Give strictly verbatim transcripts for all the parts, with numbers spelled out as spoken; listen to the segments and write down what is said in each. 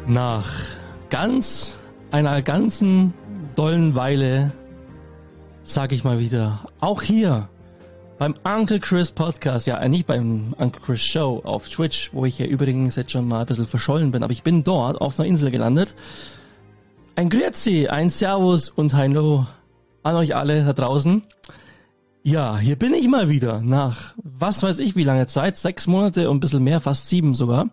Nach ganz einer ganzen dollen Weile sage ich mal wieder, auch hier beim Uncle Chris Podcast, ja nicht beim Uncle Chris Show auf Twitch, wo ich ja übrigens jetzt schon mal ein bisschen verschollen bin, aber ich bin dort auf einer Insel gelandet. Ein Grüezi, ein Servus und Hallo an euch alle da draußen. Ja, hier bin ich mal wieder nach was weiß ich wie lange Zeit, sechs Monate und ein bisschen mehr, fast sieben sogar.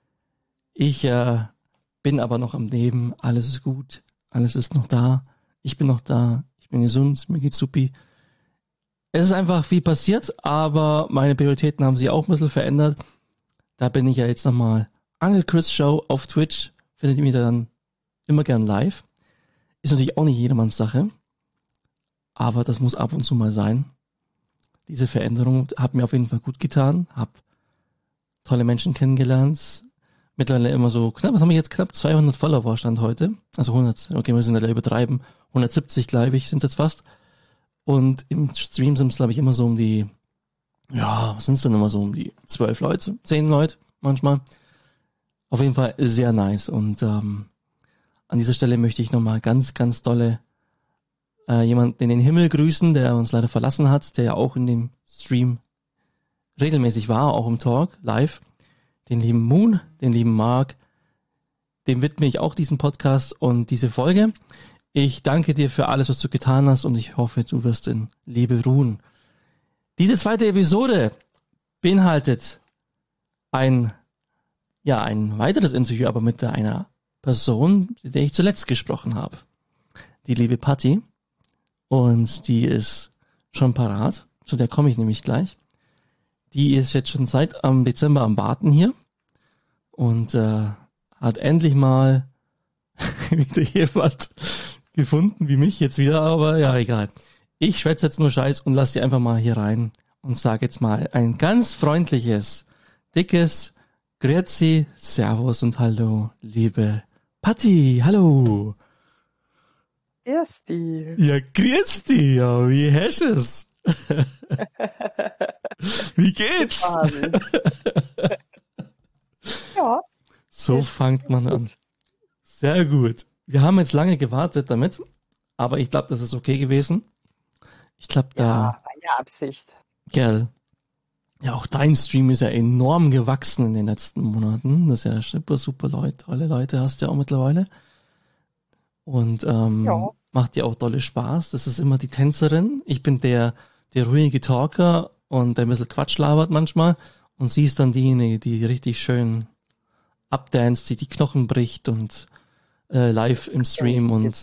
Ich äh, bin aber noch am Leben, alles ist gut, alles ist noch da, ich bin noch da, ich bin gesund, mir geht's supi. Es ist einfach viel passiert, aber meine Prioritäten haben sich auch ein bisschen verändert. Da bin ich ja jetzt nochmal Uncle Chris Show auf Twitch, findet ihr mich dann immer gern live. Ist natürlich auch nicht jedermanns Sache, aber das muss ab und zu mal sein. Diese Veränderung hat mir auf jeden Fall gut getan, hab tolle Menschen kennengelernt, mittlerweile immer so knapp, was haben wir jetzt, knapp zweihundert Follower stand heute, also hundert, okay, wir müssen da übertreiben, hundertsiebzig glaube ich, sind jetzt fast. Und im Stream sind es, glaube ich, immer so um die, ja, was sind es denn immer so um die zwölf Leute, zehn Leute manchmal. Auf jeden Fall sehr nice. Und ähm, an dieser Stelle möchte ich nochmal ganz, ganz dolle äh, jemanden in den Himmel grüßen, der uns leider verlassen hat, der ja auch in dem Stream regelmäßig war, auch im Talk, live. Den lieben Moon, den lieben Mark, dem widme ich auch diesen Podcast und diese Folge. Ich danke dir für alles, was du getan hast und ich hoffe, du wirst in Liebe ruhen. Diese zweite Episode beinhaltet ein, ja, ein weiteres Interview, aber mit einer Person, mit der ich zuletzt gesprochen habe. Die liebe Patti. Und die ist schon parat. Zu der komme ich nämlich gleich. Die ist jetzt schon seit am Dezember am Warten hier und äh, hat endlich mal wieder jemand gefunden wie mich jetzt wieder, aber ja, egal. Ich schwätze jetzt nur Scheiß und lass die einfach mal hier rein und sage jetzt mal ein ganz freundliches, dickes Grüezi, Servus und Hallo, liebe Patti, hallo. Grüß dich. Ja, grüß dich, ja, wie hast es? Wie geht's? Ja. So fängt man an. Sehr gut. Wir haben jetzt lange gewartet damit, aber ich glaube, das ist okay gewesen. Ich glaube, da... Ja, war ja Absicht. Gell. Ja, auch dein Stream ist ja enorm gewachsen in den letzten Monaten. Das ist ja super, super Leute, tolle Leute hast du ja auch mittlerweile. Und ähm, ja. macht dir auch dolle Spaß. Das ist immer die Tänzerin. Ich bin der, der ruhige Talker und der ein bisschen Quatsch labert manchmal. Und sie ist dann diejenige, die richtig schön abdanzt, die die Knochen bricht und äh, live im Stream und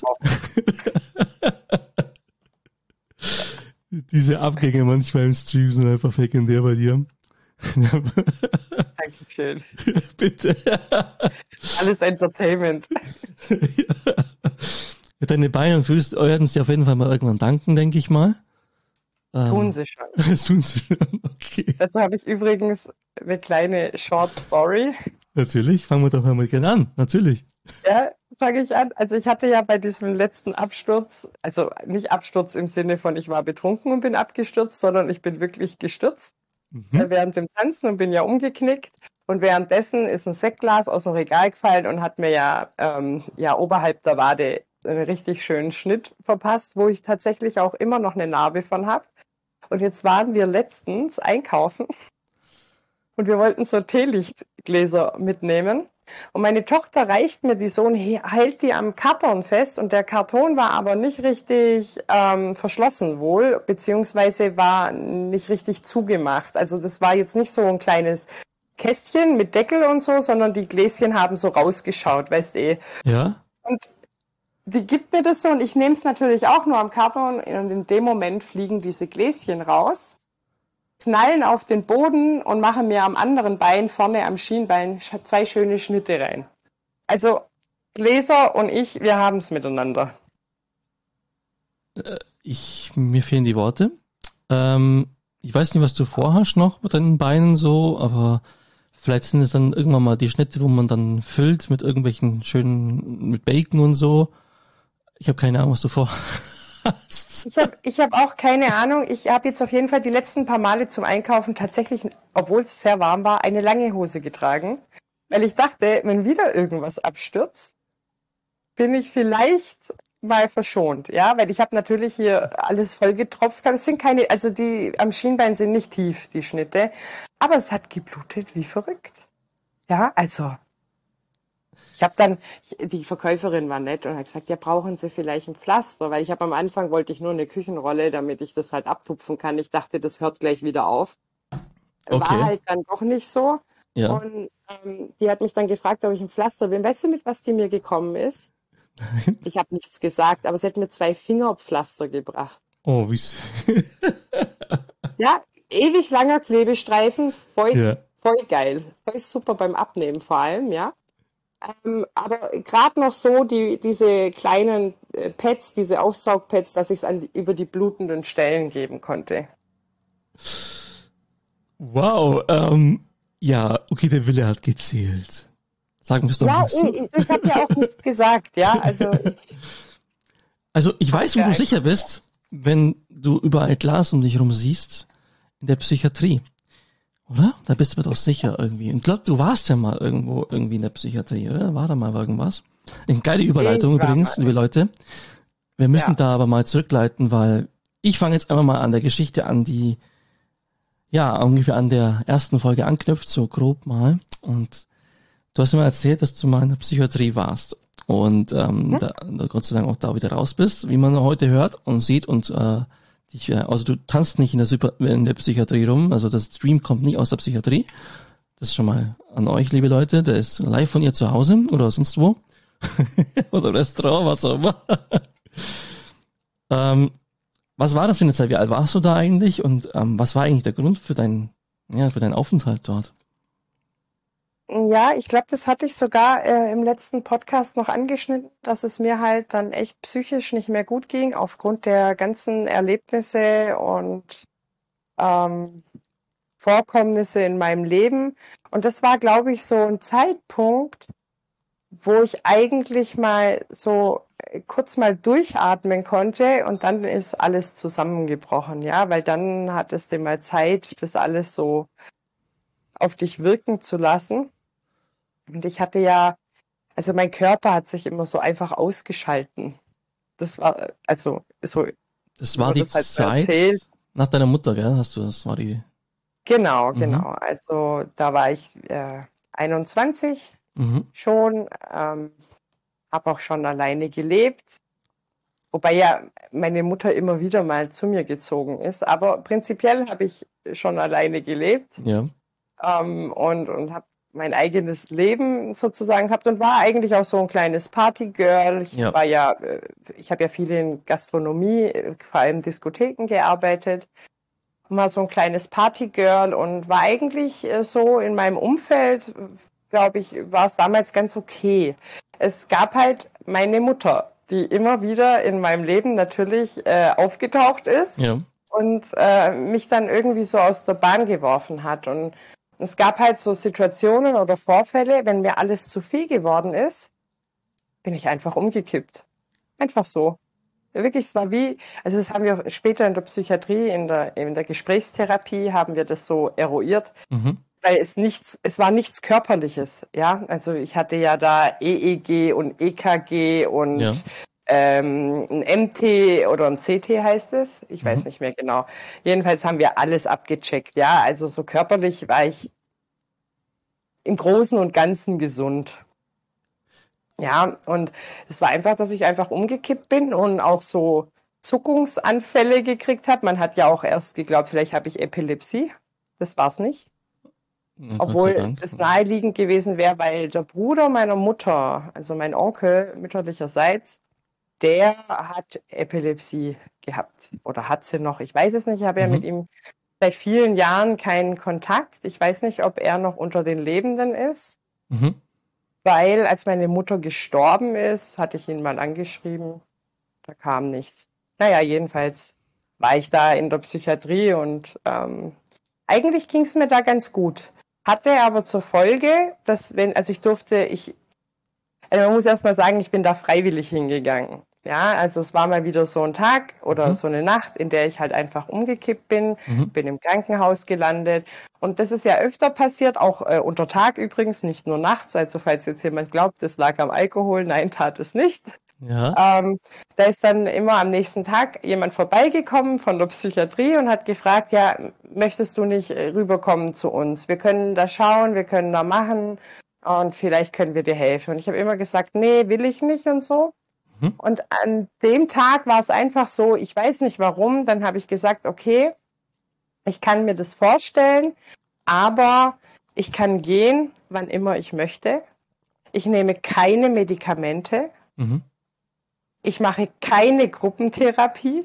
diese Abgänge manchmal im Stream sind einfach legendär bei dir. Dankeschön. Bitte. Alles Entertainment. Ja. Deine Beine und Füße werden sie auf jeden Fall mal irgendwann danken, denke ich mal. Tun Ähm, sie schon. Das tun sie schon, okay. Dazu habe ich übrigens eine kleine Short Story. Natürlich, fangen wir doch einmal gerne an, natürlich. Ja, fange ich an. Also ich hatte ja bei diesem letzten Absturz, also nicht Absturz im Sinne von ich war betrunken und bin abgestürzt, sondern ich bin wirklich gestürzt Mhm. während dem Tanzen und bin ja umgeknickt. Und währenddessen ist ein Sektglas aus dem Regal gefallen und hat mir ja, ähm, ja oberhalb der Wade einen richtig schönen Schnitt verpasst, wo ich tatsächlich auch immer noch eine Narbe von habe. Und jetzt waren wir letztens einkaufen und wir wollten so Teelichtgläser mitnehmen. Und meine Tochter reicht mir die so und hält die am Karton fest und der Karton war aber nicht richtig ähm, verschlossen wohl, beziehungsweise war nicht richtig zugemacht. Also das war jetzt nicht so ein kleines Kästchen mit Deckel und so, sondern die Gläschen haben so rausgeschaut, weißt eh. Ja? Und die gibt mir das so und ich nehme es natürlich auch nur am Karton und in dem Moment fliegen diese Gläschen raus, knallen auf den Boden und machen mir am anderen Bein, vorne am Schienbein, zwei schöne Schnitte rein. Also Gläser und ich, wir haben es miteinander. Ich, mir fehlen die Worte. Ähm, ich weiß nicht, was du vorhast noch mit deinen Beinen so, aber vielleicht sind es dann irgendwann mal die Schnitte, wo man dann füllt mit irgendwelchen schönen, mit Bacon und so. Ich habe keine Ahnung, was du vorhast. Ich habe ich hab auch keine Ahnung. Ich habe jetzt auf jeden Fall die letzten paar Male zum Einkaufen tatsächlich, obwohl es sehr warm war, eine lange Hose getragen. weil ich dachte, wenn wieder irgendwas abstürzt, bin ich vielleicht mal verschont, ja, weil ich habe natürlich hier alles voll getropft, aber es sind keine, also die am Schienbein sind nicht tief, die Schnitte, aber es hat geblutet wie verrückt. Ja, also ich habe dann, ich, die Verkäuferin war nett und hat gesagt, ja, brauchen Sie vielleicht ein Pflaster, weil ich habe am Anfang wollte ich nur eine Küchenrolle, damit ich das halt abtupfen kann. Ich dachte, das hört gleich wieder auf. War Okay. halt dann doch nicht so. Ja. Und ähm, die hat mich dann gefragt, ob ich ein Pflaster will. Weißt du, mit was die mir gekommen ist? Ich habe nichts gesagt, aber sie hat mir zwei Fingerpflaster gebracht. Oh, wie süß. Ja, ewig langer Klebestreifen, voll, Ja. voll geil. Voll super beim Abnehmen vor allem, ja. Ähm, aber gerade noch so die, diese kleinen äh, Pads, diese Aufsaugpads, dass ich es an die, über die blutenden Stellen geben konnte. Wow. Ähm, ja, okay, der Wille hat gezählt. Sagen wir es doch Ja, mal so. ich, ich habe ja auch nichts gesagt, ja. Also ich Also ich weiß, wo ja du einfach. sicher bist, wenn du überall Glas um dich herum siehst, in der Psychiatrie. Oder? Da bist du doch sicher irgendwie. Und ich glaube, du warst ja mal irgendwo irgendwie in der Psychiatrie, oder? War da mal irgendwas? Eine geile Überleitung Ich war übrigens, mal. liebe Leute. Wir müssen Ja. da aber mal zurückleiten, weil ich fange jetzt einfach mal an der Geschichte an, die ja ungefähr an der ersten Folge anknüpft, so grob mal. Und du hast mir erzählt, dass du mal in der Psychiatrie warst und ähm, Hm? da, da Gott sei Dank auch da wieder raus bist, wie man heute hört und sieht und äh, dich, äh, also du tanzt nicht in der, Super, in der Psychiatrie rum, also das Stream kommt nicht aus der Psychiatrie. Das ist schon mal an euch, liebe Leute, der ist live von ihr zu Hause oder sonst wo. Oder Restaurant, was auch immer. ähm, was war das für eine Zeit? Wie alt warst du da eigentlich und ähm, was war eigentlich der Grund für deinen, ja, für deinen Aufenthalt dort? Ja, ich glaube, das hatte ich sogar äh, im letzten Podcast noch angeschnitten, dass es mir halt dann echt psychisch nicht mehr gut ging aufgrund der ganzen Erlebnisse und ähm, Vorkommnisse in meinem Leben. Und das war, glaube ich, so ein Zeitpunkt, wo ich eigentlich mal so äh, kurz mal durchatmen konnte und dann ist alles zusammengebrochen, ja, weil dann hattest du mal Zeit, das alles so auf dich wirken zu lassen. Und ich hatte ja, also mein Körper hat sich immer so einfach ausgeschalten. Das war, also so, Das wie war man die das halt so Zeit erzählt. nach deiner Mutter, gell? Hast du, das war die. Genau, Mhm. genau. Also da war ich äh, einundzwanzig Mhm. schon, ähm, habe auch schon alleine gelebt. Wobei ja meine Mutter immer wieder mal zu mir gezogen ist. Aber prinzipiell habe ich schon alleine gelebt Ja. ähm, und, und habe mein eigenes Leben sozusagen gehabt und war eigentlich auch so ein kleines Partygirl. Ich Ja. war ja, äh, ich habe ja viel in Gastronomie, äh, vor allem Diskotheken gearbeitet. War so ein kleines Partygirl und war eigentlich äh, so in meinem Umfeld, glaube ich, war es damals ganz okay. Es gab halt meine Mutter, die immer wieder in meinem Leben natürlich äh, aufgetaucht ist Ja. und äh, mich dann irgendwie so aus der Bahn geworfen hat. Und es gab halt so Situationen oder Vorfälle, wenn mir alles zu viel geworden ist, bin ich einfach umgekippt. Einfach so. Wirklich, es war wie, also das haben wir später in der Psychiatrie, in der, in der Gesprächstherapie haben wir das so eruiert, Mhm. weil es nichts, es war nichts Körperliches, ja. Also ich hatte ja da E E G und E K G und Ja. ähm, ein M T oder ein C T heißt es, ich weiß Mhm. nicht mehr genau. Jedenfalls haben wir alles abgecheckt, ja. Also so körperlich war ich im Großen und Ganzen gesund. Ja, und es war einfach, dass ich einfach umgekippt bin und auch so Zuckungsanfälle gekriegt habe. Man hat ja auch erst geglaubt, vielleicht habe ich Epilepsie. Das war's nicht. Ja, Gott sei Obwohl Dank. es naheliegend gewesen wäre, weil der Bruder meiner Mutter, also mein Onkel mütterlicherseits, der hat Epilepsie gehabt oder hat sie noch. Ich weiß es nicht. Ich habe ja mit Mhm. ihm seit vielen Jahren keinen Kontakt. Ich weiß nicht, ob er noch unter den Lebenden ist. Mhm. Weil als meine Mutter gestorben ist, hatte ich ihn mal angeschrieben, da kam nichts. Naja, jedenfalls war ich da in der Psychiatrie und ähm, eigentlich ging es mir da ganz gut. Hatte aber zur Folge, dass wenn, also ich durfte, ich, also man muss erst mal sagen, ich bin da freiwillig hingegangen. Ja, also es war mal wieder so ein Tag oder Mhm. so eine Nacht, in der ich halt einfach umgekippt bin, Mhm. bin im Krankenhaus gelandet. Und das ist ja öfter passiert, auch äh, unter Tag übrigens, nicht nur nachts. Also falls jetzt jemand glaubt, das lag am Alkohol, nein, tat es nicht. Ja. Ähm, da ist dann immer am nächsten Tag jemand vorbeigekommen von der Psychiatrie und hat gefragt, ja, möchtest du nicht äh, rüberkommen zu uns? Wir können da schauen, wir können da machen und vielleicht können wir dir helfen. Und ich habe immer gesagt, nee, will ich nicht und so. Mhm. Und an dem Tag war es einfach so, ich weiß nicht warum, dann habe ich gesagt, okay, ich kann mir das vorstellen, aber ich kann gehen, wann immer ich möchte. Ich nehme keine Medikamente. Mhm. Ich mache keine Gruppentherapie.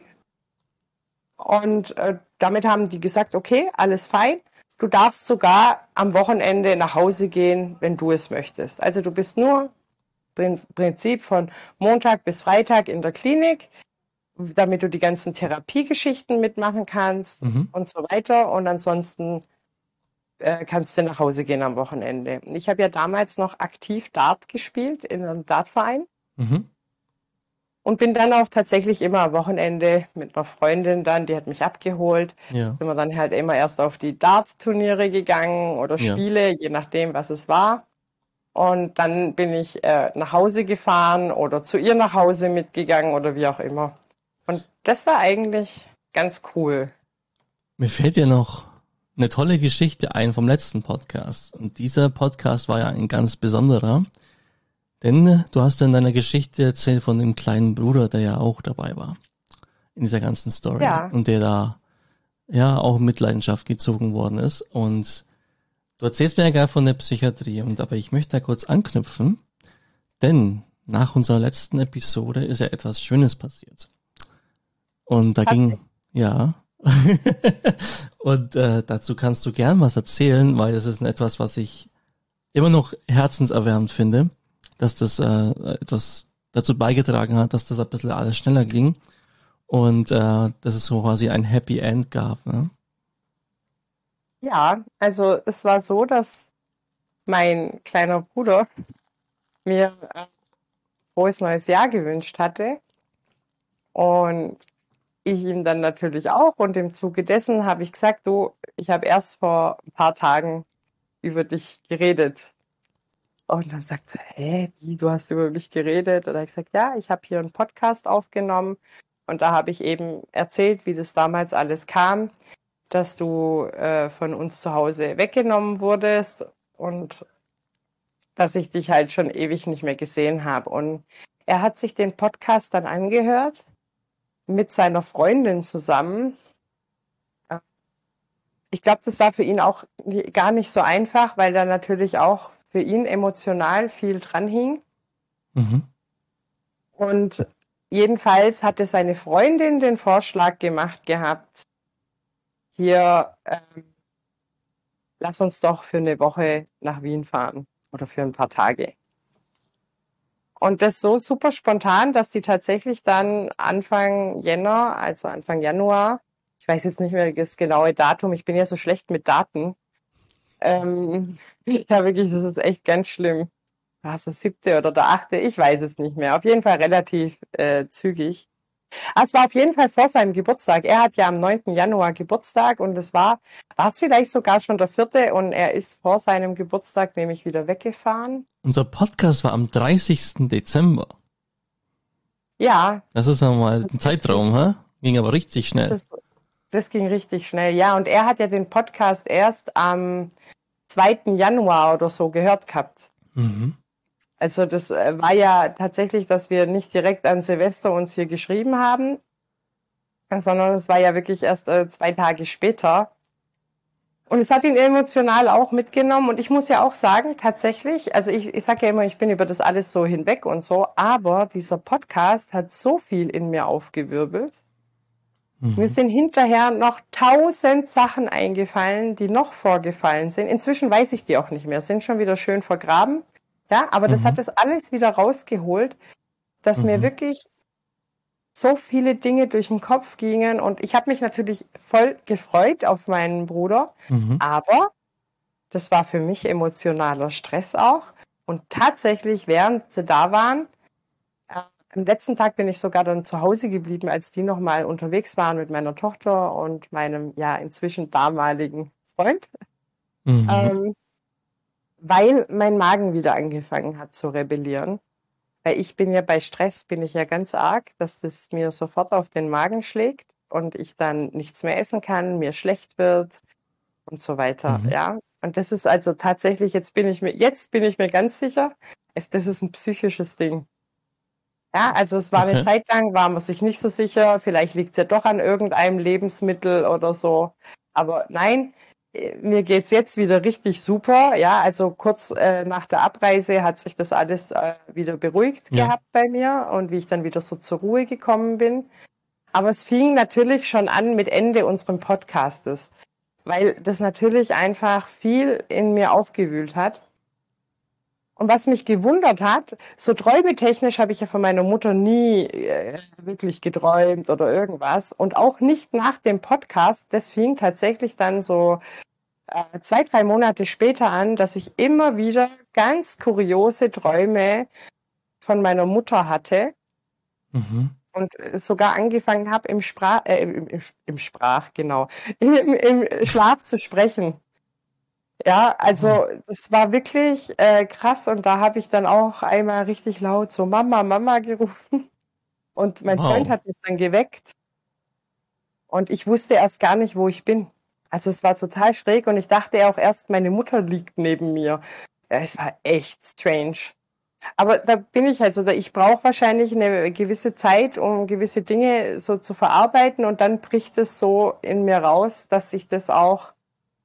Und äh, damit haben die gesagt, okay, alles fein. Du darfst sogar am Wochenende nach Hause gehen, wenn du es möchtest. Also du bist nur im Prinzip von Montag bis Freitag in der Klinik, damit du die ganzen Therapiegeschichten mitmachen kannst Mhm. und so weiter. Und ansonsten äh, kannst du nach Hause gehen am Wochenende. Ich habe ja damals noch aktiv Dart gespielt in einem Dartverein Mhm. und bin dann auch tatsächlich immer am Wochenende mit einer Freundin dann, die hat mich abgeholt, Ja. sind wir dann halt immer erst auf die Dart-Turniere gegangen oder Ja. Spiele, je nachdem, was es war. Und dann bin ich äh, nach Hause gefahren oder zu ihr nach Hause mitgegangen oder wie auch immer. Und das war eigentlich ganz cool. Mir fällt ja noch eine tolle Geschichte ein vom letzten Podcast. Und dieser Podcast war ja ein ganz besonderer, denn du hast in deiner Geschichte erzählt von dem kleinen Bruder, der ja auch dabei war in dieser ganzen Story Ja, und der da ja auch in Mitleidenschaft gezogen worden ist. Und du erzählst mir ja gar von der Psychiatrie, und aber ich möchte da kurz anknüpfen, denn nach unserer letzten Episode ist ja etwas Schönes passiert. Und da ging, ja, und äh, dazu kannst du gern was erzählen, weil es ist etwas, was ich immer noch herzenserwärmend finde, dass das äh, etwas dazu beigetragen hat, dass das ein bisschen alles schneller ging und äh, dass es so quasi ein Happy End gab. Ne? ja, also es war so, dass mein kleiner Bruder mir ein frohes neues Jahr gewünscht hatte und ich ihm dann natürlich auch. Und im Zuge dessen habe ich gesagt, du, ich habe erst vor ein paar Tagen über dich geredet. Und dann sagt er, hä, wie, du hast über mich geredet? Und dann habe ich gesagt, ja, ich habe hier einen Podcast aufgenommen und da habe ich eben erzählt, wie das damals alles kam, dass du äh, von uns zu Hause weggenommen wurdest und dass ich dich halt schon ewig nicht mehr gesehen habe. Und er hat sich den Podcast dann angehört mit seiner Freundin zusammen. Ich glaube, das war für ihn auch gar nicht so einfach, weil da natürlich auch für ihn emotional viel dran hing. Mhm. Und jedenfalls hatte seine Freundin den Vorschlag gemacht gehabt, hier, ähm, lass uns doch für eine Woche nach Wien fahren oder für ein paar Tage. Und das so super spontan, dass die tatsächlich dann Anfang Jänner, also Anfang Januar, ich weiß jetzt nicht mehr das genaue Datum, ich bin ja so schlecht mit Daten. Ähm, ja, wirklich, das ist echt ganz schlimm. War es der siebte oder der achte? Ich weiß es nicht mehr. Auf jeden Fall relativ äh, zügig. Ah, es war auf jeden Fall vor seinem Geburtstag. Er hat ja am neunten Januar Geburtstag und es war, war es vielleicht sogar schon der vierte und er ist vor seinem Geburtstag nämlich wieder weggefahren. Unser Podcast war am dreißigsten Dezember. Ja, Das ist einmal ein Zeitraum, hä? Ging aber richtig schnell. das, das ging richtig schnell. Ja, und er hat ja den Podcast erst am zweiten Januar oder so gehört gehabt. Mhm. Also das äh, war ja tatsächlich, dass wir nicht direkt an Silvester uns hier geschrieben haben, sondern es war ja wirklich erst äh, zwei Tage später. Und es hat ihn emotional auch mitgenommen. Und ich muss ja auch sagen, tatsächlich, also ich, ich sage ja immer, ich bin über das alles so hinweg und so, aber dieser Podcast hat so viel in mir aufgewirbelt. Mhm. Mir sind hinterher noch tausend Sachen eingefallen, die noch vorgefallen sind. Inzwischen weiß ich die auch nicht mehr, sind schon wieder schön vergraben. Ja, aber das Mhm. hat das alles wieder rausgeholt, dass Mhm. mir wirklich so viele Dinge durch den Kopf gingen. Und ich habe mich natürlich voll gefreut auf meinen Bruder, Mhm. aber das war für mich emotionaler Stress auch. Und tatsächlich, während sie da waren, am letzten Tag bin ich sogar dann zu Hause geblieben, als die nochmal unterwegs waren mit meiner Tochter und meinem, ja, inzwischen damaligen Freund, Mhm. ähm, weil mein Magen wieder angefangen hat zu rebellieren. Weil ich bin ja bei Stress, bin ich ja ganz arg, dass das mir sofort auf den Magen schlägt und ich dann nichts mehr essen kann, mir schlecht wird und so weiter, Mhm. ja. Und das ist also tatsächlich, jetzt bin ich mir, jetzt bin ich mir ganz sicher, es, das ist ein psychisches Ding. Ja, also es war eine Okay. Zeit lang, war man sich nicht so sicher, vielleicht liegt es ja doch an irgendeinem Lebensmittel oder so. Aber nein, äh, mir geht's jetzt wieder richtig super. Ja, also kurz äh, nach der Abreise hat sich das alles äh, wieder beruhigt Ja. gehabt bei mir und wie ich dann wieder so zur Ruhe gekommen bin. Aber es fing natürlich schon an mit Ende unserem Podcastes, weil das natürlich einfach viel in mir aufgewühlt hat. Und was mich gewundert hat, so träumetechnisch habe ich ja von meiner Mutter nie äh, wirklich geträumt oder irgendwas. Und auch nicht nach dem Podcast. Das fing tatsächlich dann so äh, zwei, drei Monate später an, dass ich immer wieder ganz kuriose Träume von meiner Mutter hatte Mhm. und sogar angefangen habe, im Sprach, äh, im, im, im Sprach, genau, im, im Schlaf zu sprechen. Ja, Oh. also es war wirklich äh, krass und da habe ich dann auch einmal richtig laut so Mama, Mama gerufen und mein Freund Wow. hat mich dann geweckt und ich wusste erst gar nicht, wo ich bin. Also es war total schräg und ich dachte auch erst, meine Mutter liegt neben mir. Ja, es war echt strange. Aber da bin ich halt so, da- ich brauche wahrscheinlich eine gewisse Zeit, um gewisse Dinge so zu verarbeiten und dann bricht es so in mir raus, dass ich das auch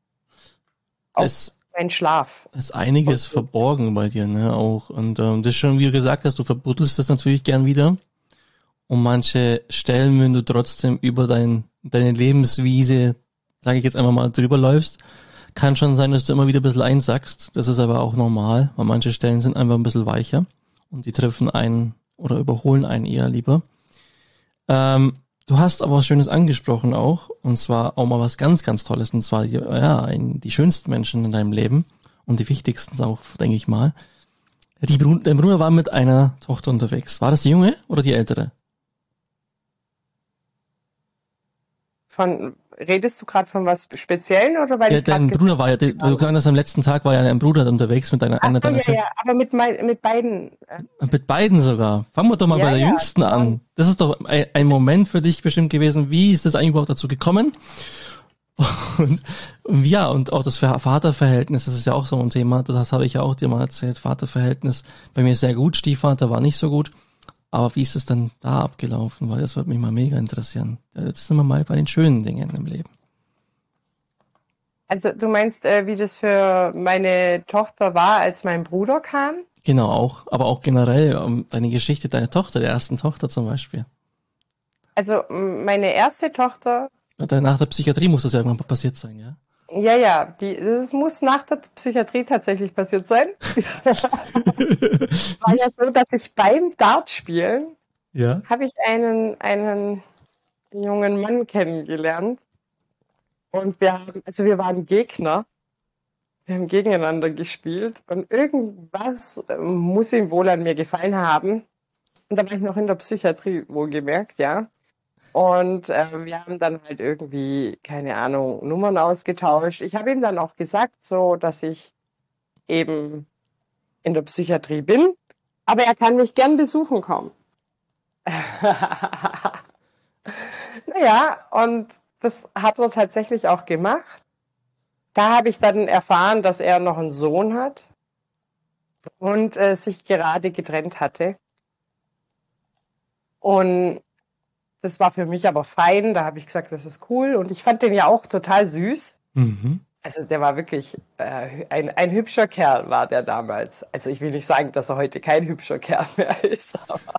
auf Es meinen Schlaf ist einiges auswirkt. verborgen bei dir, ne, auch. Und ähm, das ist schon, wie du gesagt hast, du verbuddelst das natürlich gern wieder. Und manche Stellen, wenn du trotzdem über dein, deine Lebenswiese, sage ich jetzt einfach mal, drüber läufst, kann schon sein, dass du immer wieder ein bisschen einsackst. Das ist aber auch normal, weil manche Stellen sind einfach ein bisschen weicher und die treffen einen oder überholen einen eher lieber. Ähm, du hast aber was Schönes angesprochen auch, und zwar auch mal was ganz, ganz Tolles, und zwar die, ja, ein, die schönsten Menschen in deinem Leben und die wichtigsten auch, denke ich mal. Die Brun dein Bruder war mit einer Tochter unterwegs. War das die junge oder die ältere? Von, redest du gerade von was Speziellen oder weil Ja, ich gerade dein gesagt Bruder war ja, habe, weil wir du waren gesagt hast, am letzten Tag war ja dein Bruder unterwegs mit deiner, ach einer so, deiner ja, Töchter. ja, aber mit, mein, mit beiden. Äh, Mit beiden sogar. Fangen wir doch mal bei ja, der ja, Jüngsten die waren, an. Das ist doch ein, ein Moment für dich bestimmt gewesen. Wie ist das eigentlich überhaupt dazu gekommen? Und, und ja, und auch das Ver- Vaterverhältnis, das ist ja auch so ein Thema. Das habe ich ja auch dir mal erzählt. Vaterverhältnis bei mir sehr gut. Stiefvater war nicht so gut. Aber wie ist es dann da abgelaufen? Weil das würde mich mal mega interessieren. Ja, jetzt sind wir mal bei den schönen Dingen im Leben. also du meinst, äh, wie das für meine Tochter war, als mein Bruder kam? Genau, auch, aber auch generell um deine Geschichte deiner Tochter, der ersten Tochter zum Beispiel. Also m- meine erste Tochter, Ja, nach der Psychiatrie muss das ja irgendwann passiert sein, ja? ja, ja, die, das muss nach der Psychiatrie tatsächlich passiert sein. Es war ja so, dass ich beim Dartspielen Ja. habe ich einen, einen jungen Mann kennengelernt und wir haben, also wir waren Gegner. Wir haben gegeneinander gespielt und irgendwas äh, muss ihm wohl an mir gefallen haben. Und da war ich noch in der Psychiatrie, wohlgemerkt, ja. Und äh, wir haben dann halt irgendwie, keine Ahnung, Nummern ausgetauscht. Ich habe ihm dann auch gesagt, so, dass ich eben in der Psychiatrie bin, aber er kann mich gern besuchen kommen. Naja, und das hat er tatsächlich auch gemacht. Da habe ich dann erfahren, dass er noch einen Sohn hat und äh, sich gerade getrennt hatte. Und das war für mich aber fein. Da habe ich gesagt, das ist cool. Und ich fand den ja auch total süß. Mhm. Also der war wirklich äh, ein, ein hübscher Kerl, war der damals. Also ich will nicht sagen, dass er heute kein hübscher Kerl mehr ist. Aber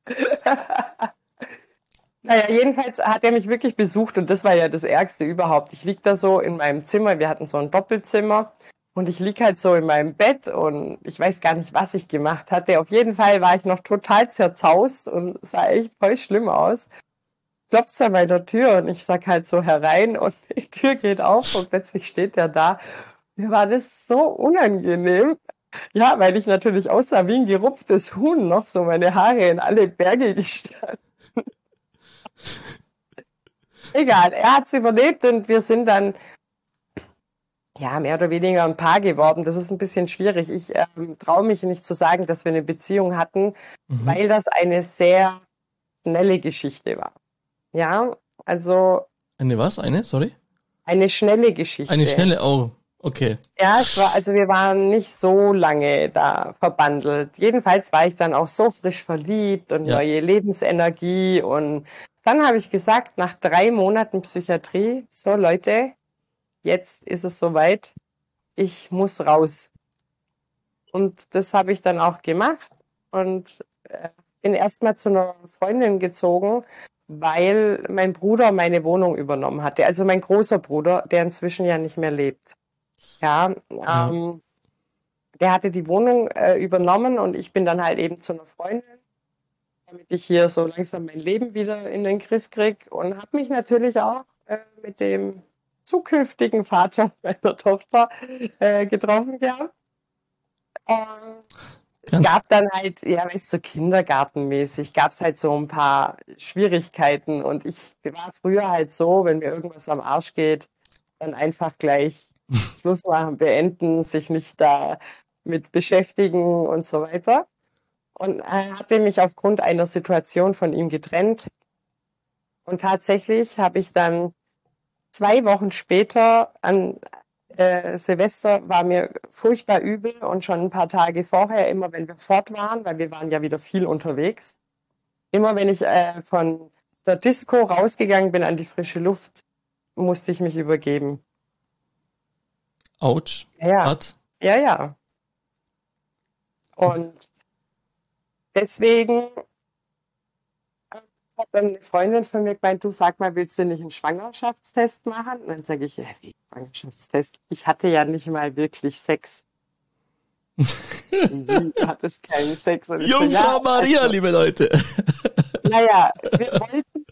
naja, jedenfalls hat er mich wirklich besucht und das war ja das Ärgste überhaupt. Ich lieg da so in meinem Zimmer. Wir hatten so ein Doppelzimmer. Und ich lieg halt so in meinem Bett und ich weiß gar nicht, was ich gemacht hatte. Auf jeden Fall war ich noch total zerzaust und sah echt voll schlimm aus. Klopft's an meiner Tür und ich sag halt so herein und die Tür geht auf und plötzlich steht der da. Mir war das so unangenehm. Ja, weil ich natürlich aussah wie ein gerupftes Huhn, noch so meine Haare in alle Berge gestanden. Egal, er hat's überlebt und wir sind dann ja mehr oder weniger ein Paar geworden. Das ist ein bisschen schwierig. Ich ähm, traue mich nicht zu sagen, dass wir eine Beziehung hatten, Mhm. weil das eine sehr schnelle Geschichte war. Ja, also Eine was? Eine? Sorry? eine schnelle Geschichte. Eine schnelle, oh, okay. Ja, es war, also wir waren nicht so lange da verbandelt. Jedenfalls war ich dann auch so frisch verliebt und Ja. neue Lebensenergie. Und dann habe ich gesagt, nach drei Monaten Psychiatrie, so Leute, jetzt ist es soweit, ich muss raus. Und das habe ich dann auch gemacht und äh, bin erstmal zu einer Freundin gezogen, weil mein Bruder meine Wohnung übernommen hatte. Also mein großer Bruder, der inzwischen ja nicht mehr lebt. Ja, Ja. ähm, der hatte die Wohnung äh, übernommen und ich bin dann halt eben zu einer Freundin, damit ich hier so langsam mein Leben wieder in den Griff kriege und habe mich natürlich auch äh, mit dem zukünftigen Vater meiner Tochter äh, getroffen gehabt. Ähm, es Ganz, gab dann halt, ja, weißt du, so kindergartenmäßig, gab es halt so ein paar Schwierigkeiten und ich war früher halt so, wenn mir irgendwas am Arsch geht, dann einfach gleich Schluss machen, beenden, sich nicht da mit beschäftigen und so weiter. Und er hatte mich aufgrund einer Situation von ihm getrennt. Und tatsächlich habe ich dann zwei Wochen später an äh, Silvester war mir furchtbar übel und schon ein paar Tage vorher, immer wenn wir fort waren, weil wir waren ja wieder viel unterwegs, immer wenn ich äh, von der Disco rausgegangen bin an die frische Luft, musste ich mich übergeben. ouch. Ja, Hat. ja, ja. Und deswegen hat dann eine Freundin von mir gemeint, du sag mal, willst du nicht einen Schwangerschaftstest machen? Und dann sage ich, ja, wie Schwangerschaftstest? Ich hatte ja nicht mal wirklich Sex. Wie, du hattest keinen Sex? Und ich so, Jungfrau ja, Maria, also, liebe Leute. naja, wir wollten,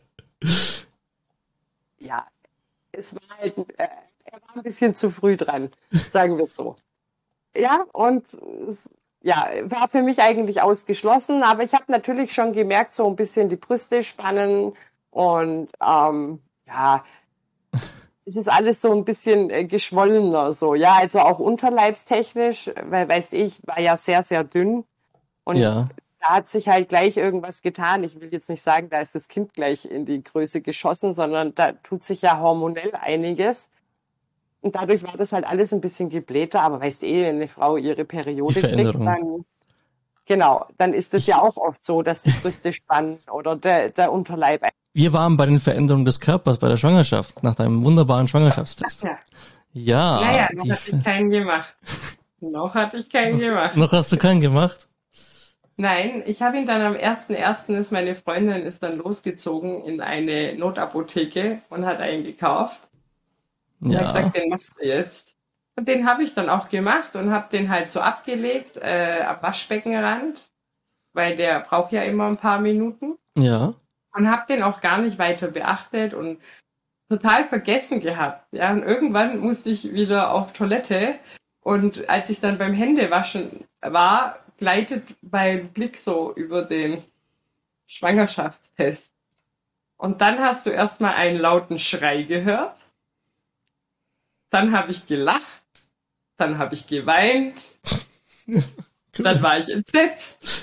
ja, es war halt, äh, er war ein bisschen zu früh dran, sagen wir es so. Ja, und es, ja, war für mich eigentlich ausgeschlossen, aber ich habe natürlich schon gemerkt, so ein bisschen die Brüste spannen und ähm, ja, es ist alles so ein bisschen äh, geschwollener so, ja, also auch unterleibstechnisch, weil, weißt du, ich war ja sehr, sehr dünn und Ja. da hat sich halt gleich irgendwas getan. Ich will jetzt nicht sagen, da ist das Kind gleich in die Größe geschossen, sondern da tut sich ja hormonell einiges. Und dadurch war das halt alles ein bisschen geblähter, aber weißt eh, wenn eine Frau ihre Periode Die kriegt, Veränderung. dann, genau, dann ist es ja auch oft so, dass die Brüste spannen oder der, der Unterleib. Wir waren bei den Veränderungen des Körpers bei der Schwangerschaft, nach deinem wunderbaren Schwangerschaftstest. Ja, Ja. naja, noch die, hatte ich keinen gemacht. Noch hatte ich keinen gemacht. noch hast du keinen gemacht? Nein, ich habe ihn dann am ersten ersten ist meine Freundin ist dann losgezogen in eine Notapotheke und hat einen gekauft. Und ja. habe gesagt, den machst du jetzt. Und den habe ich dann auch gemacht und habe den halt so abgelegt äh, am Waschbeckenrand, weil der braucht ja immer ein paar Minuten. Ja. Und habe den auch gar nicht weiter beachtet und total vergessen gehabt. Ja, und irgendwann musste ich wieder auf Toilette und als ich dann beim Händewaschen war, gleitet mein Blick so über den Schwangerschaftstest. Und dann hast du erstmal einen lauten Schrei gehört. Dann habe ich gelacht. Dann habe ich geweint. Dann war ich entsetzt.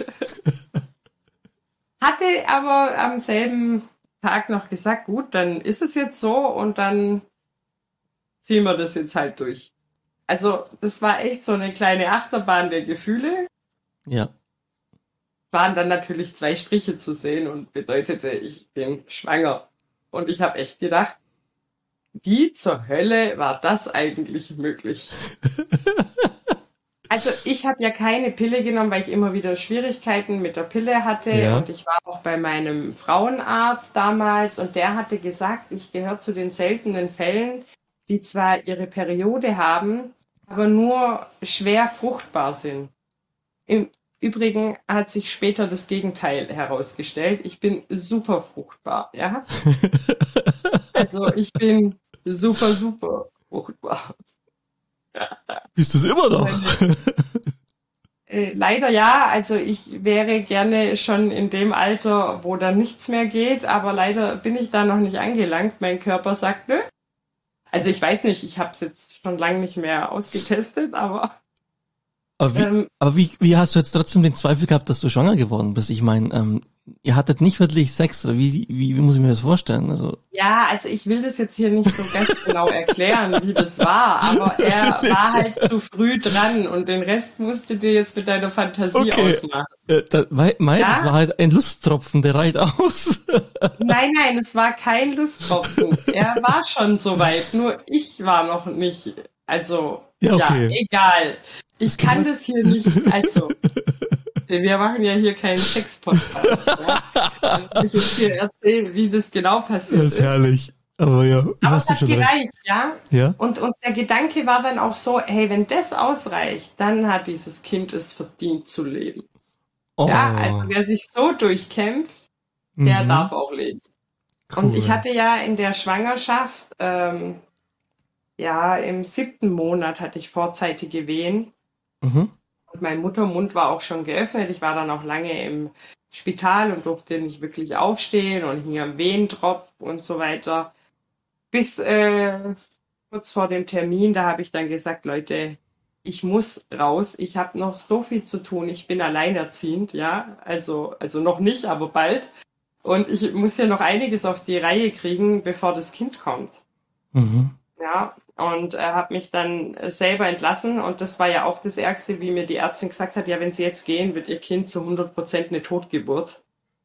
Hatte aber am selben Tag noch gesagt, gut, dann ist es jetzt so und dann ziehen wir das jetzt halt durch. Also das war echt so eine kleine Achterbahn der Gefühle. Ja. Waren dann natürlich zwei Striche zu sehen und bedeutete, ich bin schwanger. Und ich habe echt gedacht, wie zur Hölle war das eigentlich möglich? Also ich habe ja keine Pille genommen, weil ich immer wieder Schwierigkeiten mit der Pille hatte. Ja. Und ich war auch bei meinem Frauenarzt damals und der hatte gesagt, ich gehöre zu den seltenen Fällen, die zwar ihre Periode haben, aber nur schwer fruchtbar sind. Im Übrigen hat sich später das Gegenteil herausgestellt. Ich bin super fruchtbar, ja. Also ich bin super, super fruchtbar. Bist du es immer noch? äh, leider ja. Also ich wäre gerne schon in dem Alter, wo dann nichts mehr geht, aber leider bin ich da noch nicht angelangt. Mein Körper sagt, nö. Also ich weiß nicht, ich habe es jetzt schon lange nicht mehr ausgetestet, aber Aber wie, ähm, aber wie, wie hast du jetzt trotzdem den Zweifel gehabt, dass du schwanger geworden bist? Ich meine, ähm, ihr hattet nicht wirklich Sex, oder wie, wie, wie muss ich mir das vorstellen? Also ja, also ich will das jetzt hier nicht so ganz genau erklären, wie das war, aber er war halt zu früh dran und den Rest musst du dir jetzt mit deiner Fantasie okay, ausmachen. äh, da, mei, mei, Ja? das war halt ein Lusttropfen, der reicht aus. Nein, nein, es war kein Lusttropfen. Er war schon soweit, nur ich war noch nicht. Also, Ja, ja, okay. egal. Ich Das kann gehört- das hier nicht, also, wir machen ja hier keinen Sex-Podcast. Ja? Wenn ich jetzt hier erzähle, wie das genau passiert Das ist ist. herrlich. Aber ja, Aber hast es du hat schon recht. gereicht, ja. Ja? Und, und der Gedanke war dann auch so, hey, wenn das ausreicht, dann hat dieses Kind es verdient zu leben. Oh. Ja, also wer sich so durchkämpft, der Mhm. darf auch leben. Cool. Und ich hatte ja in der Schwangerschaft, ähm, ja, im siebten Monat hatte ich vorzeitige Wehen. Mhm. Und mein Muttermund war auch schon geöffnet. Ich war dann auch lange im Spital und durfte nicht wirklich aufstehen und hing am Wehentropf und so weiter. Bis äh, kurz vor dem Termin, da habe ich dann gesagt, Leute, ich muss raus. Ich habe noch so viel zu tun. Ich bin alleinerziehend, ja, also also noch nicht, aber bald. Und ich muss ja noch einiges auf die Reihe kriegen, bevor das Kind kommt. Mhm. Ja, und er hat mich dann selber entlassen. Und das war ja auch das Ärgste, wie mir die Ärztin gesagt hat, ja, wenn Sie jetzt gehen, wird Ihr Kind zu hundert Prozent eine Totgeburt.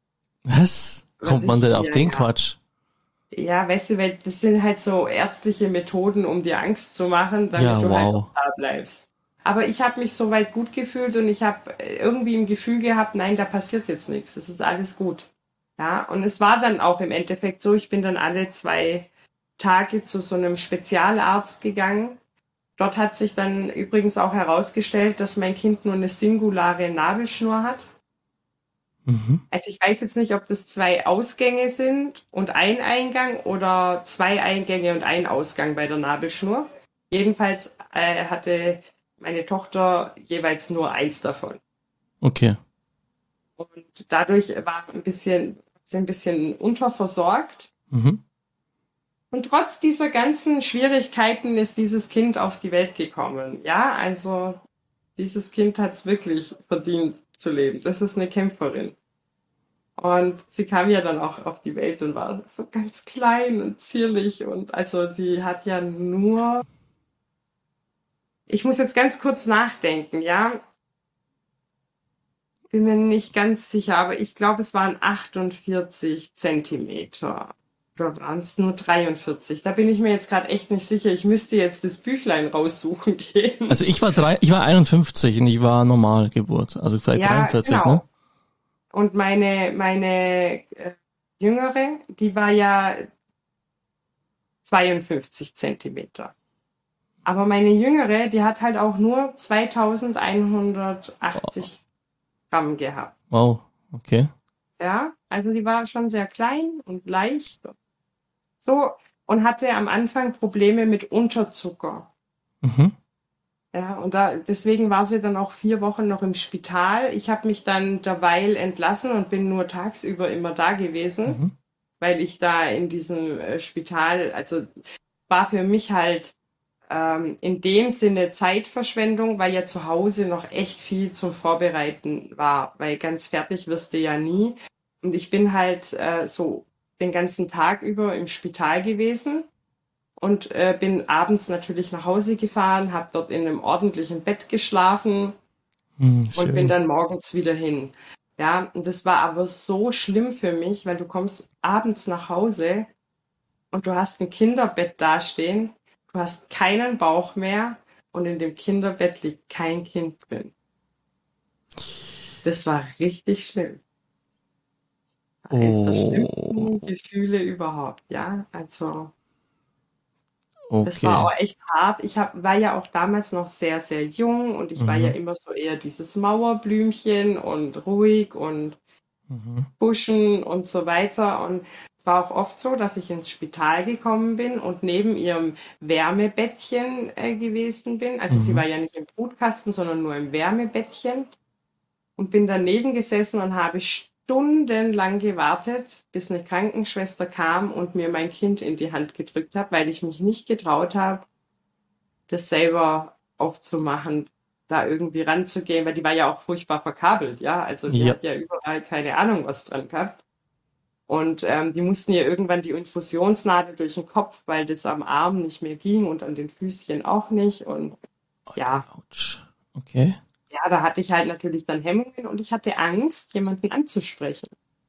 Was? Was Kommt man ich- denn auf ja, den ja. Quatsch? Ja, weißt du, weil das sind halt so ärztliche Methoden, um dir Angst zu machen, damit Ja, du halt wow. auch da bleibst. Aber ich habe mich soweit gut gefühlt und ich habe irgendwie im Gefühl gehabt, nein, da passiert jetzt nichts, es ist alles gut. Ja, und es war dann auch im Endeffekt so, ich bin dann alle zwei Tage zu so einem Spezialarzt gegangen. Dort hat sich dann übrigens auch herausgestellt, dass mein Kind nur eine singulare Nabelschnur hat. Mhm. Also ich weiß jetzt nicht, ob das zwei Ausgänge sind und ein Eingang oder zwei Eingänge und ein Ausgang bei der Nabelschnur. Jedenfalls äh, hatte meine Tochter jeweils nur eins davon. Okay. Und dadurch war ein bisschen, sie ein bisschen unterversorgt. Mhm. Und trotz dieser ganzen Schwierigkeiten ist dieses Kind auf die Welt gekommen. Ja, also dieses Kind hat es wirklich verdient zu leben. Das ist eine Kämpferin. Und sie kam ja dann auch auf die Welt und war so ganz klein und zierlich. Und also die hat ja nur, ich muss jetzt ganz kurz nachdenken, ja. Bin mir nicht ganz sicher, aber ich glaube, es waren achtundvierzig Zentimeter. Oder waren es nur dreiundvierzig? Da bin ich mir jetzt gerade echt nicht sicher. Ich müsste jetzt das Büchlein raussuchen gehen. Also ich war drei, ich war einundfünfzig und ich war Normalgeburt, also vielleicht Ja, dreiundvierzig, genau. ne? Und meine, meine äh, Jüngere, die war ja zweiundfünfzig Zentimeter. Aber meine Jüngere, die hat halt auch nur zweitausendeinhundertachtzig Gramm gehabt. Wow, okay. Ja, also die war schon sehr klein und leicht. So, und hatte am Anfang Probleme mit Unterzucker. Mhm. Ja, und da, deswegen war sie dann auch vier Wochen noch im Spital. Ich habe mich dann derweil entlassen und bin nur tagsüber immer da gewesen, Mhm. weil ich da in diesem äh, Spital, also war für mich halt ähm, in dem Sinne Zeitverschwendung, weil ja zu Hause noch echt viel zum Vorbereiten war, weil ganz fertig wirst du ja nie. Und ich bin halt äh, so den ganzen Tag über im Spital gewesen. Und äh, bin abends natürlich nach Hause gefahren, habe dort in einem ordentlichen Bett geschlafen Hm, und bin schön. dann morgens wieder hin. Ja, und das war aber so schlimm für mich, weil du kommst abends nach Hause und du hast ein Kinderbett dastehen, du hast keinen Bauch mehr und in dem Kinderbett liegt kein Kind drin. Das war richtig schlimm. Eines der schlimmsten Oh, Gefühle überhaupt, ja, also. Das war okay. auch echt hart. Ich hab, war ja auch damals noch sehr, sehr jung und ich war ja Mhm. immer so eher dieses Mauerblümchen und ruhig und Mhm. kuschen und so weiter. Und es war auch oft so, dass ich ins Spital gekommen bin und neben ihrem Wärmebettchen äh, gewesen bin. Also sie Mhm. war ja nicht im Brutkasten, sondern nur im Wärmebettchen. und bin daneben gesessen und habe stundenlang gewartet, bis eine Krankenschwester kam und mir mein Kind in die Hand gedrückt hat, weil ich mich nicht getraut habe, das selber aufzumachen, da irgendwie ranzugehen, weil die war ja auch furchtbar verkabelt, ja, also die Ja. hat ja überall keine Ahnung was dran gehabt. Und ähm, die mussten ihr irgendwann die Infusionsnadel durch den Kopf, weil das am Arm nicht mehr ging und an den Füßchen auch nicht. Und ja, Autsch. Okay. ja, da hatte ich halt natürlich dann Hemmungen und ich hatte Angst, jemanden anzusprechen.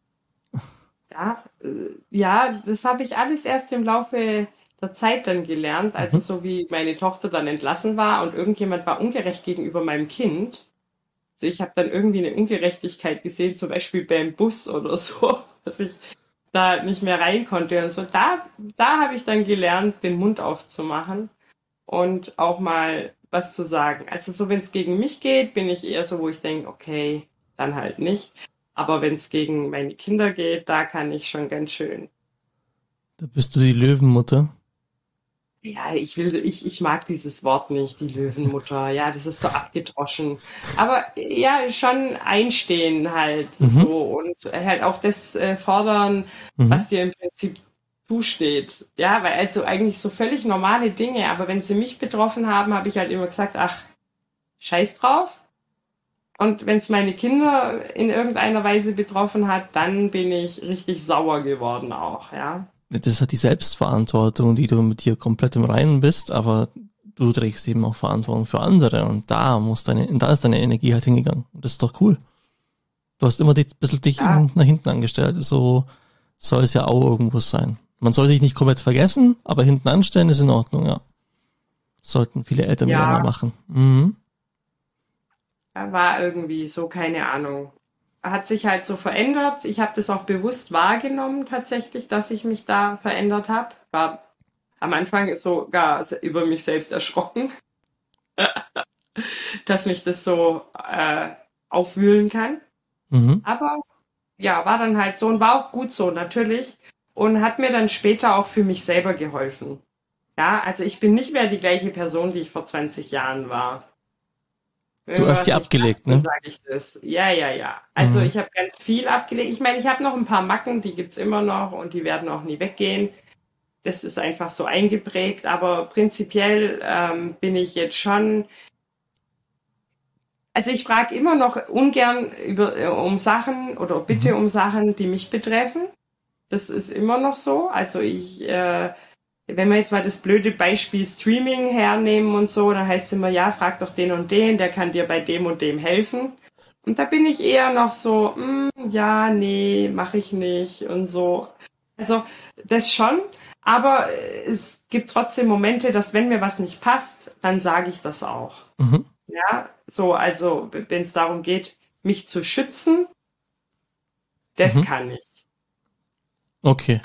Ja, äh, ja, das habe ich alles erst im Laufe der Zeit dann gelernt, also Mhm. so wie meine Tochter dann entlassen war und irgendjemand war ungerecht gegenüber meinem Kind. Also ich habe dann irgendwie eine Ungerechtigkeit gesehen, zum Beispiel beim Bus oder so, dass ich da nicht mehr rein konnte. Und so, da, da habe ich dann gelernt, den Mund aufzumachen und auch mal was zu sagen. Also so, wenn es gegen mich geht, bin ich eher so, wo ich denke, okay, dann halt nicht. Aber wenn es gegen meine Kinder geht, da kann ich schon ganz schön. Da bist du die Löwenmutter. Ja, ich will, ich, ich mag dieses Wort nicht, die Löwenmutter. Ja, das ist so abgedroschen. Aber ja, schon einstehen halt Mhm. so und halt auch das äh, fordern, Mhm. was dir im Prinzip zusteht. Ja, weil also eigentlich so völlig normale Dinge, aber wenn sie mich betroffen haben, habe ich halt immer gesagt, ach, scheiß drauf. Und wenn es meine Kinder in irgendeiner Weise betroffen hat, dann bin ich richtig sauer geworden auch, ja. Das ist halt die Selbstverantwortung, die du mit dir komplett im Reinen bist, aber du trägst eben auch Verantwortung für andere und da muss deine, da ist deine Energie halt hingegangen. Und das ist doch cool. Du hast immer ein bisschen dich Ja, nach hinten angestellt. So soll es ja auch irgendwo sein. Man soll sich nicht komplett vergessen, aber hinten anstellen ist in Ordnung, ja. Sollten viele Eltern wieder mal ja, machen. Mhm. war irgendwie so, keine Ahnung. Hat sich halt so verändert. Ich habe das auch bewusst wahrgenommen tatsächlich, dass ich mich da verändert habe. War am Anfang sogar über mich selbst erschrocken, dass mich das so äh, aufwühlen kann. Mhm. Aber ja, war dann halt so und war auch gut so natürlich und hat mir dann später auch für mich selber geholfen. Ja, also ich bin nicht mehr die gleiche Person, die ich vor zwanzig Jahren war. Wenn Du mir hast die was nicht passt, abgelegt, dann ne? sage ich das. Ja, ja, ja. Also Mhm. ich habe ganz viel abgelegt. Ich meine, ich habe noch ein paar Macken, die gibt's immer noch und die werden auch nie weggehen. Das ist einfach so eingeprägt, aber prinzipiell ähm, bin ich jetzt schon. Also ich frage immer noch ungern über, äh, um Sachen oder Mhm. bitte um Sachen, die mich betreffen. Das ist immer noch so. Also ich, äh, wenn wir jetzt mal das blöde Beispiel Streaming hernehmen und so, dann heißt es immer, ja, frag doch den und den, der kann dir bei dem und dem helfen. Und da bin ich eher noch so, mm, ja, nee, mache ich nicht und so. Also das schon, aber es gibt trotzdem Momente, dass wenn mir was nicht passt, dann sage ich das auch. Mhm. Ja, so, also wenn es darum geht, mich zu schützen, das Mhm. kann ich. Okay.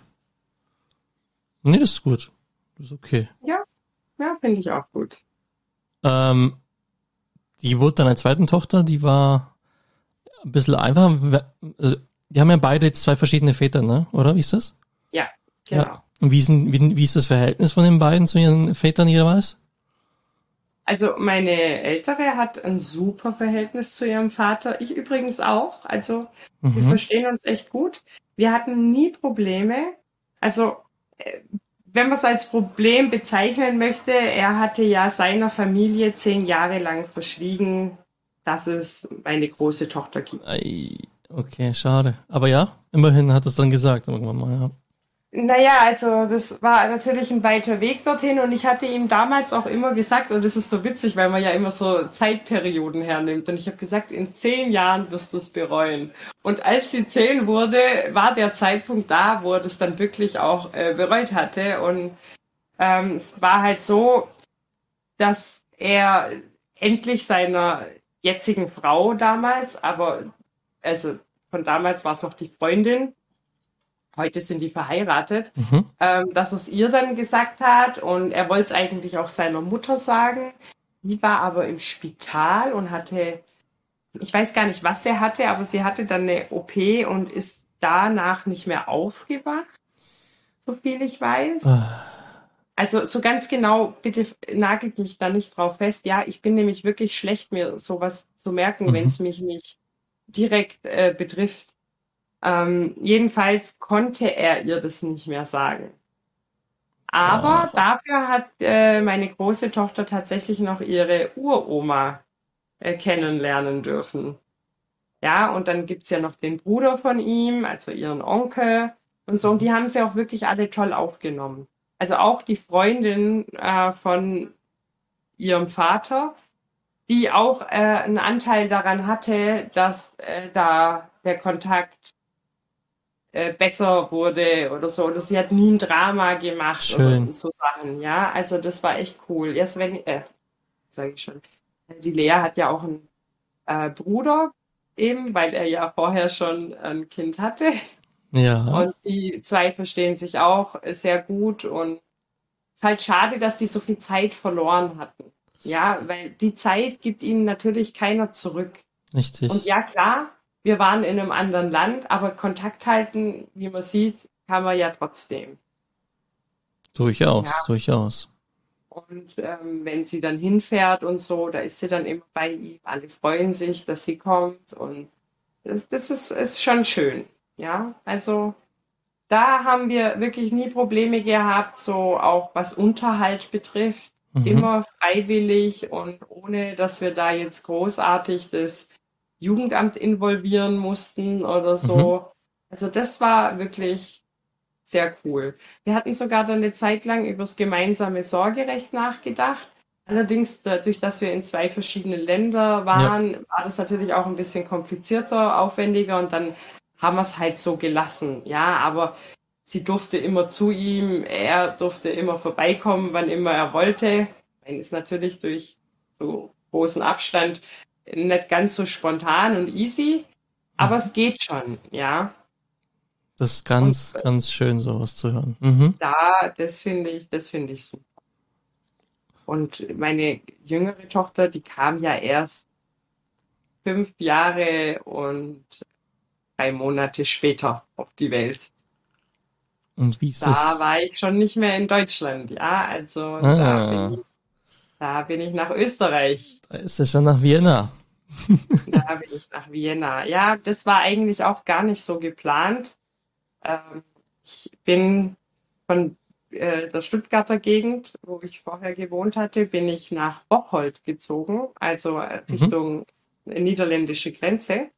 Nee, das ist gut. Das ist okay. Ja, ja, finde ich auch gut. Ähm, die Geburt deiner zweiten Tochter, die war ein bisschen einfacher. Also, die haben ja beide jetzt zwei verschiedene Väter, ne? Oder wie ist das? Ja, Ja. genau. Und wie ist, denn- wie, wie ist das Verhältnis von den beiden zu ihren Vätern jeweils? Also meine Ältere hat ein super Verhältnis zu ihrem Vater. Ich übrigens auch. Also wir Mhm. verstehen uns echt gut. Wir hatten nie Probleme. Also äh, wenn man es als Problem bezeichnen möchte, er hatte ja seiner Familie zehn Jahre lang verschwiegen, dass es eine große Tochter gibt. Ei, okay, schade. Aber ja, immerhin hat es dann gesagt irgendwann mal, ja. Naja, also das war natürlich ein weiter Weg dorthin und ich hatte ihm damals auch immer gesagt, und das ist so witzig, weil man ja immer so Zeitperioden hernimmt, und ich habe gesagt, in zehn Jahren wirst du es bereuen. Und als sie zehn wurde, war der Zeitpunkt da, wo er das dann wirklich auch äh, bereut hatte. Und ähm, es war halt so, dass er endlich seiner jetzigen Frau damals, aber also von damals war es noch die Freundin, heute sind die verheiratet, Mhm. ähm, dass er es ihr dann gesagt hat und er wollte es eigentlich auch seiner Mutter sagen. Die war aber im Spital und hatte, ich weiß gar nicht, was er hatte, aber sie hatte dann eine O P und ist danach nicht mehr aufgewacht, so viel ich weiß. Ah, Also so ganz genau, bitte nagelt mich da nicht drauf fest. Ja, ich bin nämlich wirklich schlecht, mir sowas zu merken, wenn mhm. es mich nicht direkt äh, betrifft. Ähm, jedenfalls konnte er ihr das nicht mehr sagen. Aber Ah, dafür hat äh, meine große Tochter tatsächlich noch ihre Uroma äh, kennenlernen dürfen. Ja, und dann gibt's ja noch den Bruder von ihm, also ihren Onkel und so. Und die haben sie auch wirklich alle toll aufgenommen. Also auch die Freundin äh, von ihrem Vater, die auch äh, einen Anteil daran hatte, dass äh, da der Kontakt äh, besser wurde oder so. Oder sie hat nie ein Drama gemacht oder schön. so Sachen. Ja, also das war echt cool. Erst wenn, äh, sage ich schon, die Lea hat ja auch einen äh, Bruder, eben, weil er ja vorher schon ein Kind hatte. Ja, Und die zwei verstehen sich auch sehr gut. Und es ist halt schade, dass die so viel Zeit verloren hatten. Ja, weil die Zeit gibt ihnen natürlich keiner zurück. Und richtig. ja, klar, wir waren in einem anderen Land, aber Kontakt halten, wie man sieht, kann man ja trotzdem. Ja, Durchaus, durchaus. und ähm, wenn sie dann hinfährt und so, da ist sie dann immer bei ihm. Alle freuen sich, dass sie kommt und das, das ist, ist schon schön. Ja, also da haben wir wirklich nie Probleme gehabt, so auch was Unterhalt betrifft. Mhm. Immer freiwillig und ohne, dass wir da jetzt großartig das Jugendamt involvieren mussten oder Mhm. so. Also das war wirklich sehr cool. Wir hatten sogar dann eine Zeit lang über das gemeinsame Sorgerecht nachgedacht. Allerdings, dadurch, dass wir in zwei verschiedenen Ländern Ja. waren, war das natürlich auch ein bisschen komplizierter, aufwendiger und dann haben wir es halt so gelassen. Ja, aber sie durfte immer zu ihm, er durfte immer vorbeikommen, wann immer er wollte. Dann ist natürlich durch so großen Abstand nicht ganz so spontan und easy, aber Mhm. es geht schon, ja. Das ist Und ganz, ganz schön, sowas zu hören. Mhm. da, das finde ich, das finde ich super. Und meine jüngere Tochter, die kam ja erst fünf Jahre und drei Monate später auf die Welt. Und wie ist Da es? war ich schon nicht mehr in Deutschland, ja, also da bin Ah, ich, da bin ich nach Österreich, da ist es schon nach Vienna. da bin ich nach Vienna. Ja, das war eigentlich auch gar nicht so geplant. Ähm, ich bin von äh, der Stuttgarter Gegend, wo ich vorher gewohnt hatte, bin ich nach Bocholt gezogen, also äh, Mhm. Richtung niederländische Grenze.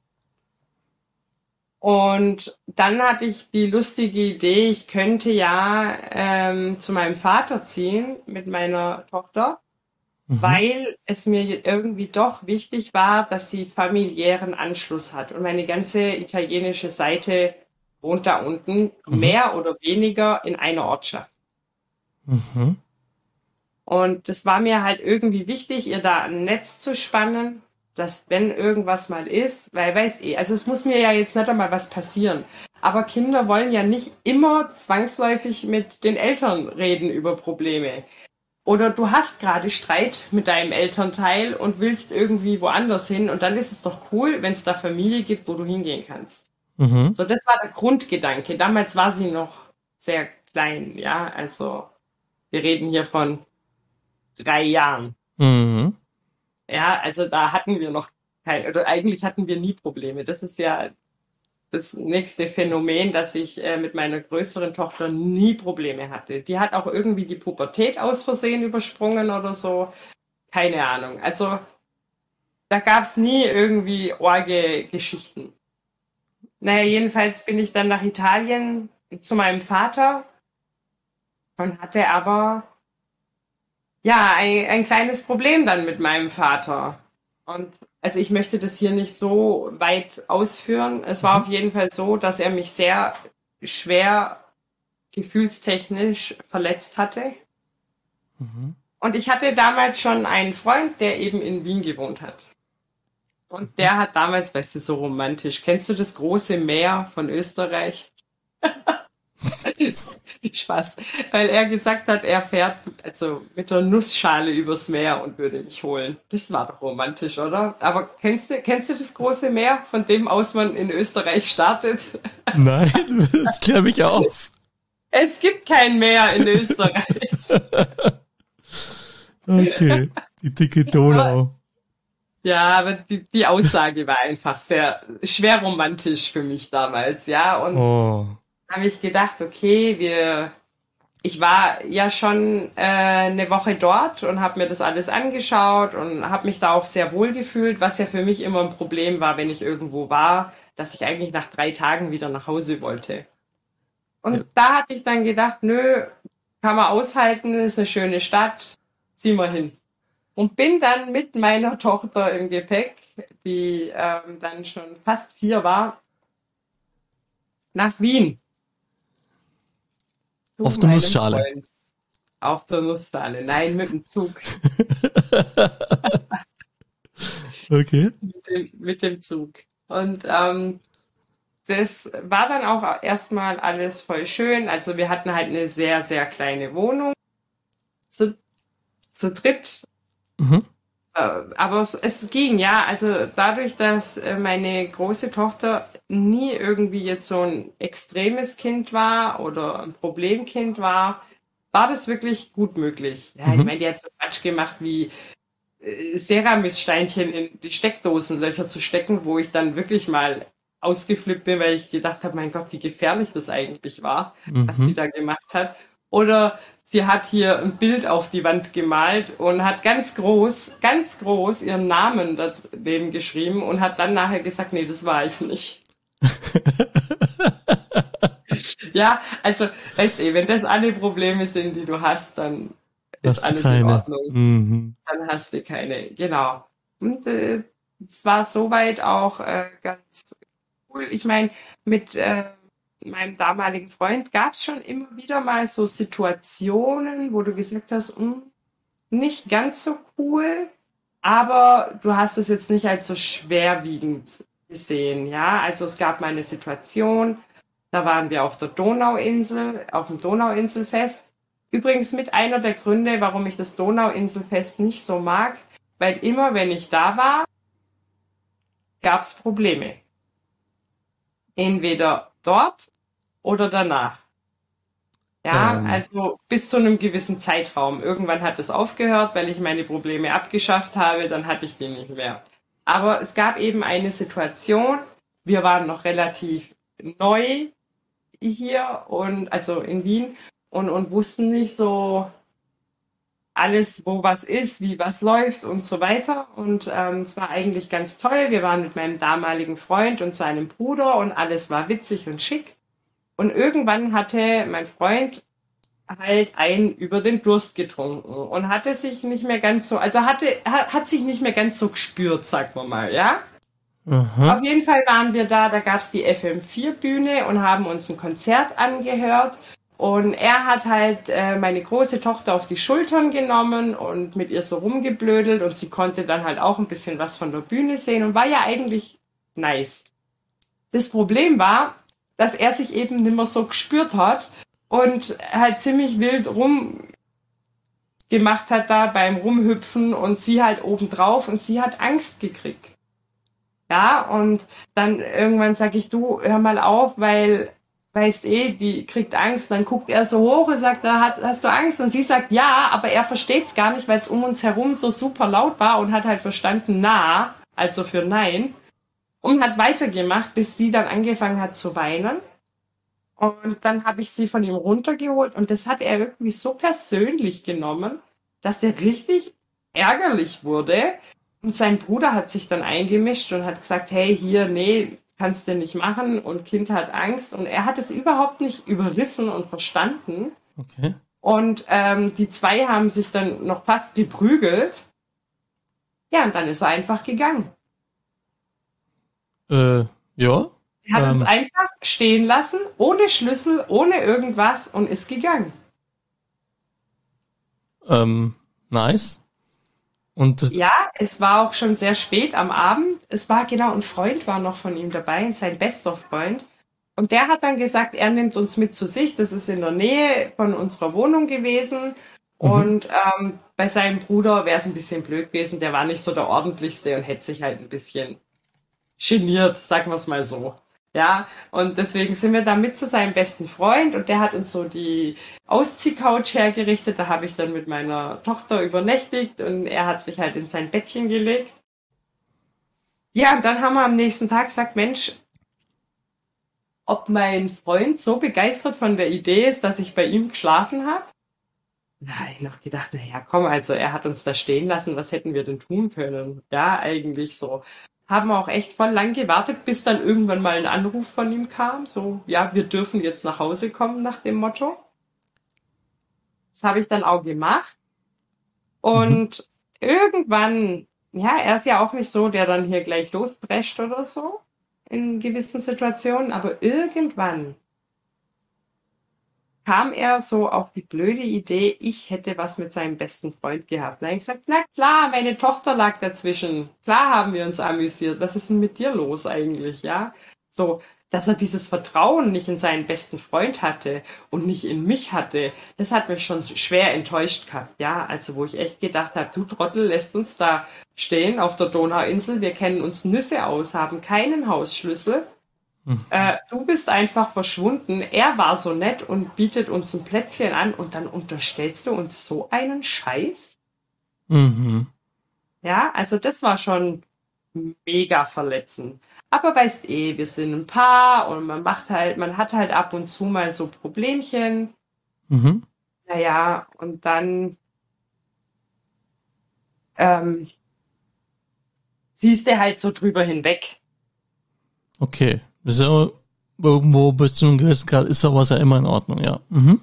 Und dann hatte ich die lustige Idee, ich könnte ja ähm, zu meinem Vater ziehen mit meiner Tochter, Mhm. weil es mir irgendwie doch wichtig war, dass sie familiären Anschluss hat. Und meine ganze italienische Seite wohnt da unten, Mhm. mehr oder weniger in einer Ortschaft. Mhm. Und das war mir halt irgendwie wichtig, ihr da ein Netz zu spannen, dass wenn irgendwas mal ist, weil weißt eh, also es muss mir ja jetzt nicht einmal was passieren. Aber Kinder wollen ja nicht immer zwangsläufig mit den Eltern reden über Probleme. Oder du hast gerade Streit mit deinem Elternteil und willst irgendwie woanders hin und dann ist es doch cool, wenn es da Familie gibt, wo du hingehen kannst. Mhm. So, das war der Grundgedanke. Damals war sie noch sehr klein, ja, also wir reden hier von drei Jahren. Mhm. Ja, also da hatten wir noch kein, oder eigentlich hatten wir nie Probleme. Das ist ja das nächste Phänomen, dass ich äh, mit meiner größeren Tochter nie Probleme hatte. Die hat auch irgendwie die Pubertät aus Versehen übersprungen oder so. Keine Ahnung. Also da gab's nie irgendwie orge Geschichten. Naja, jedenfalls bin ich dann nach Italien zu meinem Vater und hatte aber ja, ein, ein kleines Problem dann mit meinem Vater. Und also ich möchte das hier nicht so weit ausführen. Es war Mhm. auf jeden Fall so, dass er mich sehr schwer gefühlstechnisch verletzt hatte. Mhm. Und ich hatte damals schon einen Freund, der eben in Wien gewohnt hat. Und Mhm. der hat damals, weißt du, so romantisch. Kennst du das große Meer von Österreich? Ist Spaß. Weil er gesagt hat, er fährt also mit der Nussschale übers Meer und würde mich holen. Das war doch romantisch, oder? Aber kennst du, kennst du das große Meer, von dem aus man in Österreich startet? Nein, das klär mich auf. Es gibt kein Meer in Österreich. Okay, die dicke Aber Donau. Ja, aber die, die Aussage war einfach sehr schwer romantisch für mich damals, ja. Und Oh. habe ich gedacht, okay, wir, ich war ja schon äh, eine Woche dort und habe mir das alles angeschaut und habe mich da auch sehr wohl gefühlt, was ja für mich immer ein Problem war, wenn ich irgendwo war, dass ich eigentlich nach drei Tagen wieder nach Hause wollte. Ja. Und da hatte ich dann gedacht, nö, kann man aushalten, ist eine schöne Stadt, zieh mal hin. Und bin dann mit meiner Tochter im Gepäck, die ähm, dann schon fast vier war, nach Wien zu Auf der meinem Nussschale. Freund auf der Nussschale. Nein, mit dem Zug. Okay. Mit dem, mit dem Zug. Und ähm, das war dann auch erstmal alles voll schön. Also wir hatten halt eine sehr, sehr kleine Wohnung zu, zu dritt. Mhm. Äh, Aber es, es ging, ja. Also dadurch, dass äh, meine große Tochter nie irgendwie jetzt so ein extremes Kind war oder ein Problemkind war, war das wirklich gut möglich. Ja, ich Mhm. meine, die hat so Quatsch gemacht wie äh, Ceramissteinchen in die Steckdosenlöcher zu stecken, wo ich dann wirklich mal ausgeflippt bin, weil ich gedacht habe, mein Gott, wie gefährlich das eigentlich war, was die Mhm. da gemacht hat. Oder sie hat hier ein Bild auf die Wand gemalt und hat ganz groß, ganz groß ihren Namen da drin geschrieben und hat dann nachher gesagt, nee, das war ich nicht. Ja, also, weißt du, wenn das alle Probleme sind, die du hast, dann ist Hast du alles in keine. Ordnung. Mhm. Dann hast du keine, genau. Und äh, es war soweit auch äh, ganz cool. Ich meine, mit äh, meinem damaligen Freund gab es schon immer wieder mal so Situationen, wo du gesagt hast, "Hm, nicht ganz so cool, aber du hast es jetzt nicht als so schwerwiegend gesehen, ja. Also es gab mal eine Situation, da waren wir auf der Donauinsel, auf dem Donauinselfest. Übrigens mit einer der Gründe, warum ich das Donauinselfest nicht so mag, weil immer, wenn ich da war, gab es Probleme. Entweder dort oder danach. Ja, Ähm, also bis zu einem gewissen Zeitraum. Irgendwann hat es aufgehört, weil ich meine Probleme abgeschafft habe, dann hatte ich die nicht mehr. Aber es gab eben eine Situation, wir waren noch relativ neu hier und also in Wien und, und wussten nicht so alles, wo was ist, wie was läuft und so weiter. Und ähm, es war eigentlich ganz toll. Wir waren mit meinem damaligen Freund und seinem Bruder und alles war witzig und schick. Und irgendwann hatte mein Freund halt einen über den Durst getrunken und hatte sich nicht mehr ganz so, also hatte, hat, hat sich nicht mehr ganz so gespürt, sagen wir mal, ja. aha. Auf jeden Fall waren wir da, da gab's die F M vier Bühne und haben uns ein Konzert angehört. Und er hat halt äh, meine große Tochter auf die Schultern genommen und mit ihr so rumgeblödelt und sie konnte dann halt auch ein bisschen was von der Bühne sehen und war ja eigentlich nice. Das Problem war, dass er sich eben nimmer so gespürt hat und halt ziemlich wild rumgemacht hat da beim Rumhüpfen und sie halt obendrauf und sie hat Angst gekriegt. Ja, und dann irgendwann sag ich, du, hör mal auf, weil, weißt eh, die kriegt Angst. Dann guckt er so hoch und sagt, da hast, hast du Angst? Und sie sagt, ja, aber er versteht's gar nicht, weil es um uns herum so super laut war und hat halt verstanden, na, also für nein. Und hat weitergemacht, bis sie dann angefangen hat zu weinen. Und dann habe ich sie von ihm runtergeholt und das hat er irgendwie so persönlich genommen, dass er richtig ärgerlich wurde. Und sein Bruder hat sich dann eingemischt und hat gesagt, hey, hier, nee, kannst du nicht machen und Kind hat Angst. Und er hat es überhaupt nicht überrissen und verstanden. Okay. Und ähm, die zwei haben sich dann noch fast geprügelt. Ja, und dann ist er einfach gegangen. Äh, ja. Er hat uns Ähm, einfach stehen lassen, ohne Schlüssel, ohne irgendwas und ist gegangen. ähm, nice. Und äh, Ja, es war auch schon sehr spät am Abend. Es war genau, ein Freund war noch von ihm dabei, sein bester Freund. Und der hat dann gesagt, er nimmt uns mit zu sich. Das ist in der Nähe von unserer Wohnung gewesen. mhm. Und ähm, bei seinem Bruder wäre es ein bisschen blöd gewesen. Der war nicht so der ordentlichste und hätte sich halt ein bisschen geniert, sagen wir es mal so. Ja, und deswegen sind wir da mit zu seinem besten Freund und der hat uns so die Ausziehcouch hergerichtet. Da habe ich dann mit meiner Tochter übernächtigt und er hat sich halt in sein Bettchen gelegt. Ja, und dann haben wir am nächsten Tag gesagt, Mensch, ob mein Freund so begeistert von der Idee ist, dass ich bei ihm geschlafen habe. Da habe ich noch gedacht, na ja, komm, also er hat uns da stehen lassen, was hätten wir denn tun können? Ja, eigentlich so. Haben wir auch echt voll lang gewartet, bis dann irgendwann mal ein Anruf von ihm kam, so, ja, wir dürfen jetzt nach Hause kommen nach dem Motto. Das habe ich dann auch gemacht. Mhm. Und irgendwann, ja, er ist ja auch nicht so, der dann hier gleich losprescht oder so in gewissen Situationen, aber irgendwann kam er so auf die blöde Idee, ich hätte was mit seinem besten Freund gehabt. Da habe ich gesagt, na klar, meine Tochter lag dazwischen. Klar haben wir uns amüsiert. Was ist denn mit dir los eigentlich, ja? So, dass er dieses Vertrauen nicht in seinen besten Freund hatte und nicht in mich hatte, das hat mich schon schwer enttäuscht gehabt, ja? Also, wo ich echt gedacht habe, du Trottel, lässt uns da stehen auf der Donauinsel, wir kennen uns Nüsse aus, haben keinen Hausschlüssel. Mhm. Äh, du bist einfach verschwunden. Er war so nett und bietet uns ein Plätzchen an und dann unterstellst du uns so einen Scheiß? Mhm. Ja, also das war schon mega verletzend. Aber weißt eh, wir sind ein Paar und man macht halt, man hat halt ab und zu mal so Problemchen. Mhm. Naja, und dann ähm, siehst du halt so drüber hinweg. Okay. Das ist ja irgendwo bis zu einem gewissen Grad ist sowas ja immer in Ordnung, ja. Mhm.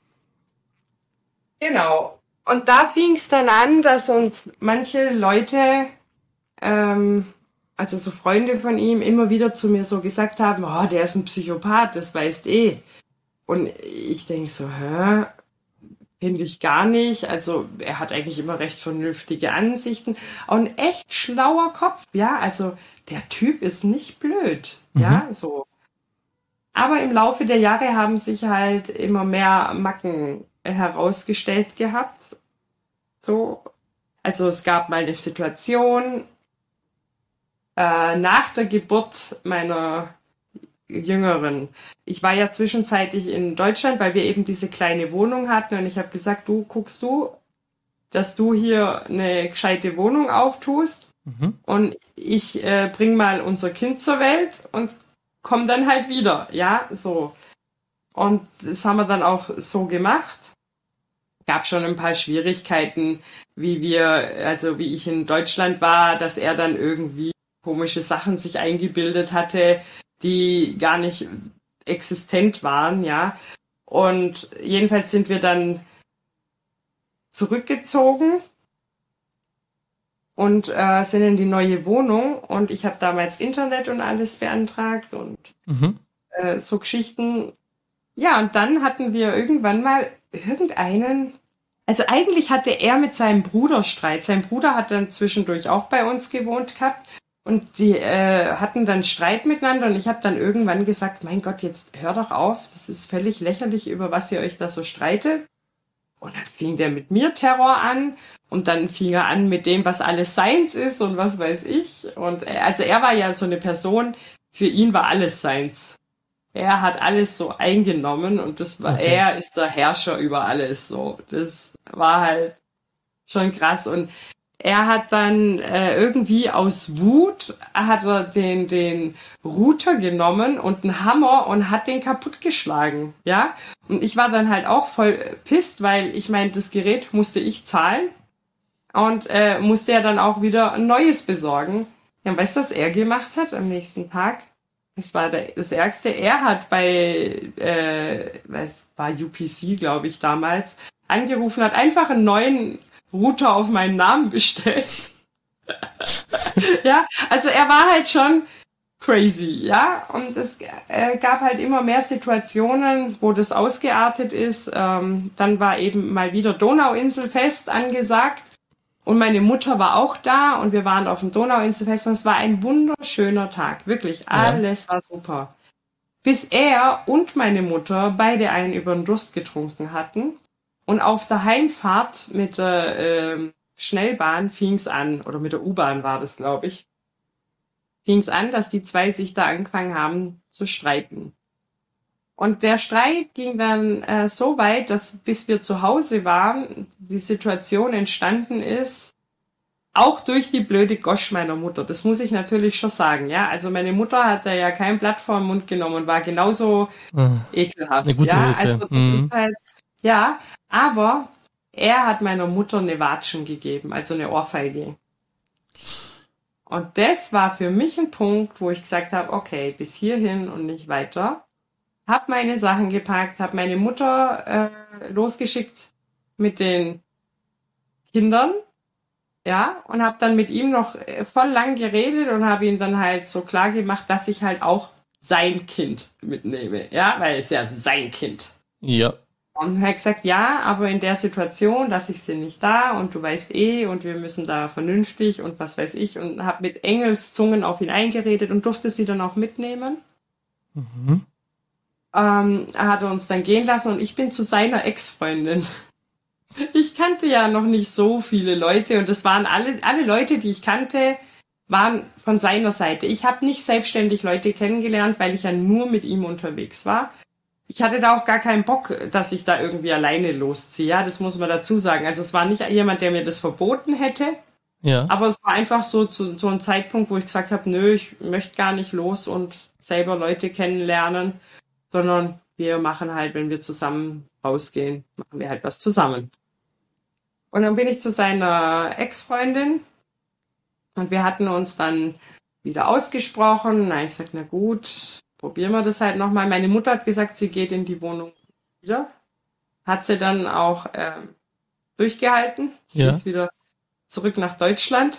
Genau. Und da fing es dann an, dass uns manche Leute ähm, also so Freunde von ihm immer wieder zu mir so gesagt haben, oh, der ist ein Psychopath, das weißt eh. Und ich denke so, hä? Finde ich gar nicht. Also er hat eigentlich immer recht vernünftige Ansichten. Auch ein echt schlauer Kopf, ja. Also der Typ ist nicht blöd, Mhm. ja, so. Aber im Laufe der Jahre haben sich halt immer mehr Macken herausgestellt gehabt. So. Also es gab mal eine Situation, äh, nach der Geburt meiner Jüngeren. Ich war ja zwischenzeitlich in Deutschland, weil wir eben diese kleine Wohnung hatten und ich habe gesagt, du guckst du, dass du hier eine gescheite Wohnung auftust Mhm. und ich äh, bring mal unser Kind zur Welt und komm dann halt wieder, ja, so. Und das haben wir dann auch so gemacht. Gab schon ein paar Schwierigkeiten, wie wir, also wie ich in Deutschland war, dass er dann irgendwie komische Sachen sich eingebildet hatte, die gar nicht existent waren, ja. Und jedenfalls sind wir dann zurückgezogen und äh, sind in die neue Wohnung und ich habe damals Internet und alles beantragt und Mhm. äh, so Geschichten. Ja, und dann hatten wir irgendwann mal irgendeinen, also eigentlich hatte er mit seinem Bruder Streit. Sein Bruder hat dann zwischendurch auch bei uns gewohnt gehabt und die äh, hatten dann Streit miteinander und ich habe dann irgendwann gesagt, mein Gott, jetzt hör doch auf, das ist völlig lächerlich, über was ihr euch da so streitet. Und dann fing der mit mir Terror an und dann fing er an mit dem, was alles seins ist und was weiß ich. Und äh, also er war ja so eine Person, für ihn war alles seins. Er hat alles so eingenommen und das war, Okay. er ist der Herrscher über alles so. Das war halt schon krass und er hat dann äh, irgendwie aus Wut hat er den den Router genommen und einen Hammer und hat den kaputtgeschlagen, ja? Und ich war dann halt auch voll pisst, weil ich meine, das Gerät musste ich zahlen und äh, musste ja dann auch wieder ein neues besorgen. Ja, und weißt du, was er gemacht hat am nächsten Tag? Das war der, das Ärgste. Er hat bei, äh, was war U P C, glaube ich, damals, angerufen, hat einfach einen neuen Router auf meinen Namen bestellt. Ja, also er war halt schon crazy, ja. Und es äh, gab halt immer mehr Situationen, wo das ausgeartet ist. Ähm, dann war eben mal wieder Donauinselfest angesagt. Und meine Mutter war auch da und wir waren auf dem Donauinselfest und es war ein wunderschöner Tag. Wirklich, Ja. alles war super. Bis er und meine Mutter beide einen über den Durst getrunken hatten. Und auf der Heimfahrt mit der ähm, Schnellbahn fing's an, oder mit der U-Bahn war das, glaube ich, fing's an, dass die zwei sich da angefangen haben zu streiten. Und der Streit ging dann äh, so weit, dass bis wir zu Hause waren, die Situation entstanden ist, auch durch die blöde Gosch meiner Mutter. Das muss ich natürlich schon sagen, ja. Also meine Mutter hat da ja kein Blatt vor den Mund genommen und war genauso Ah, ekelhaft. eine gute Ja, Hilfe. also das Mhm. ist halt, ja, aber er hat meiner Mutter eine Watschen gegeben, also eine Ohrfeige. Und das war für mich ein Punkt, wo ich gesagt habe, okay, bis hierhin und nicht weiter. Hab meine Sachen gepackt, hab meine Mutter äh, losgeschickt mit den Kindern, ja, und hab dann mit ihm noch äh, voll lang geredet und habe ihm dann halt so klar gemacht, dass ich halt auch sein Kind mitnehme, ja, weil es ja sein Kind. Ja. Und er hat gesagt, ja, aber in der Situation lasse ich sie nicht da und du weißt eh und wir müssen da vernünftig und was weiß ich und habe mit Engelszungen auf ihn eingeredet und durfte sie dann auch mitnehmen. Mhm. Ähm, er hat uns dann gehen lassen und ich bin zu seiner Ex-Freundin. Ich kannte ja noch nicht so viele Leute und das waren alle, alle Leute, die ich kannte, waren von seiner Seite. Ich habe nicht selbstständig Leute kennengelernt, weil ich ja nur mit ihm unterwegs war. Ich hatte da auch gar keinen Bock, dass ich da irgendwie alleine losziehe. Ja, das muss man dazu sagen. Also es war nicht jemand, der mir das verboten hätte, Ja. aber es war einfach so zu so ein Zeitpunkt, wo ich gesagt habe, nö, ich möchte gar nicht los und selber Leute kennenlernen, sondern wir machen halt, wenn wir zusammen rausgehen, machen wir halt was zusammen. Und dann bin ich zu seiner Ex-Freundin und wir hatten uns dann wieder ausgesprochen. Na, ich sag, na gut, probieren wir das halt nochmal. Meine Mutter hat gesagt, sie geht in die Wohnung wieder. Hat sie dann auch ähm, durchgehalten. Sie Ja. ist wieder zurück nach Deutschland.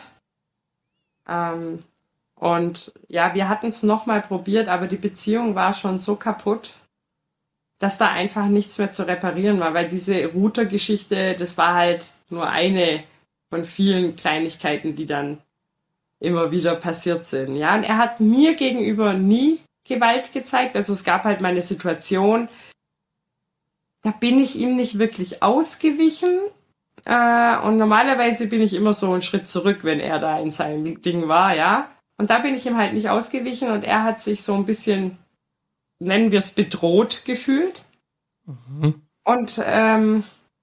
Ähm, und ja, wir hatten es nochmal probiert, aber die Beziehung war schon so kaputt, dass da einfach nichts mehr zu reparieren war, weil diese Router-Geschichte, das war halt nur eine von vielen Kleinigkeiten, die dann immer wieder passiert sind. Ja, und er hat mir gegenüber nie Gewalt gezeigt. Also es gab halt mal eine Situation, da bin ich ihm nicht wirklich ausgewichen. Äh, und normalerweise bin ich immer so einen Schritt zurück, wenn er da in seinem Ding war, ja. Und da bin ich ihm halt nicht ausgewichen und er hat sich so ein bisschen, nennen wir es, bedroht gefühlt. Mhm. Und ähm,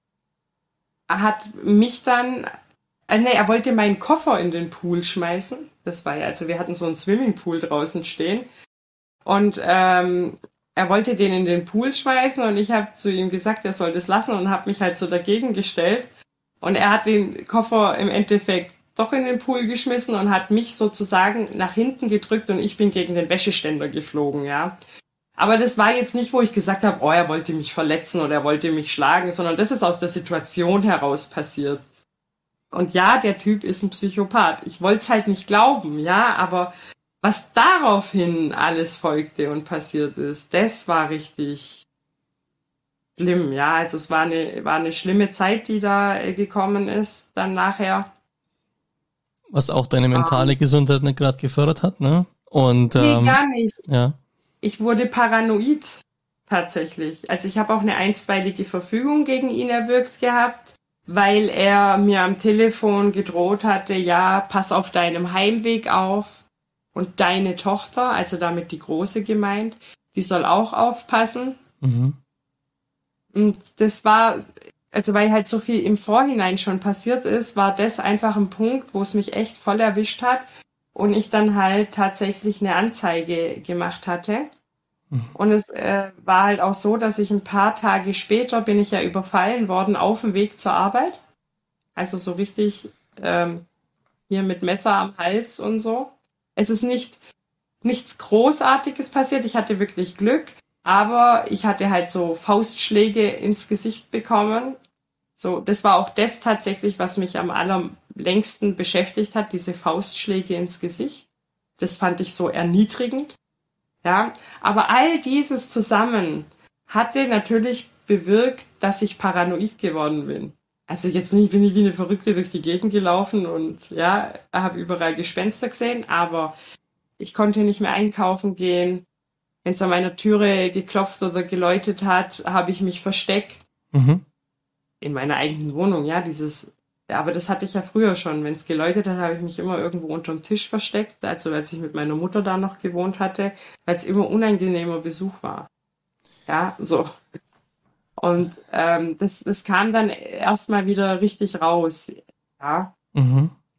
er hat mich dann, äh, nee, er wollte meinen Koffer in den Pool schmeißen. Das war ja, also wir hatten so einen Swimmingpool draußen stehen. Und ähm, er wollte den in den Pool schmeißen und ich habe zu ihm gesagt, er soll das lassen und habe mich halt so dagegen gestellt. Und er hat den Koffer im Endeffekt doch in den Pool geschmissen und hat mich sozusagen nach hinten gedrückt und ich bin gegen den Wäscheständer geflogen, ja. Aber das war jetzt nicht, wo ich gesagt habe, oh, er wollte mich verletzen oder er wollte mich schlagen, sondern das ist aus der Situation heraus passiert. Und ja, der Typ ist ein Psychopath. Ich wollte es halt nicht glauben, ja, aber was daraufhin alles folgte und passiert ist, das war richtig schlimm, ja. Also es war eine, war eine schlimme Zeit, die da äh, gekommen ist, dann nachher. Was auch deine mentale Ähm, Gesundheit nicht gerade gefördert hat, ne? Und nee, ähm, gar nicht. ja. Ich wurde paranoid, tatsächlich. Also ich habe auch eine einstweilige Verfügung gegen ihn erwirkt gehabt, weil er mir am Telefon gedroht hatte, ja, pass auf deinem Heimweg auf und deine Tochter, also damit die Große gemeint, die soll auch aufpassen. Mhm. Und das war, also weil halt so viel im Vorhinein schon passiert ist, war das einfach ein Punkt, wo es mich echt voll erwischt hat und ich dann halt tatsächlich eine Anzeige gemacht hatte. Und es äh, war halt auch so, dass ich ein paar Tage später bin ich ja überfallen worden auf dem Weg zur Arbeit. Also so richtig ähm, hier mit Messer am Hals und so. Es ist nicht nichts Großartiges passiert. Ich hatte wirklich Glück, aber ich hatte halt so Faustschläge ins Gesicht bekommen. So, das war auch das tatsächlich, was mich am allerlängsten beschäftigt hat, diese Faustschläge ins Gesicht. Das fand ich so erniedrigend. Ja, aber all dieses zusammen hatte natürlich bewirkt, dass ich paranoid geworden bin. Also jetzt nicht, bin ich wie eine Verrückte durch die Gegend gelaufen und ja, habe überall Gespenster gesehen, aber ich konnte nicht mehr einkaufen gehen. Wenn es an meiner Türe geklopft oder geläutet hat, habe ich mich versteckt Mhm. in meiner eigenen Wohnung. Ja, dieses, aber das hatte ich ja früher schon. Wenn es geläutet hat, habe ich mich immer irgendwo unterm Tisch versteckt. Also als ich mit meiner Mutter da noch gewohnt hatte, weil es immer unangenehmer Besuch war. Ja, so. Und ähm, das, das kam dann erstmal wieder richtig raus. Ja. Mhm.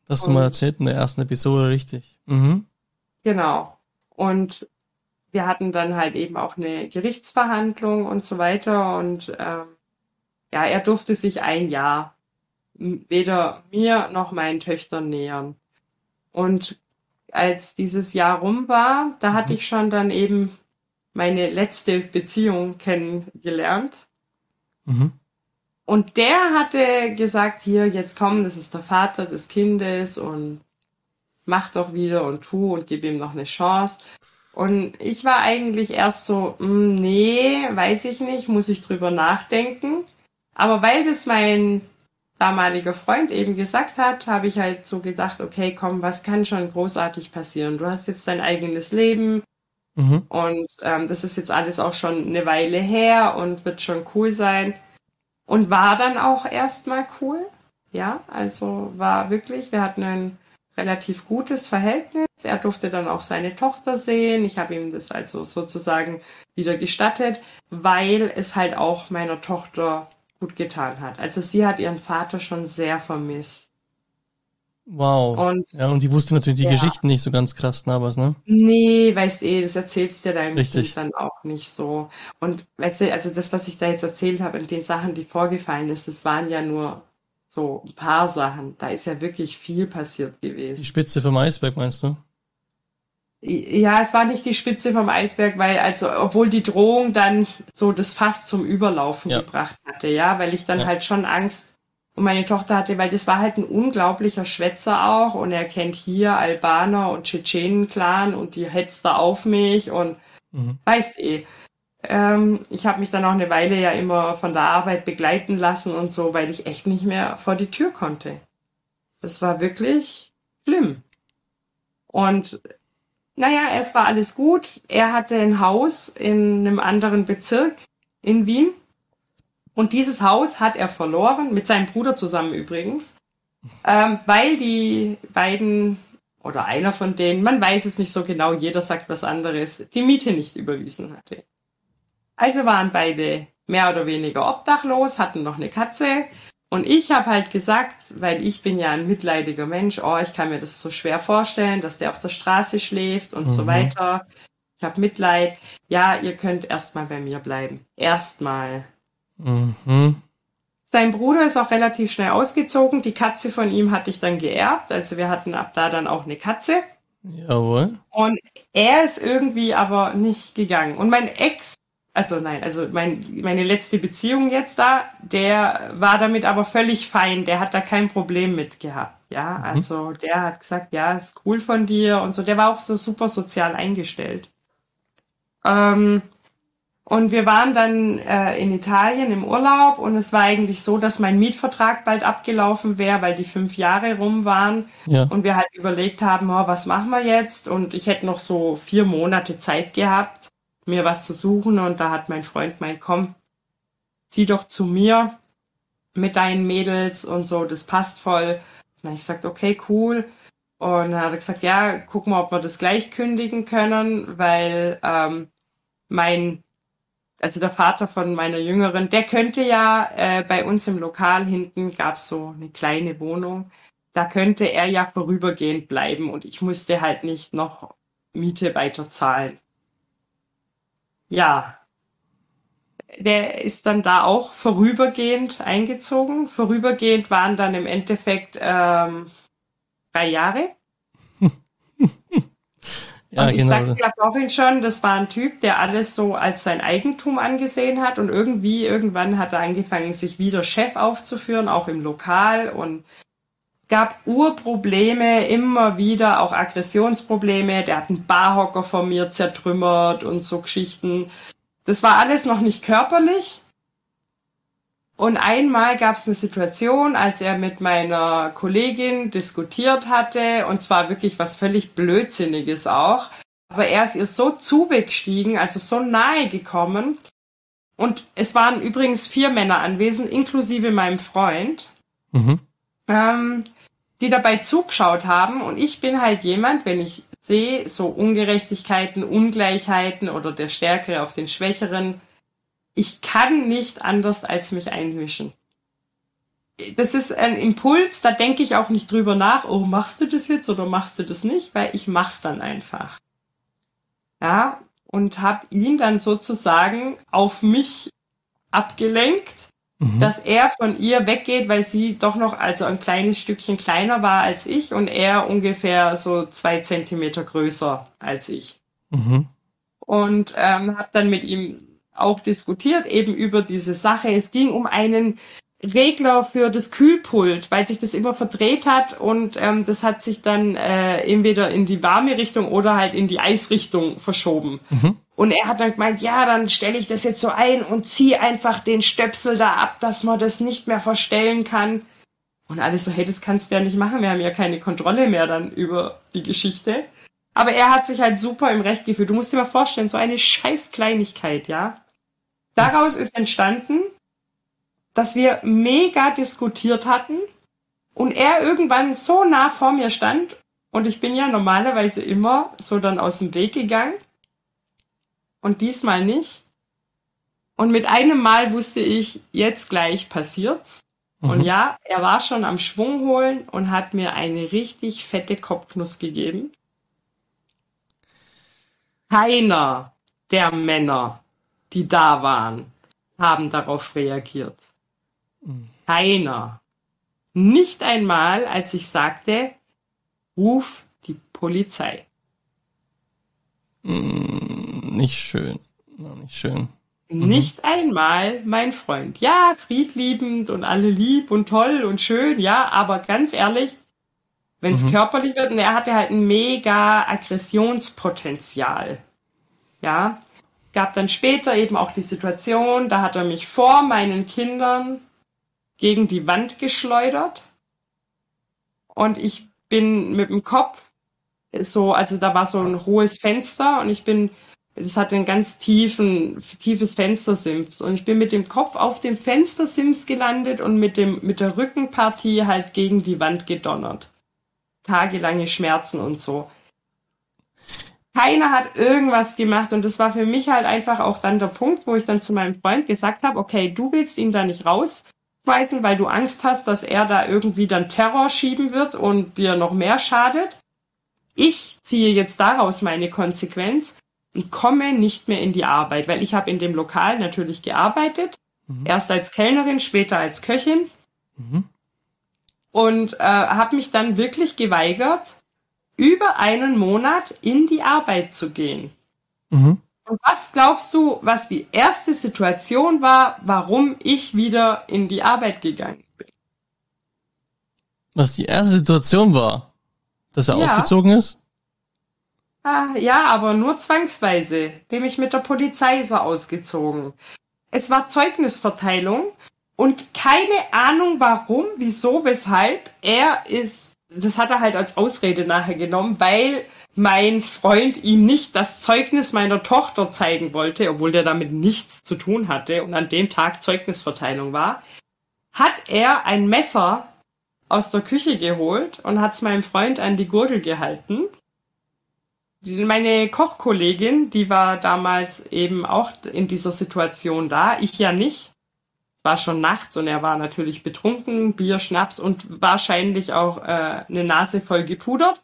Das hast du mal erzählt in der ersten Episode, richtig. Mhm. Genau. Und wir hatten dann halt eben auch eine Gerichtsverhandlung und so weiter. Und ähm, ja, er durfte sich ein Jahr weder mir noch meinen Töchtern nähern. Und als dieses Jahr rum war, da hatte Mhm. ich schon dann eben meine letzte Beziehung kennengelernt. Mhm. Und der hatte gesagt, hier, jetzt komm, das ist der Vater des Kindes und mach doch wieder und tu und gib ihm noch eine Chance. Und ich war eigentlich erst so, mh, nee, weiß ich nicht, muss ich drüber nachdenken. Aber weil das mein damaliger Freund eben gesagt hat, habe ich halt so gedacht, okay, komm, was kann schon großartig passieren? Du hast jetzt dein eigenes Leben Mhm. und ähm, das ist jetzt alles auch schon eine Weile her und wird schon cool sein. Und war dann auch erstmal cool. Ja, also war wirklich, wir hatten ein relativ gutes Verhältnis. Er durfte dann auch seine Tochter sehen. Ich habe ihm das also sozusagen wieder gestattet, weil es halt auch meiner Tochter gut getan hat. Also sie hat ihren Vater schon sehr vermisst. Wow. Und Ja, und die wusste natürlich die ja, Geschichten nicht so ganz krass, Nabas, ne? nee, weißt eh, das erzählst du deinem Kind Richtig. dann auch nicht so. Und weißt du, also das, was ich da jetzt erzählt habe und den Sachen, die vorgefallen ist, das waren ja nur so ein paar Sachen. Da ist ja wirklich viel passiert Die gewesen. Spitze vom Eisberg, meinst du? Ja, es war nicht die Spitze vom Eisberg, weil also, obwohl die Drohung dann so das Fass zum Überlaufen Ja. gebracht hatte, ja, weil ich dann Ja. halt schon Angst um meine Tochter hatte, weil das war halt ein unglaublicher Schwätzer auch und er kennt hier Albaner und Tschetschenen-Clan und die hetzt da auf mich und Mhm. weißt eh. Ähm, ich habe mich dann auch eine Weile ja immer von der Arbeit begleiten lassen und so, weil ich echt nicht mehr vor die Tür konnte. Das war wirklich schlimm. Und naja, es war alles gut. Er hatte ein Haus in einem anderen Bezirk in Wien. Und dieses Haus hat er verloren, mit seinem Bruder zusammen übrigens, ähm, weil die beiden oder einer von denen, man weiß es nicht so genau, jeder sagt was anderes, die Miete nicht überwiesen hatte. Also waren beide mehr oder weniger obdachlos, hatten noch eine Katze. Und ich habe halt gesagt, weil ich bin ja ein mitleidiger Mensch, oh, ich kann mir das so schwer vorstellen, dass der auf der Straße schläft und Mhm. so weiter. Ich habe Mitleid. Ja, ihr könnt erstmal bei mir bleiben. Erstmal. Mhm. Sein Bruder ist auch relativ schnell ausgezogen. Die Katze von ihm hatte ich dann geerbt. Also wir hatten ab da dann auch eine Katze. Jawohl. Und er ist irgendwie aber nicht gegangen. Und mein Ex, also nein, also mein, meine letzte Beziehung jetzt da, der war damit aber völlig fein. Der hat da kein Problem mit gehabt. Ja, Mhm. also der hat gesagt, ja, ist cool von dir und so. Der war auch so super sozial eingestellt. Ähm, und wir waren dann äh, in Italien im Urlaub und es war eigentlich so, dass mein Mietvertrag bald abgelaufen wäre, weil die fünf Jahre rum waren. Ja. Und wir halt überlegt haben, oh, was machen wir jetzt? Und ich hätte noch so vier Monate Zeit gehabt, mir was zu suchen. Und da hat mein Freund gemeint, komm, zieh doch zu mir mit deinen Mädels und so, das passt voll. Und dann hab ich gesagt, okay, cool. Und dann hat er gesagt, ja, gucken wir, ob wir das gleich kündigen können, weil ähm, mein also der Vater von meiner Jüngeren, der könnte ja äh, bei uns im Lokal hinten gab's so eine kleine Wohnung, da könnte er ja vorübergehend bleiben und ich musste halt nicht noch Miete weiter zahlen. Ja, der ist dann da auch vorübergehend eingezogen. Vorübergehend waren dann im Endeffekt ähm, drei Jahre. Ja, Und ich genau. sagte ja vorhin schon, das war ein Typ, der alles so als sein Eigentum angesehen hat und irgendwie, irgendwann hat er angefangen, sich wieder Chef aufzuführen, auch im Lokal und gab Urprobleme, immer wieder, auch Aggressionsprobleme. Der hat einen Barhocker von mir zertrümmert und so Geschichten. Das war alles noch nicht körperlich. Und einmal gab es eine Situation, als er mit meiner Kollegin diskutiert hatte, und zwar wirklich was völlig Blödsinniges auch. Aber er ist ihr so zugestiegen, also so nahe gekommen. Und es waren übrigens vier Männer anwesend, inklusive meinem Freund, Mhm. ähm, die dabei zugeschaut haben. Und ich bin halt jemand, wenn ich sehe, so Ungerechtigkeiten, Ungleichheiten oder der Stärkere auf den Schwächeren, ich kann nicht anders als mich einmischen. das ist ein Impuls, da denke ich auch nicht drüber nach, oh, machst du das jetzt oder machst du das nicht, weil ich mach's dann einfach. Ja, und habe ihn dann sozusagen auf mich abgelenkt, mhm. dass er von ihr weggeht, weil sie doch noch also ein kleines Stückchen kleiner war als ich und er ungefähr so zwei Zentimeter größer als ich. Mhm. Und ähm, habe dann mit ihm auch diskutiert, eben über diese Sache. Es ging um einen Regler für das Kühlpult, weil sich das immer verdreht hat und ähm, das hat sich dann äh, entweder in die warme Richtung oder halt in die Eisrichtung verschoben. Mhm. Und er hat dann gemeint, ja, dann stelle ich das jetzt so ein und ziehe einfach den Stöpsel da ab, dass man das nicht mehr verstellen kann. Und alles so, hey, das kannst du ja nicht machen, wir haben ja keine Kontrolle mehr dann über die Geschichte. Aber er hat sich halt super im Recht gefühlt. Du musst dir mal vorstellen, so eine scheiß Kleinigkeit, ja. Daraus das ist entstanden, dass wir mega diskutiert hatten und er irgendwann so nah vor mir stand und ich bin ja normalerweise immer so dann aus dem Weg gegangen und diesmal nicht. Und mit einem Mal wusste ich, jetzt gleich passiert's. Mhm. Und ja, er war schon am Schwung holen und hat mir eine richtig fette Kopfnuss gegeben. Keiner der Männer, die da waren, haben darauf reagiert. Keiner. Nicht einmal, als ich sagte, ruf die Polizei. Nicht schön. Nicht schön. Nicht mhm. einmal mein Freund. Ja, friedliebend und alle lieb und toll und schön, ja, aber ganz ehrlich, wenn es mhm. körperlich wird, und er hatte halt ein mega Aggressionspotenzial. Ja, gab dann später eben auch die Situation, da hat er mich vor meinen Kindern gegen die Wand geschleudert und ich bin mit dem Kopf so, also da war so ein hohes Fenster und ich bin, das hatte einen ganz tiefen, tiefes Fenstersims und ich bin mit dem Kopf auf dem Fenstersims gelandet und mit dem, mit der Rückenpartie halt gegen die Wand gedonnert. Tagelange Schmerzen und so. Keiner hat irgendwas gemacht und das war für mich halt einfach auch dann der Punkt, wo ich dann zu meinem Freund gesagt habe, okay, du willst ihn da nicht rausschmeißen, weil du Angst hast, dass er da irgendwie dann Terror schieben wird und dir noch mehr schadet. Ich ziehe jetzt daraus meine Konsequenz und komme nicht mehr in die Arbeit, weil ich habe in dem Lokal natürlich gearbeitet, mhm. erst als Kellnerin, später als Köchin mhm. und äh, habe mich dann wirklich geweigert, über einen Monat in die Arbeit zu gehen. Mhm. Und was glaubst du, was die erste Situation war, warum ich wieder in die Arbeit gegangen bin? Was die erste Situation war? Dass er ja. ausgezogen ist? Ah, ja, aber nur zwangsweise. Nämlich mit der Polizei ist er ausgezogen. Es war Zeugnisverteilung und keine Ahnung warum, wieso, weshalb. Er ist, das hat er halt als Ausrede nachher genommen, weil mein Freund ihm nicht das Zeugnis meiner Tochter zeigen wollte, obwohl der damit nichts zu tun hatte und an dem Tag Zeugnisverteilung war, hat er ein Messer aus der Küche geholt und hat es meinem Freund an die Gurgel gehalten. Meine Kochkollegin, die war damals eben auch in dieser Situation da, ich ja nicht. Es war schon nachts und er war natürlich betrunken, Bier, Schnaps und wahrscheinlich auch äh, eine Nase voll gepudert.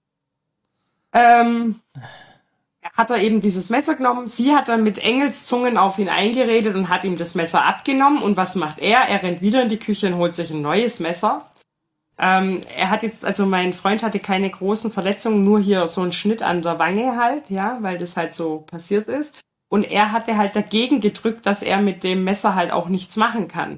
Ähm, hat er eben dieses Messer genommen. Sie hat dann mit Engelszungen auf ihn eingeredet und hat ihm das Messer abgenommen. Und was macht er? Er rennt wieder in die Küche und holt sich ein neues Messer. Ähm, er hat jetzt, also mein Freund hatte keine großen Verletzungen, nur hier so einen Schnitt an der Wange halt, ja, weil das halt so passiert ist. Und er hatte halt dagegen gedrückt, dass er mit dem Messer halt auch nichts machen kann.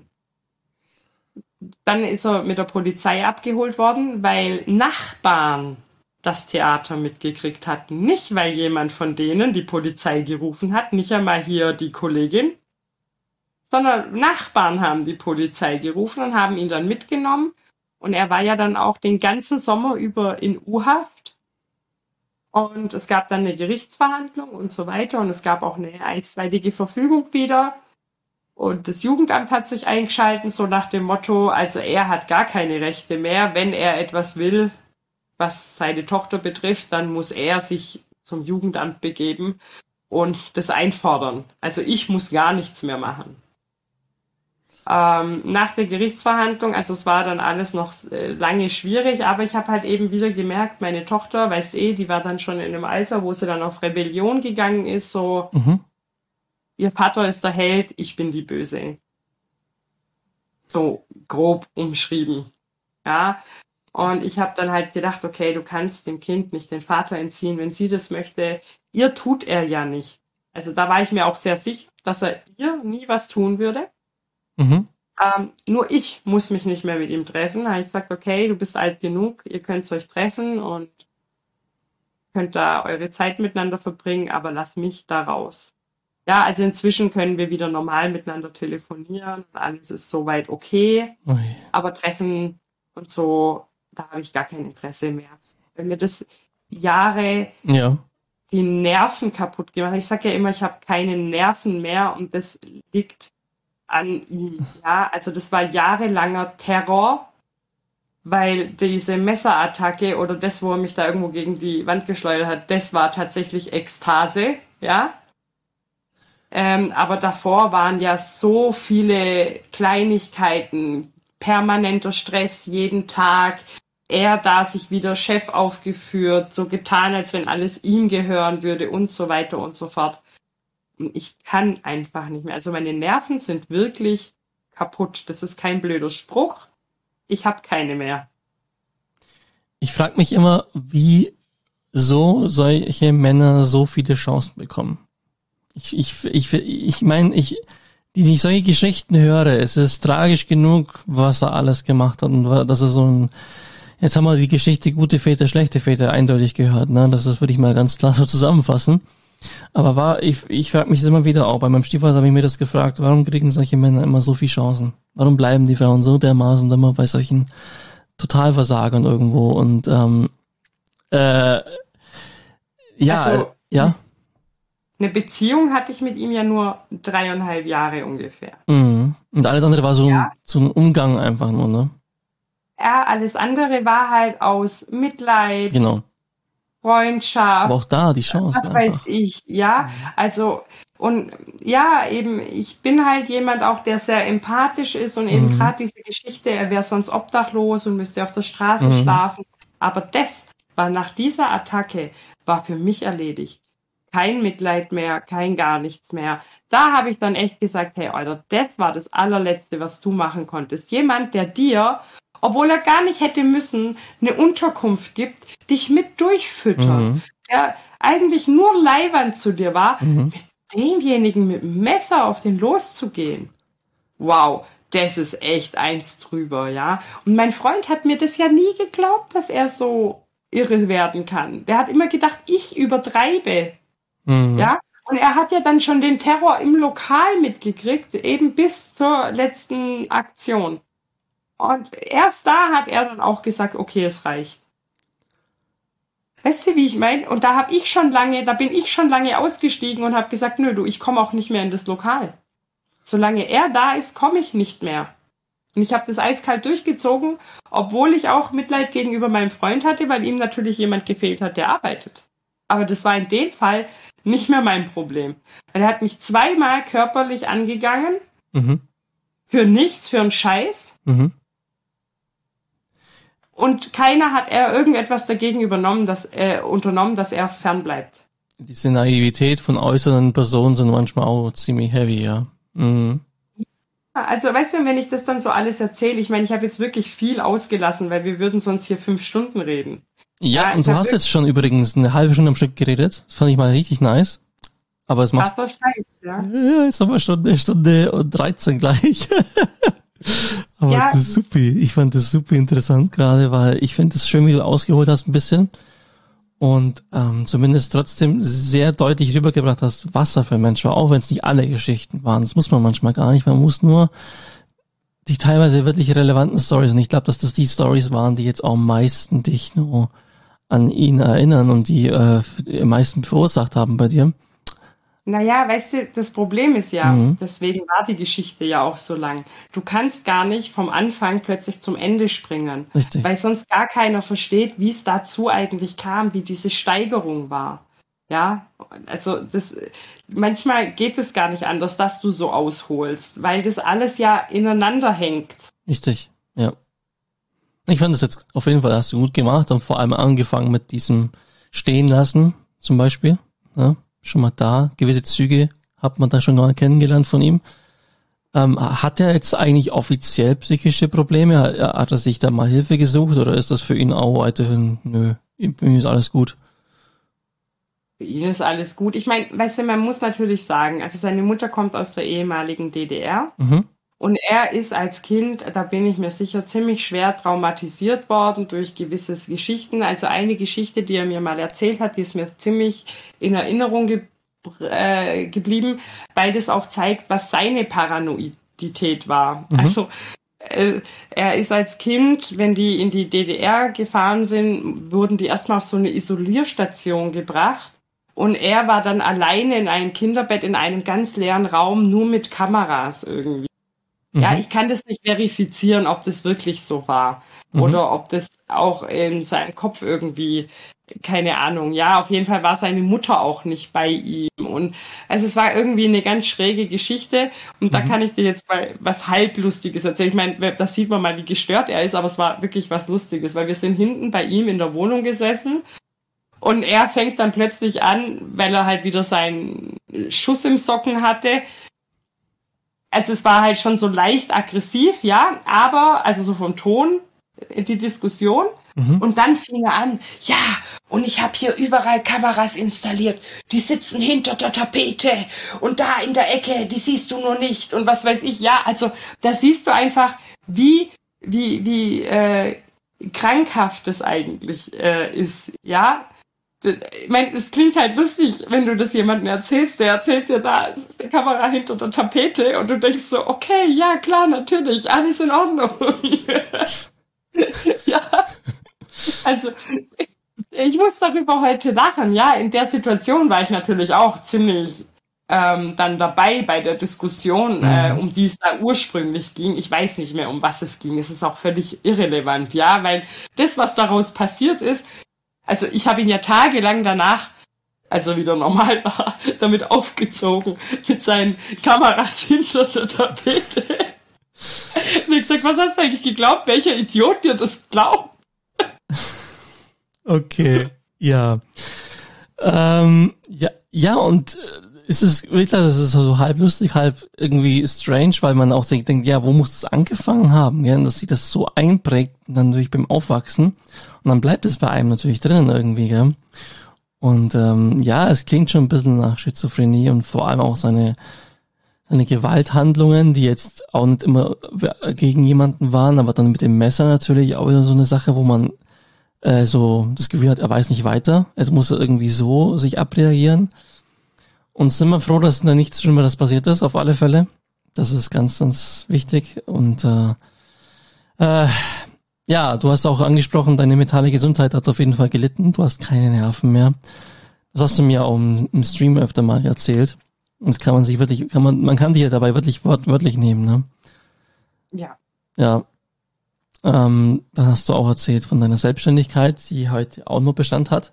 Dann ist er mit der Polizei abgeholt worden, weil Nachbarn das Theater mitgekriegt hatten. Nicht, weil jemand von denen die Polizei gerufen hat, nicht einmal hier die Kollegin, sondern Nachbarn haben die Polizei gerufen und haben ihn dann mitgenommen. Und er war ja dann auch den ganzen Sommer über in U-Haft. Und es gab dann eine Gerichtsverhandlung und so weiter. Und es gab auch eine einstweilige Verfügung wieder. Und das Jugendamt hat sich eingeschaltet, so nach dem Motto, also er hat gar keine Rechte mehr. Wenn er etwas will, was seine Tochter betrifft, dann muss er sich zum Jugendamt begeben und das einfordern. Also ich muss gar nichts mehr machen. ähm, nach der Gerichtsverhandlung, also es war dann alles noch äh, lange schwierig, aber ich habe halt eben wieder gemerkt, meine Tochter, weißt eh, die war dann schon in einem Alter, wo sie dann auf Rebellion gegangen ist, so, Mhm. ihr Vater ist der Held, ich bin die Böse. So grob umschrieben, ja. Und ich habe dann halt gedacht, okay, du kannst dem Kind nicht den Vater entziehen, wenn sie das möchte. Ihr tut er ja nicht. Also da war ich mir auch sehr sicher, dass er ihr nie was tun würde. Mhm. Ähm, nur ich muss mich nicht mehr mit ihm treffen. Da habe ich gesagt, okay, du bist alt genug, ihr könnt euch treffen und könnt da eure Zeit miteinander verbringen, aber lass mich da raus. Ja, also inzwischen können wir wieder normal miteinander telefonieren. Alles ist soweit okay. Ui. Aber Treffen und so, da habe ich gar kein Interesse mehr. Wenn mir das Jahre Ja. die Nerven kaputt gemacht hat. Ich sage ja immer, ich habe keine Nerven mehr und das liegt an ihm. Ja, also das war jahrelanger Terror, weil diese Messerattacke oder das, wo er mich da irgendwo gegen die Wand geschleudert hat, das war tatsächlich Ekstase, ja. Ähm, aber davor waren ja so viele Kleinigkeiten, permanenter Stress jeden Tag, er da sich wieder Chef aufgeführt, so getan, als wenn alles ihm gehören würde und so weiter und so fort. Und ich kann einfach nicht mehr. Also meine Nerven sind wirklich kaputt. Das ist kein blöder Spruch. Ich habe keine mehr. Ich frage mich immer, wie so solche Männer so viele Chancen bekommen. Ich, ich, ich, ich meine, ich, die ich solche Geschichten höre, es ist tragisch genug, was er alles gemacht hat und dass er so ein, jetzt haben wir die Geschichte gute Väter, schlechte Väter eindeutig gehört, ne, das ist, würde ich mal ganz klar so zusammenfassen. Aber war, ich, ich frage mich das immer wieder auch, bei meinem Stiefvater habe ich mir das gefragt, warum kriegen solche Männer immer so viele Chancen? Warum bleiben die Frauen so dermaßen immer bei solchen Totalversagern irgendwo und, ähm, äh, ja, Also, ja. eine Beziehung hatte ich mit ihm ja nur dreieinhalb Jahre ungefähr. Mhm. Und alles andere war so, Ja. ein, so ein Umgang einfach nur, ne? Ja, alles andere war halt aus Mitleid, Genau. Freundschaft, Aber auch da die Chancen was weiß einfach. ich, ja. Also, und ja, eben, ich bin halt jemand auch, der sehr empathisch ist und eben Mhm. gerade diese Geschichte, er wäre sonst obdachlos und müsste auf der Straße Mhm. schlafen. Aber das war nach dieser Attacke, war für mich erledigt. Kein Mitleid mehr, kein gar nichts mehr. Da habe ich dann echt gesagt, hey, Alter, das war das allerletzte, was du machen konntest. Jemand, der dir, obwohl er gar nicht hätte müssen, eine Unterkunft gibt, dich mit durchfüttert, Mhm. der eigentlich nur leiwand zu dir war, Mhm. mit demjenigen mit dem Messer auf den loszugehen. Wow, das ist echt eins drüber, ja. Und mein Freund hat mir das ja nie geglaubt, dass er so irre werden kann. Der hat immer gedacht, ich übertreibe. Mhm. Ja, und er hat ja dann schon den Terror im Lokal mitgekriegt, eben bis zur letzten Aktion. Und erst da hat er dann auch gesagt, okay, es reicht. Weißt du, wie ich meine? Und da habe ich schon lange, da bin ich schon lange ausgestiegen und habe gesagt, nö, du, ich komme auch nicht mehr in das Lokal. Solange er da ist, komme ich nicht mehr. Und ich habe das eiskalt durchgezogen, obwohl ich auch Mitleid gegenüber meinem Freund hatte, weil ihm natürlich jemand gefehlt hat, der arbeitet. Aber das war in dem Fall nicht mehr mein Problem. Weil er hat mich zweimal körperlich angegangen, Mhm. für nichts, für einen Scheiß. Mhm. Und keiner hat er irgendetwas dagegen übernommen, dass, äh, unternommen, dass er fernbleibt. Diese Naivität von äußeren Personen sind manchmal auch ziemlich heavy, ja. Mhm. Also, weißt du, wenn ich das dann so alles erzähle, ich meine, ich habe jetzt wirklich viel ausgelassen, weil wir würden sonst hier fünf Stunden reden. Ja, Ja, und ich du hab hast wirklich jetzt schon übrigens eine halbe Stunde am Stück geredet. Das fand ich mal richtig nice. Aber es macht, krasser Scheiß, ja. ja, jetzt haben wir schon eine Stunde und dreizehn gleich. Aber Ja, das ist super. Ich fand das super interessant gerade, weil ich finde es schön, wie du ausgeholt hast ein bisschen. Und ähm, zumindest trotzdem sehr deutlich rübergebracht hast, was er für ein Mensch war, auch wenn es nicht alle Geschichten waren. Das muss man manchmal gar nicht. Man muss nur die teilweise wirklich relevanten Stories, und ich glaube, dass das die Stories waren, die jetzt auch am meisten dich nur an ihn erinnern und die äh, am meisten verursacht haben bei dir. Naja, weißt du, das Problem ist ja, Mhm. deswegen war die Geschichte ja auch so lang. Du kannst gar nicht vom Anfang plötzlich zum Ende springen, Richtig. weil sonst gar keiner versteht, wie es dazu eigentlich kam, wie diese Steigerung war. Ja, also das, manchmal geht es gar nicht anders, dass du so ausholst, weil das alles ja ineinander hängt. Richtig, ja. Ich fand das jetzt auf jeden Fall, hast du gut gemacht und vor allem angefangen mit diesem Stehen lassen, zum Beispiel. Ja, schon mal da, gewisse Züge hat man da schon mal kennengelernt von ihm. Ähm, hat er jetzt eigentlich offiziell psychische Probleme? Hat, hat er sich da mal Hilfe gesucht oder ist das für ihn auch weiterhin, nö, ihm ist alles gut? Für ihn ist alles gut. Ich meine, weißt du, man muss natürlich sagen, also seine Mutter kommt aus der ehemaligen D D R Mhm. und er ist als Kind, da bin ich mir sicher, ziemlich schwer traumatisiert worden durch gewisse Geschichten. Also eine Geschichte, die er mir mal erzählt hat, die ist mir ziemlich in Erinnerung ge- äh, geblieben, weil das auch zeigt, was seine Paranoidität war. Mhm. Also äh, er ist als Kind, wenn die in die D D R gefahren sind, wurden die erstmal auf so eine Isolierstation gebracht. Und er war dann alleine in einem Kinderbett in einem ganz leeren Raum, nur mit Kameras irgendwie. Mhm. Ja, ich kann das nicht verifizieren, ob das wirklich so war. Mhm. Oder ob das auch in seinem Kopf irgendwie, keine Ahnung. Ja, auf jeden Fall war seine Mutter auch nicht bei ihm. Und also es war irgendwie eine ganz schräge Geschichte. Und da Mhm. kann ich dir jetzt mal was Halblustiges erzählen. Ich meine, da sieht man mal, wie gestört er ist, aber es war wirklich was Lustiges, weil wir sind hinten bei ihm in der Wohnung gesessen. Und er fängt dann plötzlich an, weil er halt wieder seinen Schuss im Socken hatte. Also es war halt schon so leicht aggressiv, ja, aber, also so vom Ton, die Diskussion. Mhm. Und dann fing er an, ja, und ich habe hier überall Kameras installiert. Die sitzen hinter der Tapete und da in der Ecke, die siehst du nur nicht. Und was weiß ich, ja, also da siehst du einfach, wie, wie, wie äh, krankhaft das eigentlich äh, ist, ja. Ich meine, es klingt halt lustig, wenn du das jemandem erzählst, der erzählt dir, da ist die Kamera hinter der Tapete und du denkst so, okay, ja, klar, natürlich, alles in Ordnung. Ja, also ich muss darüber heute lachen. Ja, in der Situation war ich natürlich auch ziemlich ähm, dann dabei bei der Diskussion, Mhm. äh, um die es da ursprünglich ging. Ich weiß nicht mehr, um was es ging. Es ist auch völlig irrelevant, ja, weil das, was daraus passiert ist, also ich habe ihn ja tagelang danach, als er wieder normal war, damit aufgezogen mit seinen Kameras hinter der Tapete. Und ich gesagt, was hast du eigentlich geglaubt? Welcher Idiot dir das glaubt? Okay, ja. Ähm, ja, ja, und äh, ist es wirklich, das ist so halb lustig, halb irgendwie strange, weil man auch denkt, denkt, ja, wo muss das angefangen haben, gell? Dass sich das so einprägt und dann natürlich beim Aufwachsen und dann bleibt es bei einem natürlich drinnen irgendwie, gell? Und ähm, ja, es klingt schon ein bisschen nach Schizophrenie und vor allem auch seine seine Gewalthandlungen, die jetzt auch nicht immer gegen jemanden waren, aber dann mit dem Messer natürlich auch wieder so eine Sache, wo man äh, so das Gefühl hat, er weiß nicht weiter, es muss irgendwie so sich abreagieren. Und sind wir froh, dass da nichts Schlimmeres passiert ist, auf alle Fälle. Das ist ganz, ganz wichtig. Und äh, äh, ja, du hast auch angesprochen, deine mentale Gesundheit hat auf jeden Fall gelitten. Du hast keine Nerven mehr. Das hast du mir auch im, im Stream öfter mal erzählt. Und das kann man sich wirklich, kann man, man kann die ja dabei wirklich wortwörtlich nehmen, ne? Ja. Ja. Ähm, dann hast du auch erzählt von deiner Selbstständigkeit, die heute auch noch Bestand hat.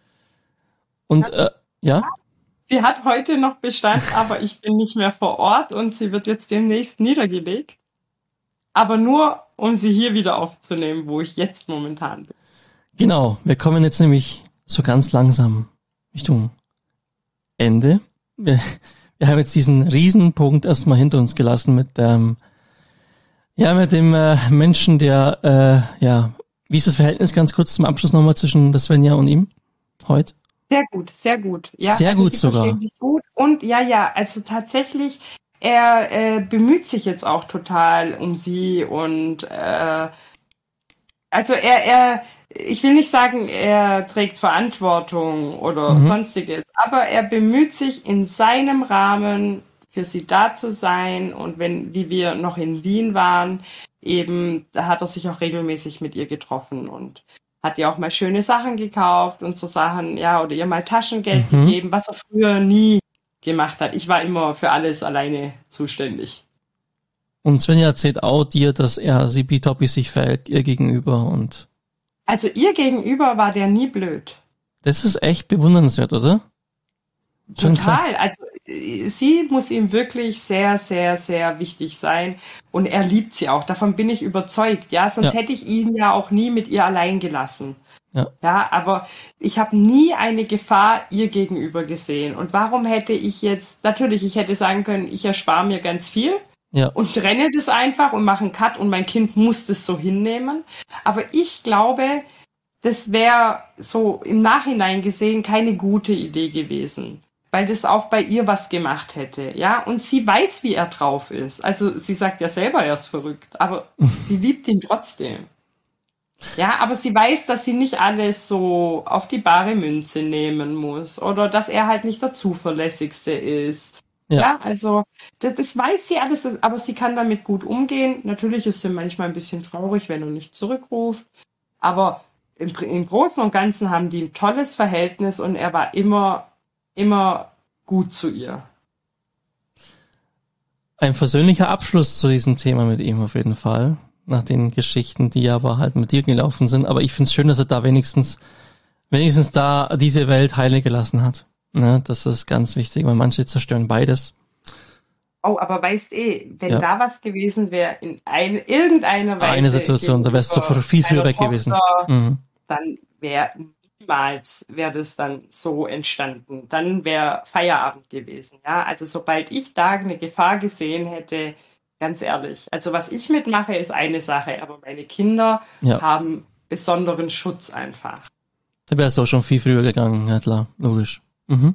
Und ja. Äh, ja? Sie hat heute noch Bestand, aber ich bin nicht mehr vor Ort und sie wird jetzt demnächst niedergelegt. Aber nur, um sie hier wieder aufzunehmen, wo ich jetzt momentan bin. Genau, wir kommen jetzt nämlich so ganz langsam Richtung Ende. Wir, wir haben jetzt diesen Riesenpunkt erstmal hinter uns gelassen mit ähm, ja, mit dem äh, Menschen, der, äh, ja, wie ist das Verhältnis ganz kurz zum Abschluss nochmal zwischen der Svenja und ihm heute? Sehr gut, sehr gut. Ja, sehr also gut sie sogar. Verstehen sich gut und ja, ja, also tatsächlich, er äh, bemüht sich jetzt auch total um sie und äh, also er, er, ich will nicht sagen, er trägt Verantwortung oder Mhm. sonstiges, aber er bemüht sich in seinem Rahmen für sie da zu sein und wenn, wie wir noch in Wien waren, eben, da hat er sich auch regelmäßig mit ihr getroffen und hat ihr auch mal schöne Sachen gekauft und so Sachen, ja, oder ihr mal Taschengeld Mhm. gegeben, was er früher nie gemacht hat. Ich war immer für alles alleine zuständig. Und Svenja erzählt auch dir, dass er Sippitoppi sich verhält ihr gegenüber und Also ihr gegenüber war der nie blöd. das ist echt bewundernswert, oder? Total. Also sie muss ihm wirklich sehr, sehr, sehr wichtig sein und er liebt sie auch. Davon bin ich überzeugt. Ja, sonst ja. hätte ich ihn ja auch nie mit ihr allein gelassen. Ja, ja, aber ich habe nie eine Gefahr ihr gegenüber gesehen. Und warum hätte ich jetzt, natürlich, ich hätte sagen können, ich erspare mir ganz viel ja. und trenne das einfach und mache einen Cut und mein Kind muss das so hinnehmen. Aber ich glaube, das wäre so im Nachhinein gesehen keine gute Idee gewesen, weil das auch bei ihr was gemacht hätte, ja, und sie weiß, wie er drauf ist. Also sie sagt ja selber, er ist verrückt, aber sie liebt ihn trotzdem. Ja, aber sie weiß, dass sie nicht alles so auf die bare Münze nehmen muss oder dass er halt nicht der Zuverlässigste ist. Ja, ja also das, das weiß sie alles, aber sie kann damit gut umgehen. Natürlich ist sie manchmal ein bisschen traurig, wenn er nicht zurückruft, aber im, im Großen und Ganzen haben die ein tolles Verhältnis und er war immer, immer gut zu ihr. Ein versöhnlicher Abschluss zu diesem Thema mit ihm auf jeden Fall. Nach den Geschichten, die aber halt mit dir gelaufen sind. Aber ich finde es schön, dass er da wenigstens, wenigstens da diese Welt heile gelassen hat. Ne? Das ist ganz wichtig, weil manche zerstören beides. Oh, aber weißt eh, wenn ja. da was gewesen wäre, in ein, irgendeiner Weise. Eine Situation, da wärst du sofort viel, viel weg Tochter, gewesen. Mhm. Dann wäre niemals, wäre das dann so entstanden. Dann wäre Feierabend gewesen. Ja, also sobald ich da eine Gefahr gesehen hätte, ganz ehrlich. Also was ich mitmache, ist eine Sache, aber meine Kinder ja. haben besonderen Schutz einfach. Da wärst du auch schon viel früher gegangen, ja klar, logisch. Mhm.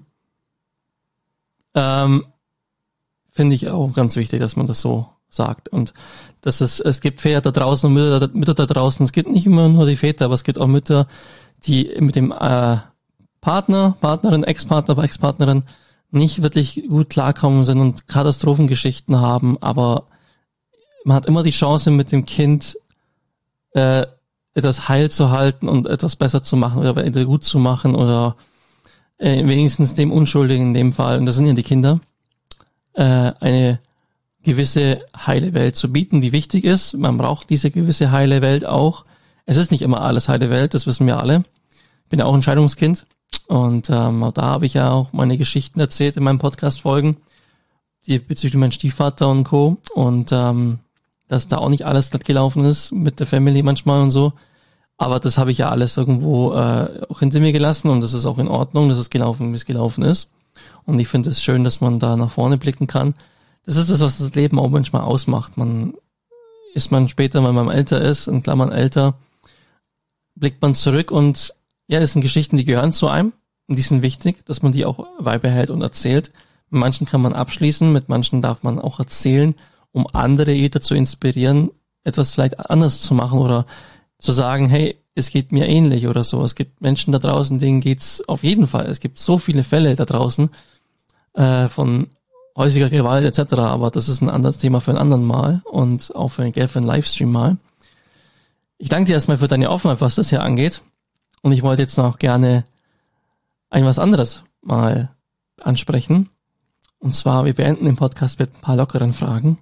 Ähm, finde ich auch ganz wichtig, dass man das so sagt. Und dass es, es gibt Väter da draußen und Mütter, Mütter da draußen. Es gibt nicht immer nur die Väter, aber es gibt auch Mütter, die mit dem äh, Partner, Partnerin, Ex-Partner, Ex-Partnerin nicht wirklich gut klarkommen sind und Katastrophengeschichten haben, aber man hat immer die Chance, mit dem Kind äh, etwas heil zu halten und etwas besser zu machen oder wieder gut zu machen oder äh, wenigstens dem Unschuldigen in dem Fall, und das sind ja die Kinder, äh, eine gewisse heile Welt zu bieten, die wichtig ist. Man braucht diese gewisse heile Welt auch. Es ist nicht immer alles heile Welt, das wissen wir alle. Ich bin ja auch ein Scheidungskind. Und ähm, da habe ich ja auch meine Geschichten erzählt in meinen Podcast-Folgen, die bezüglich meinem Stiefvater und Co. Und ähm, dass da auch nicht alles glatt gelaufen ist mit der Family manchmal und so. Aber das habe ich ja alles irgendwo äh, auch hinter mir gelassen und das ist auch in Ordnung, dass es gelaufen, wie es gelaufen ist. Und ich finde es schön, dass man da nach vorne blicken kann. Das ist das, was das Leben auch manchmal ausmacht. Man ist man später, wenn man älter ist, in Klammern älter, blickt man zurück und ja, das sind Geschichten, die gehören zu einem und die sind wichtig, dass man die auch beibehält und erzählt. Mit manchen kann man abschließen, mit manchen darf man auch erzählen, um andere wieder zu inspirieren, etwas vielleicht anders zu machen oder zu sagen, hey, es geht mir ähnlich oder so. Es gibt Menschen da draußen, denen geht's auf jeden Fall. Es gibt so viele Fälle da draußen äh, von häuslicher Gewalt et cetera. Aber das ist ein anderes Thema für ein anderen Mal und auch für einen, für einen Livestream mal. Ich danke dir erstmal für deine Offenheit, was das hier angeht. Und ich wollte jetzt noch gerne ein was anderes mal ansprechen. Und zwar, wir beenden den Podcast mit ein paar lockeren Fragen.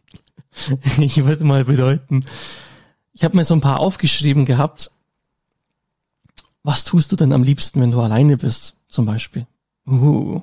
Ich würde mal bedeuten, ich habe mir so ein paar aufgeschrieben gehabt. Was tust du denn am liebsten, wenn du alleine bist, zum Beispiel? Uh.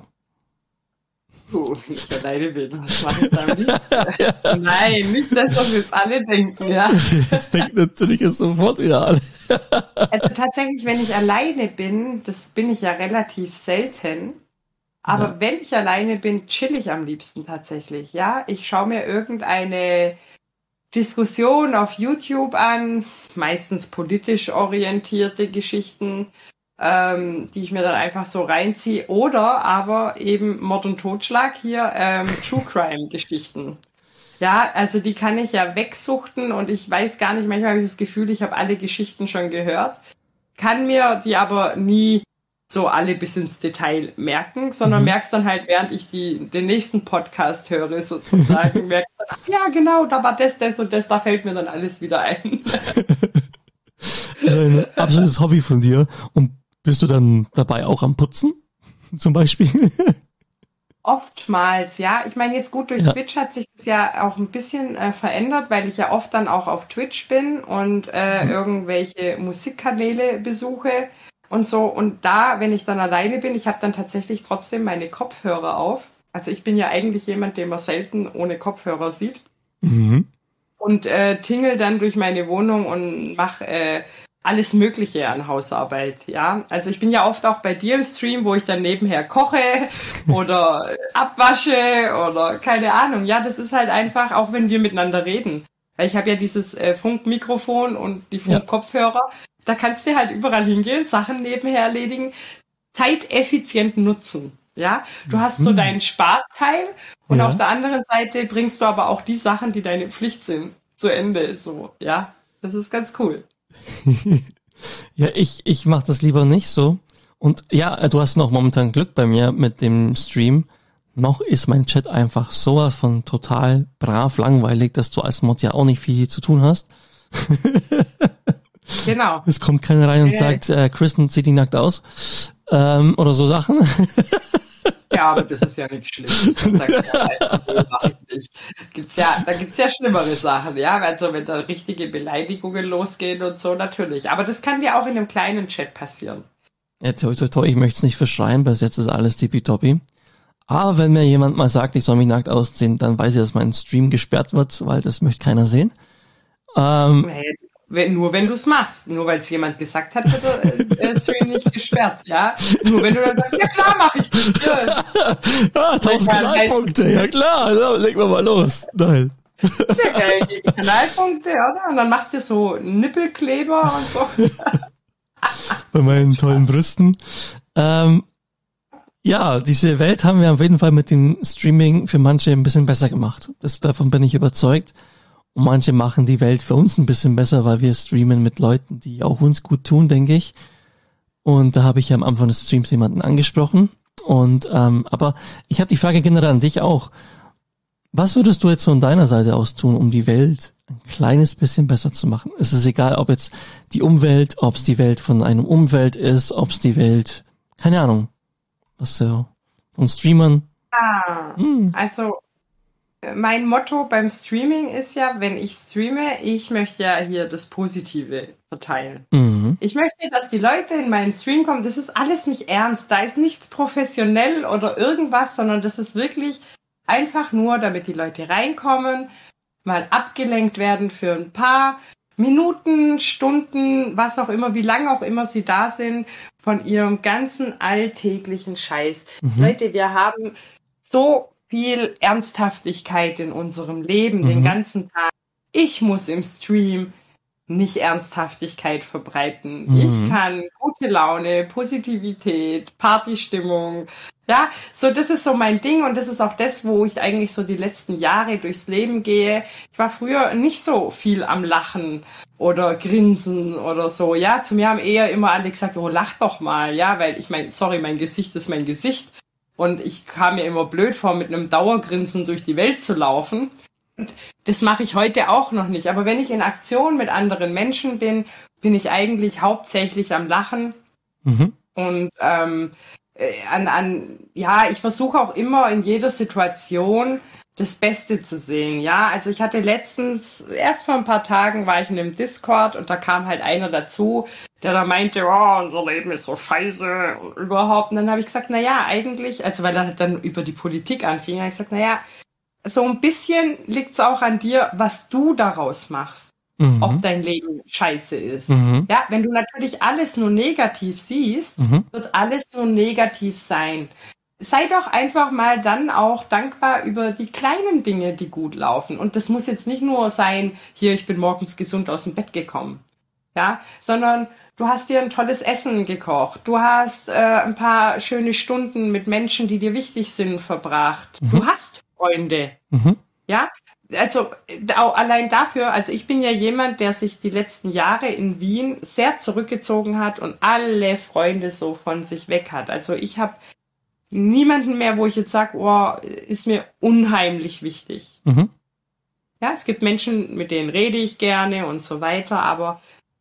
Uh, wenn ich alleine bin, was mache ich da am liebsten? Nein, nicht das, was wir jetzt alle denken, ja. Jetzt denkt natürlich jetzt sofort wieder alle. Also tatsächlich, wenn ich alleine bin, das bin ich ja relativ selten, aber ja. wenn ich alleine bin, chill ich am liebsten tatsächlich, ja. Ich schaue mir irgendeine Diskussion auf YouTube an, meistens politisch orientierte Geschichten, ähm, die ich mir dann einfach so reinziehe, oder aber eben Mord und Totschlag hier, ähm, True Crime Geschichten. Ja, also die kann ich ja wegsuchten und ich weiß gar nicht, manchmal habe ich das Gefühl, ich habe alle Geschichten schon gehört, kann mir die aber nie so alle bis ins Detail merken, sondern mhm. merkst dann halt, während ich die, den nächsten Podcast höre, sozusagen, merkst dann, ach ja, genau, da war das, das und das, da fällt mir dann alles wieder ein. Das ist ein absolutes Hobby von dir. Und bist du dann dabei auch am Putzen, zum Beispiel? Oftmals, ja. Ich meine, jetzt gut, durch ja. Twitch hat sich das ja auch ein bisschen äh, verändert, weil ich ja oft dann auch auf Twitch bin und äh, mhm. irgendwelche Musikkanäle besuche. und so. Und da, wenn ich dann alleine bin, ich habe dann tatsächlich trotzdem meine Kopfhörer auf. Also ich bin ja eigentlich jemand, den man selten ohne Kopfhörer sieht. Mhm. Und äh, tingel dann durch meine Wohnung und mache äh, alles Mögliche an Hausarbeit, ja. Also ich bin ja oft auch bei dir im Stream, wo ich dann nebenher koche oder abwasche oder keine Ahnung. Ja, das ist halt einfach, auch wenn wir miteinander reden. Weil ich habe ja dieses äh, Funkmikrofon und die Funkkopfhörer. Da kannst du halt überall hingehen, Sachen nebenher erledigen, zeiteffizient nutzen. Ja, du hast so deinen Spaßteil und Ja. auf der anderen Seite bringst du aber auch die Sachen, die deine Pflicht sind, zu Ende. So, ja, das ist ganz cool. Ja, ich, ich mache das lieber nicht so. Und ja, du hast noch momentan Glück bei mir mit dem Stream. Noch ist mein Chat einfach sowas von total brav langweilig, dass du als Mod ja auch nicht viel zu tun hast. Genau. Es kommt keiner rein und Ja. sagt, äh, Kristen zieht die nackt aus. Ähm, oder so Sachen. Ja, aber das ist ja nichts Schlimmes. Dann sagst du, ja, nee, mach ich nicht. Gibt's ja, da gibt's ja schlimmere Sachen, ja. Also wenn da richtige Beleidigungen losgehen und so, natürlich. Aber das kann dir auch in einem kleinen Chat passieren. Ja, toi, toi, toi, ich möchte es nicht verschreien, bis jetzt ist alles tippitoppi. Aber wenn mir jemand mal sagt, ich soll mich nackt ausziehen, dann weiß ich, dass mein Stream gesperrt wird, weil das möchte keiner sehen. Ähm, Hey, wenn, nur wenn du es machst. Nur weil es jemand gesagt hat, wird der äh, Stream nicht gesperrt, ja. Nur wenn du dann sagst, ja klar, mache ich das. Ja. ah, tausend Kanalpunkte, ja klar, so, legen wir mal los. Nein. Sehr geil, die Kanalpunkte, oder? Und dann machst du so Nippelkleber und so. Bei meinen Spaß. tollen Brüsten. Ähm, ja, diese Welt haben wir auf jeden Fall mit dem Streaming für manche ein bisschen besser gemacht. Das, davon bin ich überzeugt. Und manche machen die Welt für uns ein bisschen besser, weil wir streamen mit Leuten, die auch uns gut tun, denke ich. Und da habe ich ja am Anfang des Streams jemanden angesprochen. Und ähm, aber ich habe die Frage generell an dich auch. Was würdest du jetzt von deiner Seite aus tun, um die Welt ein kleines bisschen besser zu machen? Es ist egal, ob jetzt die Umwelt, ob es die Welt von einem Umwelt ist, ob es die Welt, keine Ahnung, was so, von Streamern. Ah, Hm. also mein Motto beim Streaming ist ja, wenn ich streame, ich möchte ja hier das Positive verteilen. Mhm. Ich möchte, dass die Leute in meinen Stream kommen. Das ist alles nicht ernst. Da ist nichts professionell oder irgendwas, sondern das ist wirklich einfach nur, damit die Leute reinkommen, mal abgelenkt werden für ein paar Minuten, Stunden, was auch immer, wie lange auch immer sie da sind, von ihrem ganzen alltäglichen Scheiß. Mhm. Leute, wir haben so viel Ernsthaftigkeit in unserem Leben, Mhm. den ganzen Tag. Ich muss im Stream nicht Ernsthaftigkeit verbreiten. Mhm. Ich kann gute Laune, Positivität, Partystimmung. Ja, so das ist so mein Ding und das ist auch das, wo ich eigentlich so die letzten Jahre durchs Leben gehe. Ich war früher nicht so viel am Lachen oder Grinsen oder so. Ja, zu mir haben eher immer alle gesagt, oh, lach doch mal. Ja, weil ich meine, sorry, mein Gesicht ist mein Gesicht. Und ich kam mir immer blöd vor, mit einem Dauergrinsen durch die Welt zu laufen. Und das mache ich heute auch noch nicht. Aber wenn ich in Aktion mit anderen Menschen bin, bin ich eigentlich hauptsächlich am Lachen. Mhm. Und ähm, äh, an, an, ja, ich versuche auch immer in jeder Situation das Beste zu sehen. Ja, also ich hatte letztens, erst vor ein paar Tagen war ich in einem Discord und da kam halt einer dazu, der da meinte, oh, unser Leben ist so scheiße und überhaupt. Und dann habe ich gesagt, na ja, eigentlich, also weil er dann über die Politik anfing, habe ich gesagt, na ja, so ein bisschen liegt's auch an dir, was du daraus machst, Mhm. ob dein Leben scheiße ist. Mhm. Ja, wenn du natürlich alles nur negativ siehst, Mhm. wird alles nur negativ sein. Sei doch einfach mal dann auch dankbar über die kleinen Dinge, die gut laufen. Und das muss jetzt nicht nur sein, hier, ich bin morgens gesund aus dem Bett gekommen. Ja, sondern du hast dir ein tolles Essen gekocht. Du hast äh, ein paar schöne Stunden mit Menschen, die dir wichtig sind, verbracht. Mhm. Du hast Freunde. Mhm. Ja, also auch allein dafür, also ich bin ja jemand, der sich die letzten Jahre in Wien sehr zurückgezogen hat und alle Freunde so von sich weg hat. Also ich habe niemanden mehr, wo ich jetzt sage, oh, ist mir unheimlich wichtig. Mhm. Ja, es gibt Menschen, mit denen rede ich gerne und so weiter, aber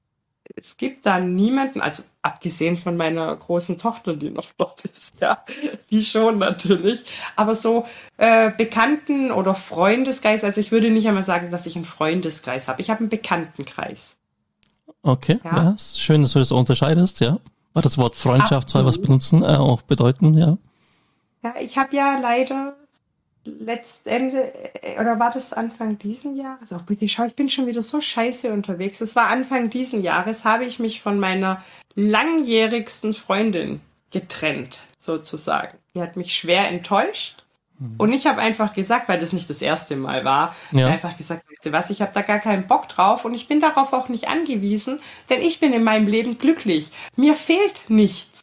es gibt da niemanden, also abgesehen von meiner großen Tochter, die noch dort ist, ja, die schon natürlich, aber so äh, Bekannten- oder Freundeskreis, also ich würde nicht einmal sagen, dass ich einen Freundeskreis habe, ich habe einen Bekanntenkreis. Okay, Ja. ja, ist schön, dass du das so unterscheidest, ja. das Wort Freundschaft soll was benutzen, äh, auch bedeuten, ja. Ja, ich habe ja leider letztende, oder war das Anfang diesen Jahres? Oh, bitte schau, ich bin schon wieder so scheiße unterwegs. Es war Anfang diesen Jahres, habe ich mich von meiner langjährigsten Freundin getrennt, sozusagen. Die hat mich schwer enttäuscht. Mhm. Und ich habe einfach gesagt, weil das nicht das erste Mal war, ja. einfach gesagt, weißt du was, ich habe da gar keinen Bock drauf und ich bin darauf auch nicht angewiesen, denn ich bin in meinem Leben glücklich. Mir fehlt nichts.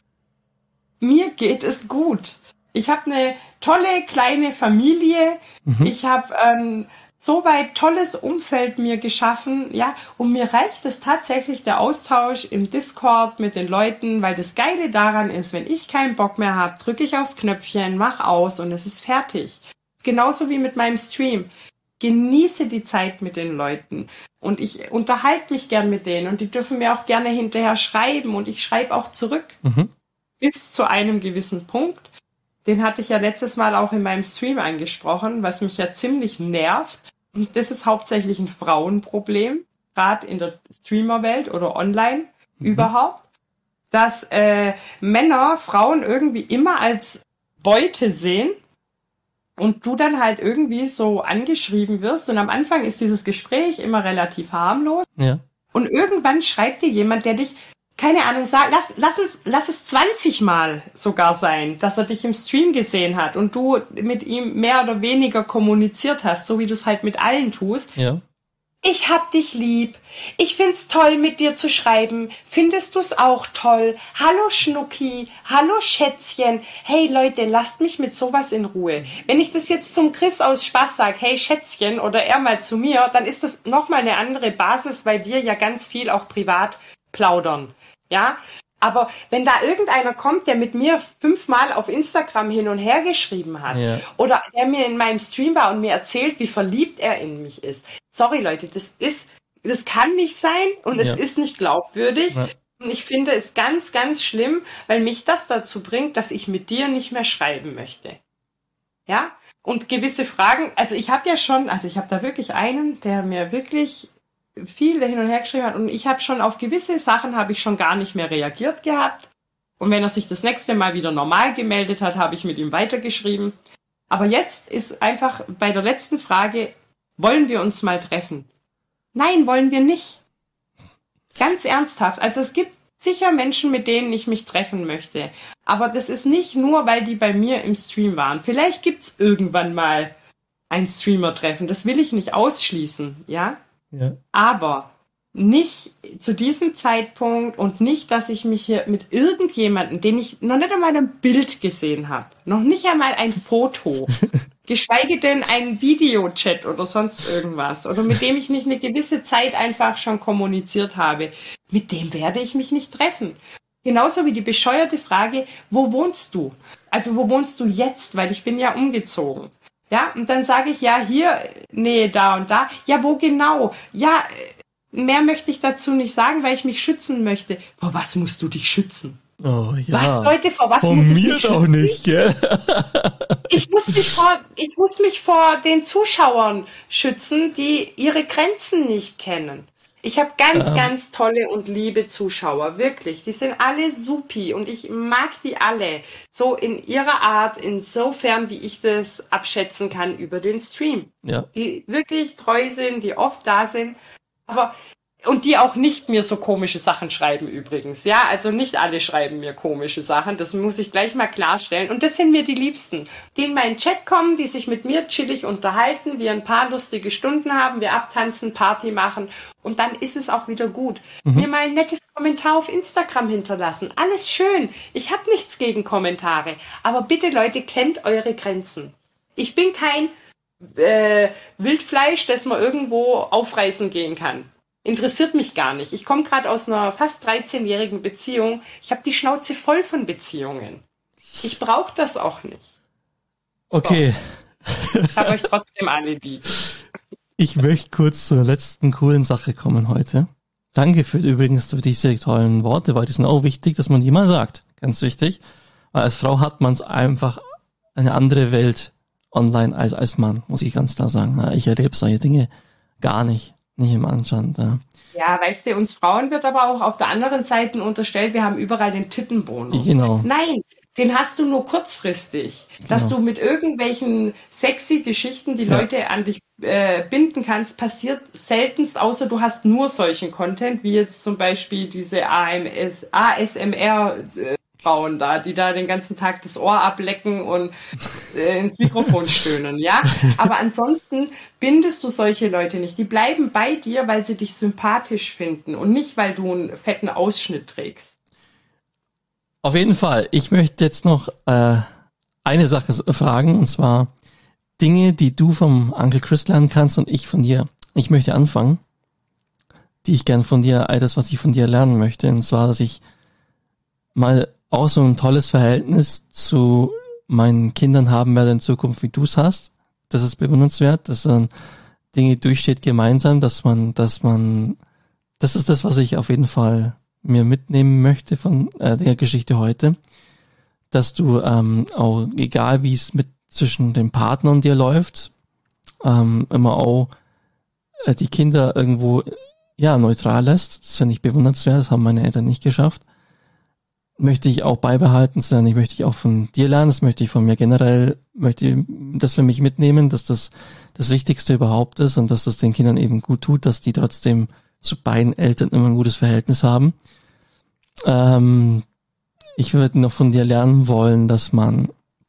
Mir geht es gut. Ich habe eine tolle kleine Familie. Mhm. Ich habe ein so weit tolles Umfeld mir geschaffen, ja, und mir reicht es tatsächlich der Austausch im Discord mit den Leuten, weil das Geile daran ist, wenn ich keinen Bock mehr habe, drücke ich aufs Knöpfchen, mach aus und es ist fertig. Genauso wie mit meinem Stream. Genieße die Zeit mit den Leuten und ich unterhalte mich gern mit denen und die dürfen mir auch gerne hinterher schreiben und ich schreibe auch zurück mhm. bis zu einem gewissen Punkt. Den hatte ich ja letztes Mal auch in meinem Stream angesprochen, was mich ja ziemlich nervt. Und das ist hauptsächlich ein Frauenproblem, gerade in der Streamerwelt oder online mhm. überhaupt, dass äh, Männer Frauen irgendwie immer als Beute sehen und du dann halt irgendwie so angeschrieben wirst. Und am Anfang ist dieses Gespräch immer relativ harmlos. Ja. Und irgendwann schreibt dir jemand, der dich... Keine Ahnung, sag, lass, lass, es, lass es zwanzig Mal sogar sein, dass er dich im Stream gesehen hat und du mit ihm mehr oder weniger kommuniziert hast, so wie du es halt mit allen tust. Ja. Ich hab dich lieb. Ich find's toll, mit dir zu schreiben. Findest du's auch toll? Hallo Schnucki. Hallo Schätzchen. Hey Leute, lasst mich mit sowas in Ruhe. Wenn ich das jetzt zum Chris aus Spaß sage, hey Schätzchen, oder er mal zu mir, dann ist das nochmal eine andere Basis, weil wir ja ganz viel auch privat plaudern. Ja, aber wenn da irgendeiner kommt, der mit mir fünfmal auf Instagram hin und her geschrieben hat ja. oder der mir in meinem Stream war und mir erzählt, wie verliebt er in mich ist. Sorry Leute, das ist, das kann nicht sein und ja. es ist nicht glaubwürdig. Ja. Und ich finde es ganz, ganz schlimm, weil mich das dazu bringt, dass ich mit dir nicht mehr schreiben möchte. Ja, und gewisse Fragen, also ich habe ja schon, also ich habe da wirklich einen, der mir wirklich viel hin und her geschrieben hat und ich habe schon auf gewisse Sachen habe ich schon gar nicht mehr reagiert gehabt und wenn er sich das nächste Mal wieder normal gemeldet hat, habe ich mit ihm weitergeschrieben. Aber jetzt ist einfach bei der letzten Frage, wollen wir uns mal treffen? Nein, wollen wir nicht. Ganz ernsthaft. Also es gibt sicher Menschen, mit denen ich mich treffen möchte, aber das ist nicht nur, weil die bei mir im Stream waren. Vielleicht gibt's irgendwann mal ein Streamer-Treffen, das will ich nicht ausschließen, ja? Ja. Aber nicht zu diesem Zeitpunkt und nicht, dass ich mich hier mit irgendjemandem, den ich noch nicht einmal ein Bild gesehen habe, noch nicht einmal ein Foto, geschweige denn ein Videochat oder sonst irgendwas, oder mit dem ich nicht eine gewisse Zeit einfach schon kommuniziert habe, mit dem werde ich mich nicht treffen. Genauso wie die bescheuerte Frage, wo wohnst du? Also wo wohnst du jetzt? Weil ich bin ja umgezogen. Ja, und dann sage ich, ja, hier, nee, da und da. Ja, wo genau? Ja, mehr möchte ich dazu nicht sagen, weil ich mich schützen möchte. Vor was musst du dich schützen? Oh ja. Was, Leute, vor was vor muss ich mir mich doch schützen? Nicht, gell? Ich muss mich vor, ich muss mich vor den Zuschauern schützen, die ihre Grenzen nicht kennen. Ich habe ganz, ja. ganz tolle und liebe Zuschauer, wirklich. Die sind alle supi und ich mag die alle. So in ihrer Art, insofern, wie ich das abschätzen kann über den Stream. Ja. Die wirklich treu sind, die oft da sind. Aber und die auch nicht mir so komische Sachen schreiben übrigens. Ja, also nicht alle schreiben mir komische Sachen. Das muss ich gleich mal klarstellen. Und das sind mir die Liebsten, die in meinen Chat kommen, die sich mit mir chillig unterhalten, wir ein paar lustige Stunden haben, wir abtanzen, Party machen und dann ist es auch wieder gut. Mhm. Mir mal ein nettes Kommentar auf Instagram hinterlassen. Alles schön. Ich habe nichts gegen Kommentare. Aber bitte, Leute, kennt eure Grenzen. Ich bin kein äh, Wildfleisch, das man irgendwo aufreißen gehen kann. Interessiert mich gar nicht. Ich komme gerade aus einer fast dreizehnjährigen Beziehung. Ich habe die Schnauze voll von Beziehungen. Ich brauche das auch nicht. Okay. So. Ich habe euch trotzdem alle lieb. Ich möchte kurz zur letzten coolen Sache kommen heute. Danke für übrigens für diese tollen Worte, weil die sind auch wichtig, dass man die mal sagt. Ganz wichtig. Weil als Frau hat man es einfach eine andere Welt online als als Mann, muss ich ganz klar sagen. Ich erlebe solche Dinge gar nicht. nicht im Anstand. Ja. Ja, weißt du, uns Frauen wird aber auch auf der anderen Seite unterstellt, wir haben überall den Tittenbonus. Genau. Nein, den hast du nur kurzfristig. Dass Genau. du mit irgendwelchen sexy Geschichten die Ja. Leute an dich äh, binden kannst, passiert seltenst, außer du hast nur solchen Content, wie jetzt zum Beispiel diese A M S, A S M R äh, Frauen da, die da den ganzen Tag das Ohr ablecken und äh, ins Mikrofon stöhnen, ja? Aber ansonsten bindest du solche Leute nicht. Die bleiben bei dir, weil sie dich sympathisch finden und nicht, weil du einen fetten Ausschnitt trägst. Auf jeden Fall. Ich möchte jetzt noch äh, eine Sache fragen, und zwar Dinge, die du vom Uncle Chris lernen kannst und ich von dir. Ich möchte anfangen, die ich gern von dir, all das, was ich von dir lernen möchte, und zwar, dass ich mal auch so ein tolles Verhältnis zu meinen Kindern haben werde in Zukunft, wie du es hast. Das ist bewundernswert, dass man Dinge durchsteht gemeinsam, dass man, dass man, das ist das, was ich auf jeden Fall mir mitnehmen möchte von äh, der Geschichte heute, dass du ähm, auch, egal wie es mit zwischen dem Partner und dir läuft, ähm, immer auch äh, die Kinder irgendwo ja neutral lässt. Das finde ich bewundernswert, das haben meine Eltern nicht geschafft. Möchte ich auch beibehalten sein, ich möchte ich auch von dir lernen, das möchte ich von mir generell, möchte ich das für mich mitnehmen, dass das das Wichtigste überhaupt ist und dass das den Kindern eben gut tut, dass die trotzdem zu beiden Eltern immer ein gutes Verhältnis haben. Ähm, ich würde noch von dir lernen wollen, dass man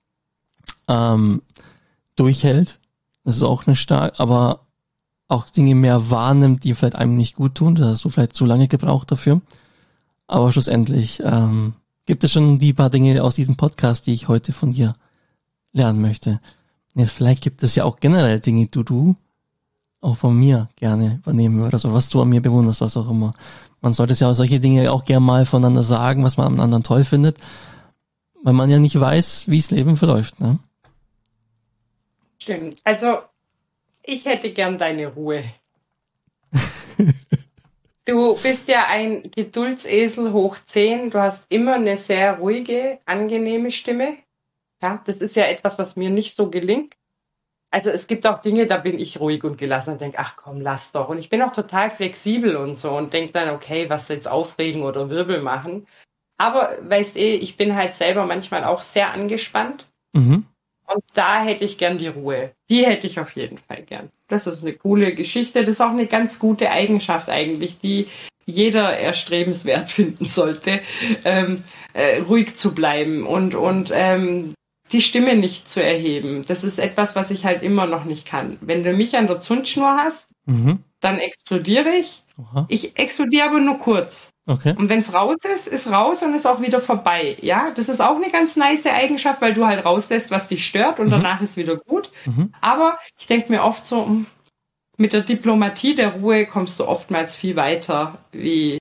ähm, durchhält, das ist auch eine stark, aber auch Dinge mehr wahrnimmt, die vielleicht einem nicht gut tun, da hast du vielleicht zu lange gebraucht dafür. Aber schlussendlich ähm, gibt es schon die paar Dinge aus diesem Podcast, die ich heute von dir lernen möchte. Und jetzt vielleicht gibt es ja auch generell Dinge, die du auch von mir gerne übernehmen würdest, oder was du an mir bewunderst, was auch immer. Man sollte ja auch solche Dinge auch gerne mal voneinander sagen, was man am anderen toll findet, weil man ja nicht weiß, wie das Leben verläuft. Ne? Stimmt. Also, ich hätte gern deine Ruhe. Du bist ja ein Geduldsesel hoch zehn. Du hast immer eine sehr ruhige, angenehme Stimme. Ja, das ist ja etwas, was mir nicht so gelingt. Also es gibt auch Dinge, da bin ich ruhig und gelassen und denke, ach komm, lass doch. Und ich bin auch total flexibel und so und denke dann, okay, was jetzt aufregen oder Wirbel machen. Aber weißt eh, ich bin halt selber manchmal auch sehr angespannt. Mhm. Und da hätte ich gern die Ruhe. Die hätte ich auf jeden Fall gern. Das ist eine coole Geschichte. Das ist auch eine ganz gute Eigenschaft eigentlich, die jeder erstrebenswert finden sollte, ähm, äh, ruhig zu bleiben und, und ähm, die Stimme nicht zu erheben. Das ist etwas, was ich halt immer noch nicht kann. Wenn du mich an der Zündschnur hast, Mhm. dann explodiere ich. Aha. Ich explodiere aber nur kurz. Okay. Und wenn es raus ist, ist raus und ist auch wieder vorbei. Ja, das ist auch eine ganz nice Eigenschaft, weil du halt rauslässt, was dich stört und Mhm. danach ist wieder gut. Mhm. Aber ich denke mir oft so, mit der Diplomatie der Ruhe kommst du oftmals viel weiter, wie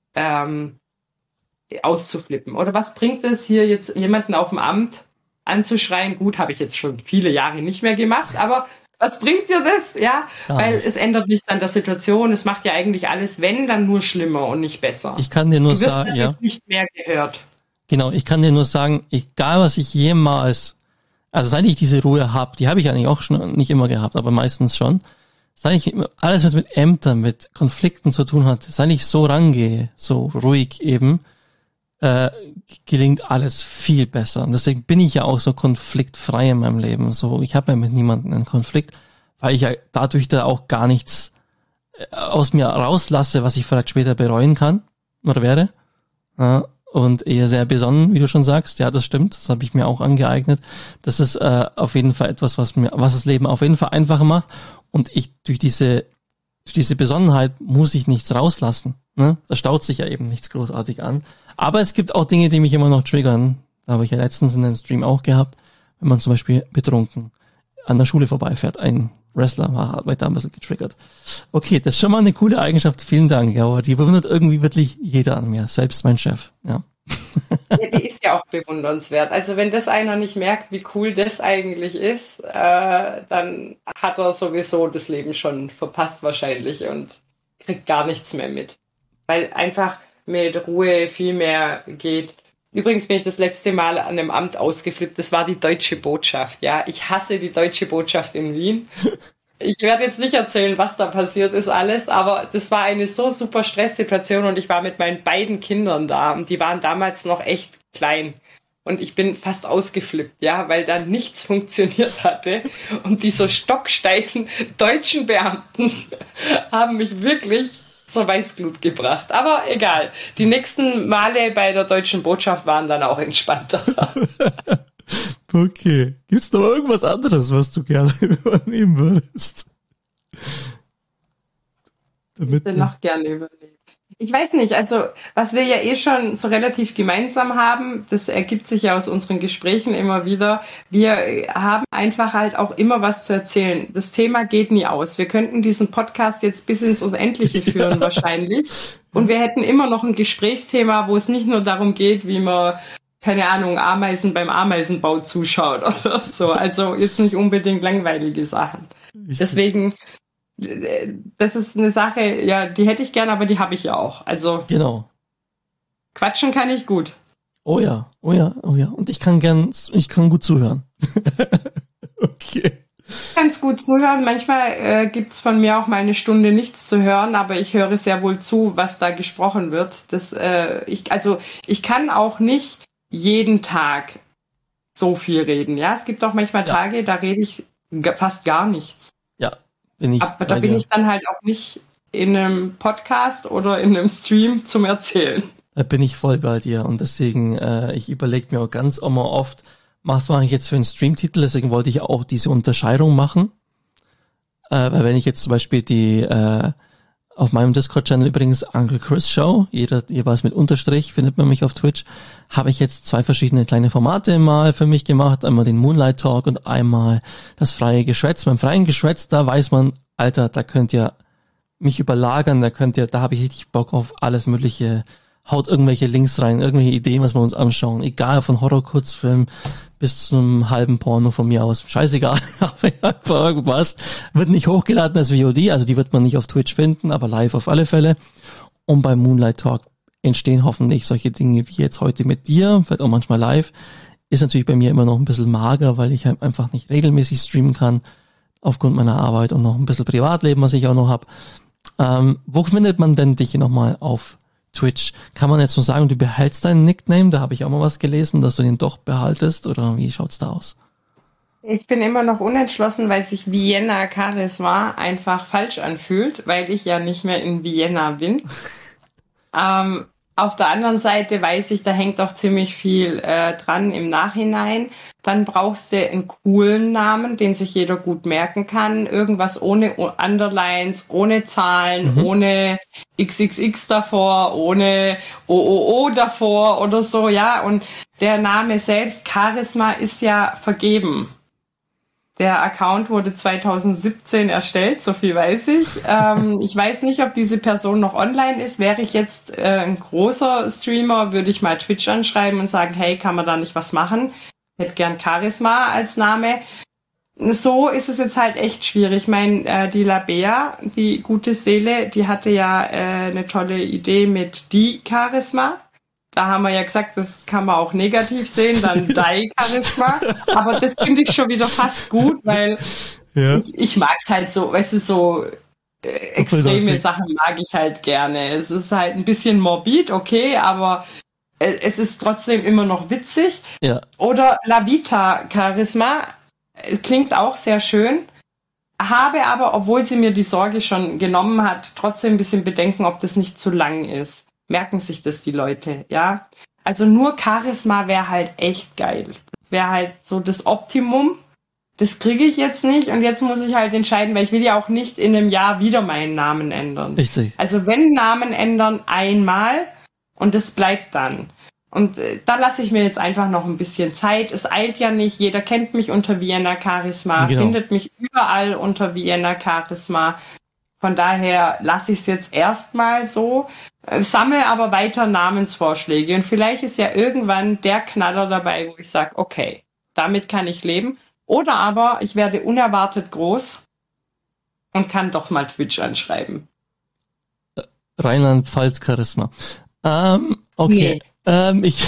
ähm, auszuflippen. Oder was bringt es hier jetzt, jemanden auf dem Amt anzuschreien? Gut, habe ich jetzt schon viele Jahre nicht mehr gemacht, aber was bringt dir das? Ja, Gar weil nichts. es ändert nichts an der Situation. Es macht ja eigentlich alles, wenn, dann nur schlimmer und nicht besser. Ich kann dir nur Du wirst sagen, natürlich ja. nicht mehr gehört. Genau, ich kann dir nur sagen, egal was ich jemals, also seit ich diese Ruhe habe, die habe ich eigentlich auch schon nicht immer gehabt, aber meistens schon, seit ich alles, was mit Ämtern, mit Konflikten zu tun hat, seit ich so rangehe, so ruhig eben, äh, gelingt alles viel besser. Und deswegen bin ich ja auch so konfliktfrei in meinem Leben. So, ich habe ja mit niemandem einen Konflikt, weil ich ja dadurch da auch gar nichts aus mir rauslasse, was ich vielleicht später bereuen kann oder werde. Ja, und eher sehr besonnen, wie du schon sagst. Ja, das stimmt. Das habe ich mir auch angeeignet. Das ist äh, auf jeden Fall etwas, was mir, was das Leben auf jeden Fall einfacher macht. Und ich durch diese durch diese Besonnenheit muss ich nichts rauslassen. Ne? Da staut sich ja eben nichts großartig an. Aber es gibt auch Dinge, die mich immer noch triggern. Da habe ich ja letztens in einem Stream auch gehabt, wenn man zum Beispiel betrunken an der Schule vorbeifährt. Ein Wrestler war hat mich da ein bisschen getriggert. Okay, das ist schon mal eine coole Eigenschaft. Vielen Dank. Ja, aber die bewundert irgendwie wirklich jeder an mir. Selbst mein Chef. Ja. Ja, die ist ja auch bewundernswert. Also wenn das einer nicht merkt, wie cool das eigentlich ist, äh, dann hat er sowieso das Leben schon verpasst wahrscheinlich und kriegt gar nichts mehr mit. Weil einfach mit Ruhe viel mehr geht. Übrigens bin ich das letzte Mal an einem Amt ausgeflippt. Das war die Deutsche Botschaft. Ja, ich hasse die Deutsche Botschaft in Wien. Ich werde jetzt nicht erzählen, was da passiert ist alles, aber das war eine so super Stresssituation und ich war mit meinen beiden Kindern da und die waren damals noch echt klein. Und ich bin fast ausgeflippt, ja, weil da nichts funktioniert hatte. Und diese stocksteifen deutschen Beamten haben mich wirklich zur Weißglut gebracht. Aber egal, die nächsten Male bei der deutschen Botschaft waren dann auch entspannter. Okay. Gibt's noch irgendwas anderes, was du gerne übernehmen würdest? Damit ich bin noch gerne überlegen. Ich weiß nicht, also was wir ja eh schon so relativ gemeinsam haben, das ergibt sich ja aus unseren Gesprächen immer wieder. Wir haben einfach halt auch immer was zu erzählen. Das Thema geht nie aus. Wir könnten diesen Podcast jetzt bis ins Unendliche führen ja. wahrscheinlich. Und wir hätten immer noch ein Gesprächsthema, wo es nicht nur darum geht, wie man, keine Ahnung, Ameisen beim Ameisenbau zuschaut oder so. Also jetzt nicht unbedingt langweilige Sachen. Deswegen... Das ist eine Sache, ja, die hätte ich gern, aber die habe ich ja auch. Also genau. Quatschen kann ich gut. Oh ja, oh ja, oh ja. Und ich kann gern, ich kann gut zuhören. Okay. Ich kann es gut zuhören. Manchmal äh, gibt's von mir auch mal eine Stunde nichts zu hören, aber ich höre sehr wohl zu, was da gesprochen wird. Das, äh, ich, also ich kann auch nicht jeden Tag so viel reden. Ja, es gibt auch manchmal ja. Tage, da rede ich fast gar nichts. Ja. Bin ich Aber da bin dir. ich dann halt auch nicht in einem Podcast oder in einem Stream zum Erzählen. Da bin ich voll bei dir und deswegen, äh, ich überlege mir auch ganz immer oft, was mache ich jetzt für einen Streamtitel, deswegen wollte ich auch diese Unterscheidung machen. Äh, weil wenn ich jetzt zum Beispiel die, äh, auf meinem Discord-Channel übrigens Uncle Chris Show, jeder jeweils mit Unterstrich, findet man mich auf Twitch, habe ich jetzt zwei verschiedene kleine Formate mal für mich gemacht, einmal den Moonlight Talk und einmal das freie Geschwätz. Beim freien Geschwätz, da weiß man, Alter, da könnt ihr mich überlagern, da könnt ihr, da habe ich richtig Bock auf alles mögliche, haut irgendwelche Links rein, irgendwelche Ideen, was wir uns anschauen, egal von Horror-Kurzfilm bis zum halben Porno von mir aus, scheißegal, aber irgendwas, wird nicht hochgeladen als V O D, also die wird man nicht auf Twitch finden, aber live auf alle Fälle. Und beim Moonlight Talk entstehen hoffentlich solche Dinge wie jetzt heute mit dir, vielleicht auch manchmal live, ist natürlich bei mir immer noch ein bisschen mager, weil ich halt einfach nicht regelmäßig streamen kann, aufgrund meiner Arbeit und noch ein bisschen Privatleben, was ich auch noch habe. Ähm, wo findet man denn dich nochmal auf Twitch? Kann man jetzt nur sagen, du behältst deinen Nickname? Da habe ich auch mal was gelesen, dass du den doch behaltest, oder wie schaut's da aus? Ich bin immer noch unentschlossen, weil sich Vienna Charisma einfach falsch anfühlt, weil ich ja nicht mehr in Vienna bin. ähm, auf der anderen Seite weiß ich, da hängt auch ziemlich viel äh, dran im Nachhinein. Dann brauchst du einen coolen Namen, den sich jeder gut merken kann. Irgendwas ohne Underlines, ohne Zahlen, mhm. ohne X X X davor, ohne O O O davor oder so, ja. Und der Name selbst, Charisma, ist ja vergeben. Der Account wurde zweitausendsiebzehn erstellt, so viel weiß ich. Ähm, ich weiß nicht, ob diese Person noch online ist. Wäre ich jetzt äh, ein großer Streamer, würde ich mal Twitch anschreiben und sagen, hey, kann man da nicht was machen? Ich hätte gern Charisma als Name. So ist es jetzt halt echt schwierig. Ich meine, äh, die Labea, die gute Seele, die hatte ja äh, eine tolle Idee mit die Charisma. Da haben wir ja gesagt, das kann man auch negativ sehen, dann Dai Charisma. Aber das finde ich schon wieder fast gut, weil ja. ich, ich mag es halt so, weißt du, so äh, extreme Sachen mag ich halt gerne. Es ist halt ein bisschen morbid, okay, aber äh, es ist trotzdem immer noch witzig. Ja. Oder La Vita Charisma, klingt auch sehr schön. Habe aber, obwohl sie mir die Sorge schon genommen hat, trotzdem ein bisschen Bedenken, ob das nicht zu lang ist. Merken sich das die Leute, ja. Also nur Charisma wäre halt echt geil. Das wäre halt so das Optimum. Das kriege ich jetzt nicht und jetzt muss ich halt entscheiden, weil ich will ja auch nicht in einem Jahr wieder meinen Namen ändern. Richtig. Also wenn Namen ändern, einmal und das bleibt dann. Und äh, da lasse ich mir jetzt einfach noch ein bisschen Zeit. Es eilt ja nicht. Jeder kennt mich unter Vienna Charisma, genau. Findet mich überall unter Vienna Charisma. Von daher lasse ich es jetzt erstmal so. Sammle aber weiter Namensvorschläge und vielleicht ist ja irgendwann der Knaller dabei, wo ich sage, okay, damit kann ich leben. Oder aber ich werde unerwartet groß und kann doch mal Twitch anschreiben. Rheinland-Pfalz Charisma. Ähm, okay. Nee. Ähm, ich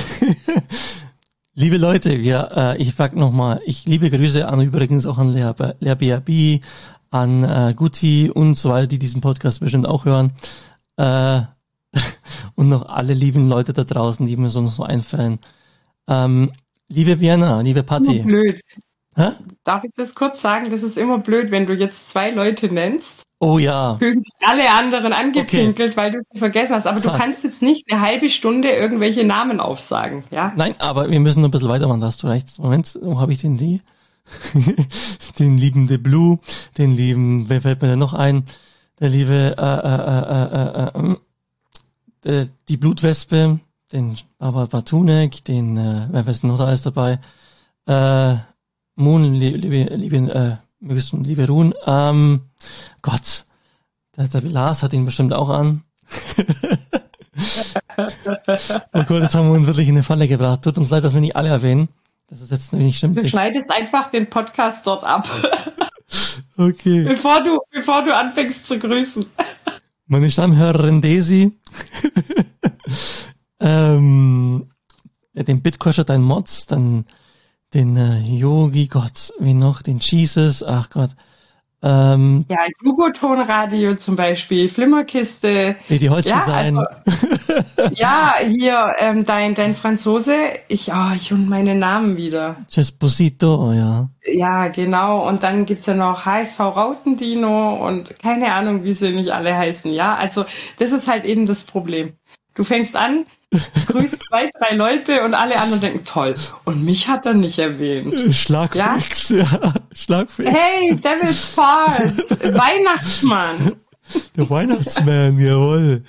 liebe Leute, wir, äh, ich sag nochmal, ich liebe Grüße an übrigens auch an Lea B, an äh, Guti und so weiter, die diesen Podcast bestimmt auch hören. Äh, und noch alle lieben Leute da draußen, die mir so noch so einfallen. Ähm, liebe Vienna, liebe Patti. Immer blöd. Hä? Darf ich das kurz sagen? Das ist immer blöd, wenn du jetzt zwei Leute nennst. Oh ja. Fühlen sich alle anderen angepinkelt, okay, weil du sie vergessen hast. Aber Fuck. Du kannst jetzt nicht eine halbe Stunde irgendwelche Namen aufsagen, ja? Nein, aber wir müssen noch ein bisschen weitermachen, da hast du recht. Moment, wo habe ich den die? Den lieben The Blue, den lieben, wer fällt mir denn noch ein? Der liebe, äh, äh, äh, äh, äh, die Blutwespe, den Baba Batunek, den, äh, wer weiß noch da alles dabei? Äh, Moon, liebe, liebe, liebe, äh, mögest du, liebe Ruhen, ähm, Gott, der, der Lars hat ihn bestimmt auch an. Oh Gott, jetzt haben wir uns wirklich in eine Falle gebracht. Tut uns leid, dass wir nicht alle erwähnen. Das ist jetzt nicht stimmt. Du schneidest einfach den Podcast dort ab. Okay. Bevor du, bevor du anfängst zu grüßen. Meine Stammhörerin Daisy. ähm, den Bitcrusher, dein Mods, dann den äh, Yogi, Gott, wie noch, den Jesus, ach Gott. Ähm, ja, Jugotonradio zum Beispiel, Flimmerkiste. Wie die Holze ja, sein. Also, ja, hier, ähm, dein, dein Franzose, ich, oh, ich und meine Namen wieder. Cesposito, ja. Ja, genau, und dann gibt's ja noch H S V Rautendino und keine Ahnung, wie sie nicht alle heißen, ja. Also, das ist halt eben das Problem. Du fängst an, grüßt zwei, drei Leute und alle anderen denken, toll. Und mich hat er nicht erwähnt. Schlagfix, ja. ja. Schlagfix. Hey, Devil's Falls, Weihnachtsmann. Der Weihnachtsmann, jawohl.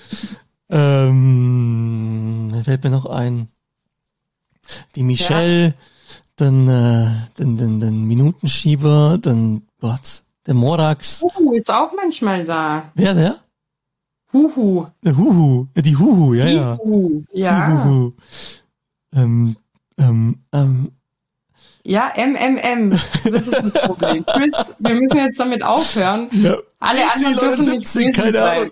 Ähm, da fällt mir noch ein. Die Michelle, ja. dann, äh, den, den, den Minutenschieber, dann, Gott, der Morax. Huhu ist auch manchmal da. Wer, der? Huhu. Der Huhu, die Huhu, ja, ja. Huhu, ja. Die Huhu. Ähm, ähm, ähm. Ja, M M M. Das ist das Problem. Chris, wir müssen jetzt damit aufhören. Ja. Alle anderen dürfen nicht böse keine sein.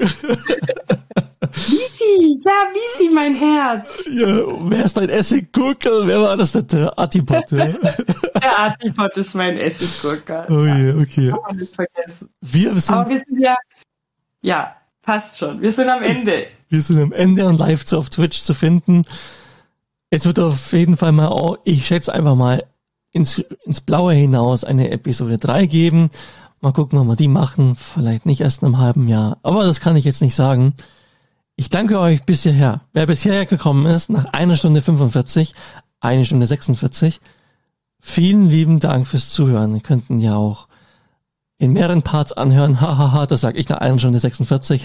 Visi, ja, Visi, mein Herz. Ja, wer ist dein Essiggurkel? Wer war das? Der Attipot, ja? Der Attipot ist mein Essiggurkel. Oh je, yeah, okay. Kann man nicht vergessen. Wir sind, Aber wir sind ja, ja, passt schon. Wir sind am Ende. Wir sind am Ende und live zu auf Twitch zu finden. Es wird auf jeden Fall mal, oh, ich schätze einfach mal, ins, ins Blaue hinaus eine Episode drei geben. Mal gucken, ob wir die machen. Vielleicht nicht erst in einem halben Jahr. Aber das kann ich jetzt nicht sagen. Ich danke euch bis hierher. Wer bis hierher gekommen ist, nach einer Stunde fünfundvierzig, eine Stunde sechsundvierzig, vielen lieben Dank fürs Zuhören. Wir könnten ja auch in mehreren Parts anhören. Hahaha, das sag ich nach einer Stunde sechsundvierzig.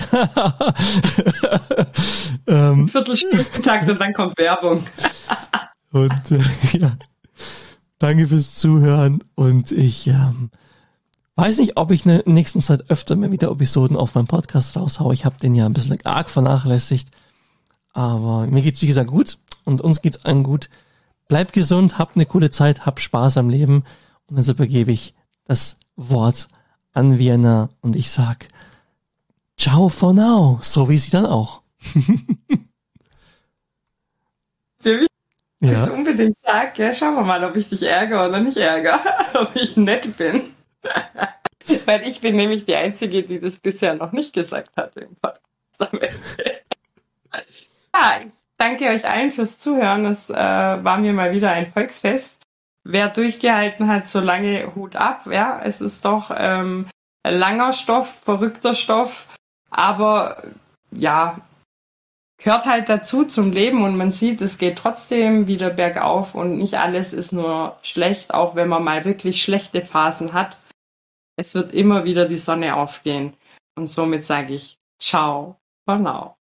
ähm, Viertelstundentakt und dann kommt Werbung. und äh, ja, danke fürs Zuhören und ich ähm, weiß nicht, ob ich in der nächsten Zeit öfter mal wieder Episoden auf meinem Podcast raushaue. Ich habe den ja ein bisschen arg vernachlässigt. Aber mir geht's wie gesagt gut und uns geht's allen gut. Bleibt gesund, habt eine coole Zeit, habt Spaß am Leben. Und deshalb übergebe ich das Wort an Vienna und ich sag ciao for now, so wie sie dann auch. Wie ich ja. das unbedingt sag, ja, schauen wir mal, ob ich dich ärgere oder nicht ärgere, ob ich nett bin. Weil ich bin nämlich die Einzige, die das bisher noch nicht gesagt hat im Podcast. Ja, ich danke euch allen fürs Zuhören. Es äh, war mir mal wieder ein Volksfest. Wer durchgehalten hat, so lange Hut ab. Ja, es ist doch ähm, langer Stoff, verrückter Stoff, aber ja, gehört halt dazu zum Leben und man sieht, es geht trotzdem wieder bergauf und nicht alles ist nur schlecht, auch wenn man mal wirklich schlechte Phasen hat. Es wird immer wieder die Sonne aufgehen und somit sage ich ciao for now.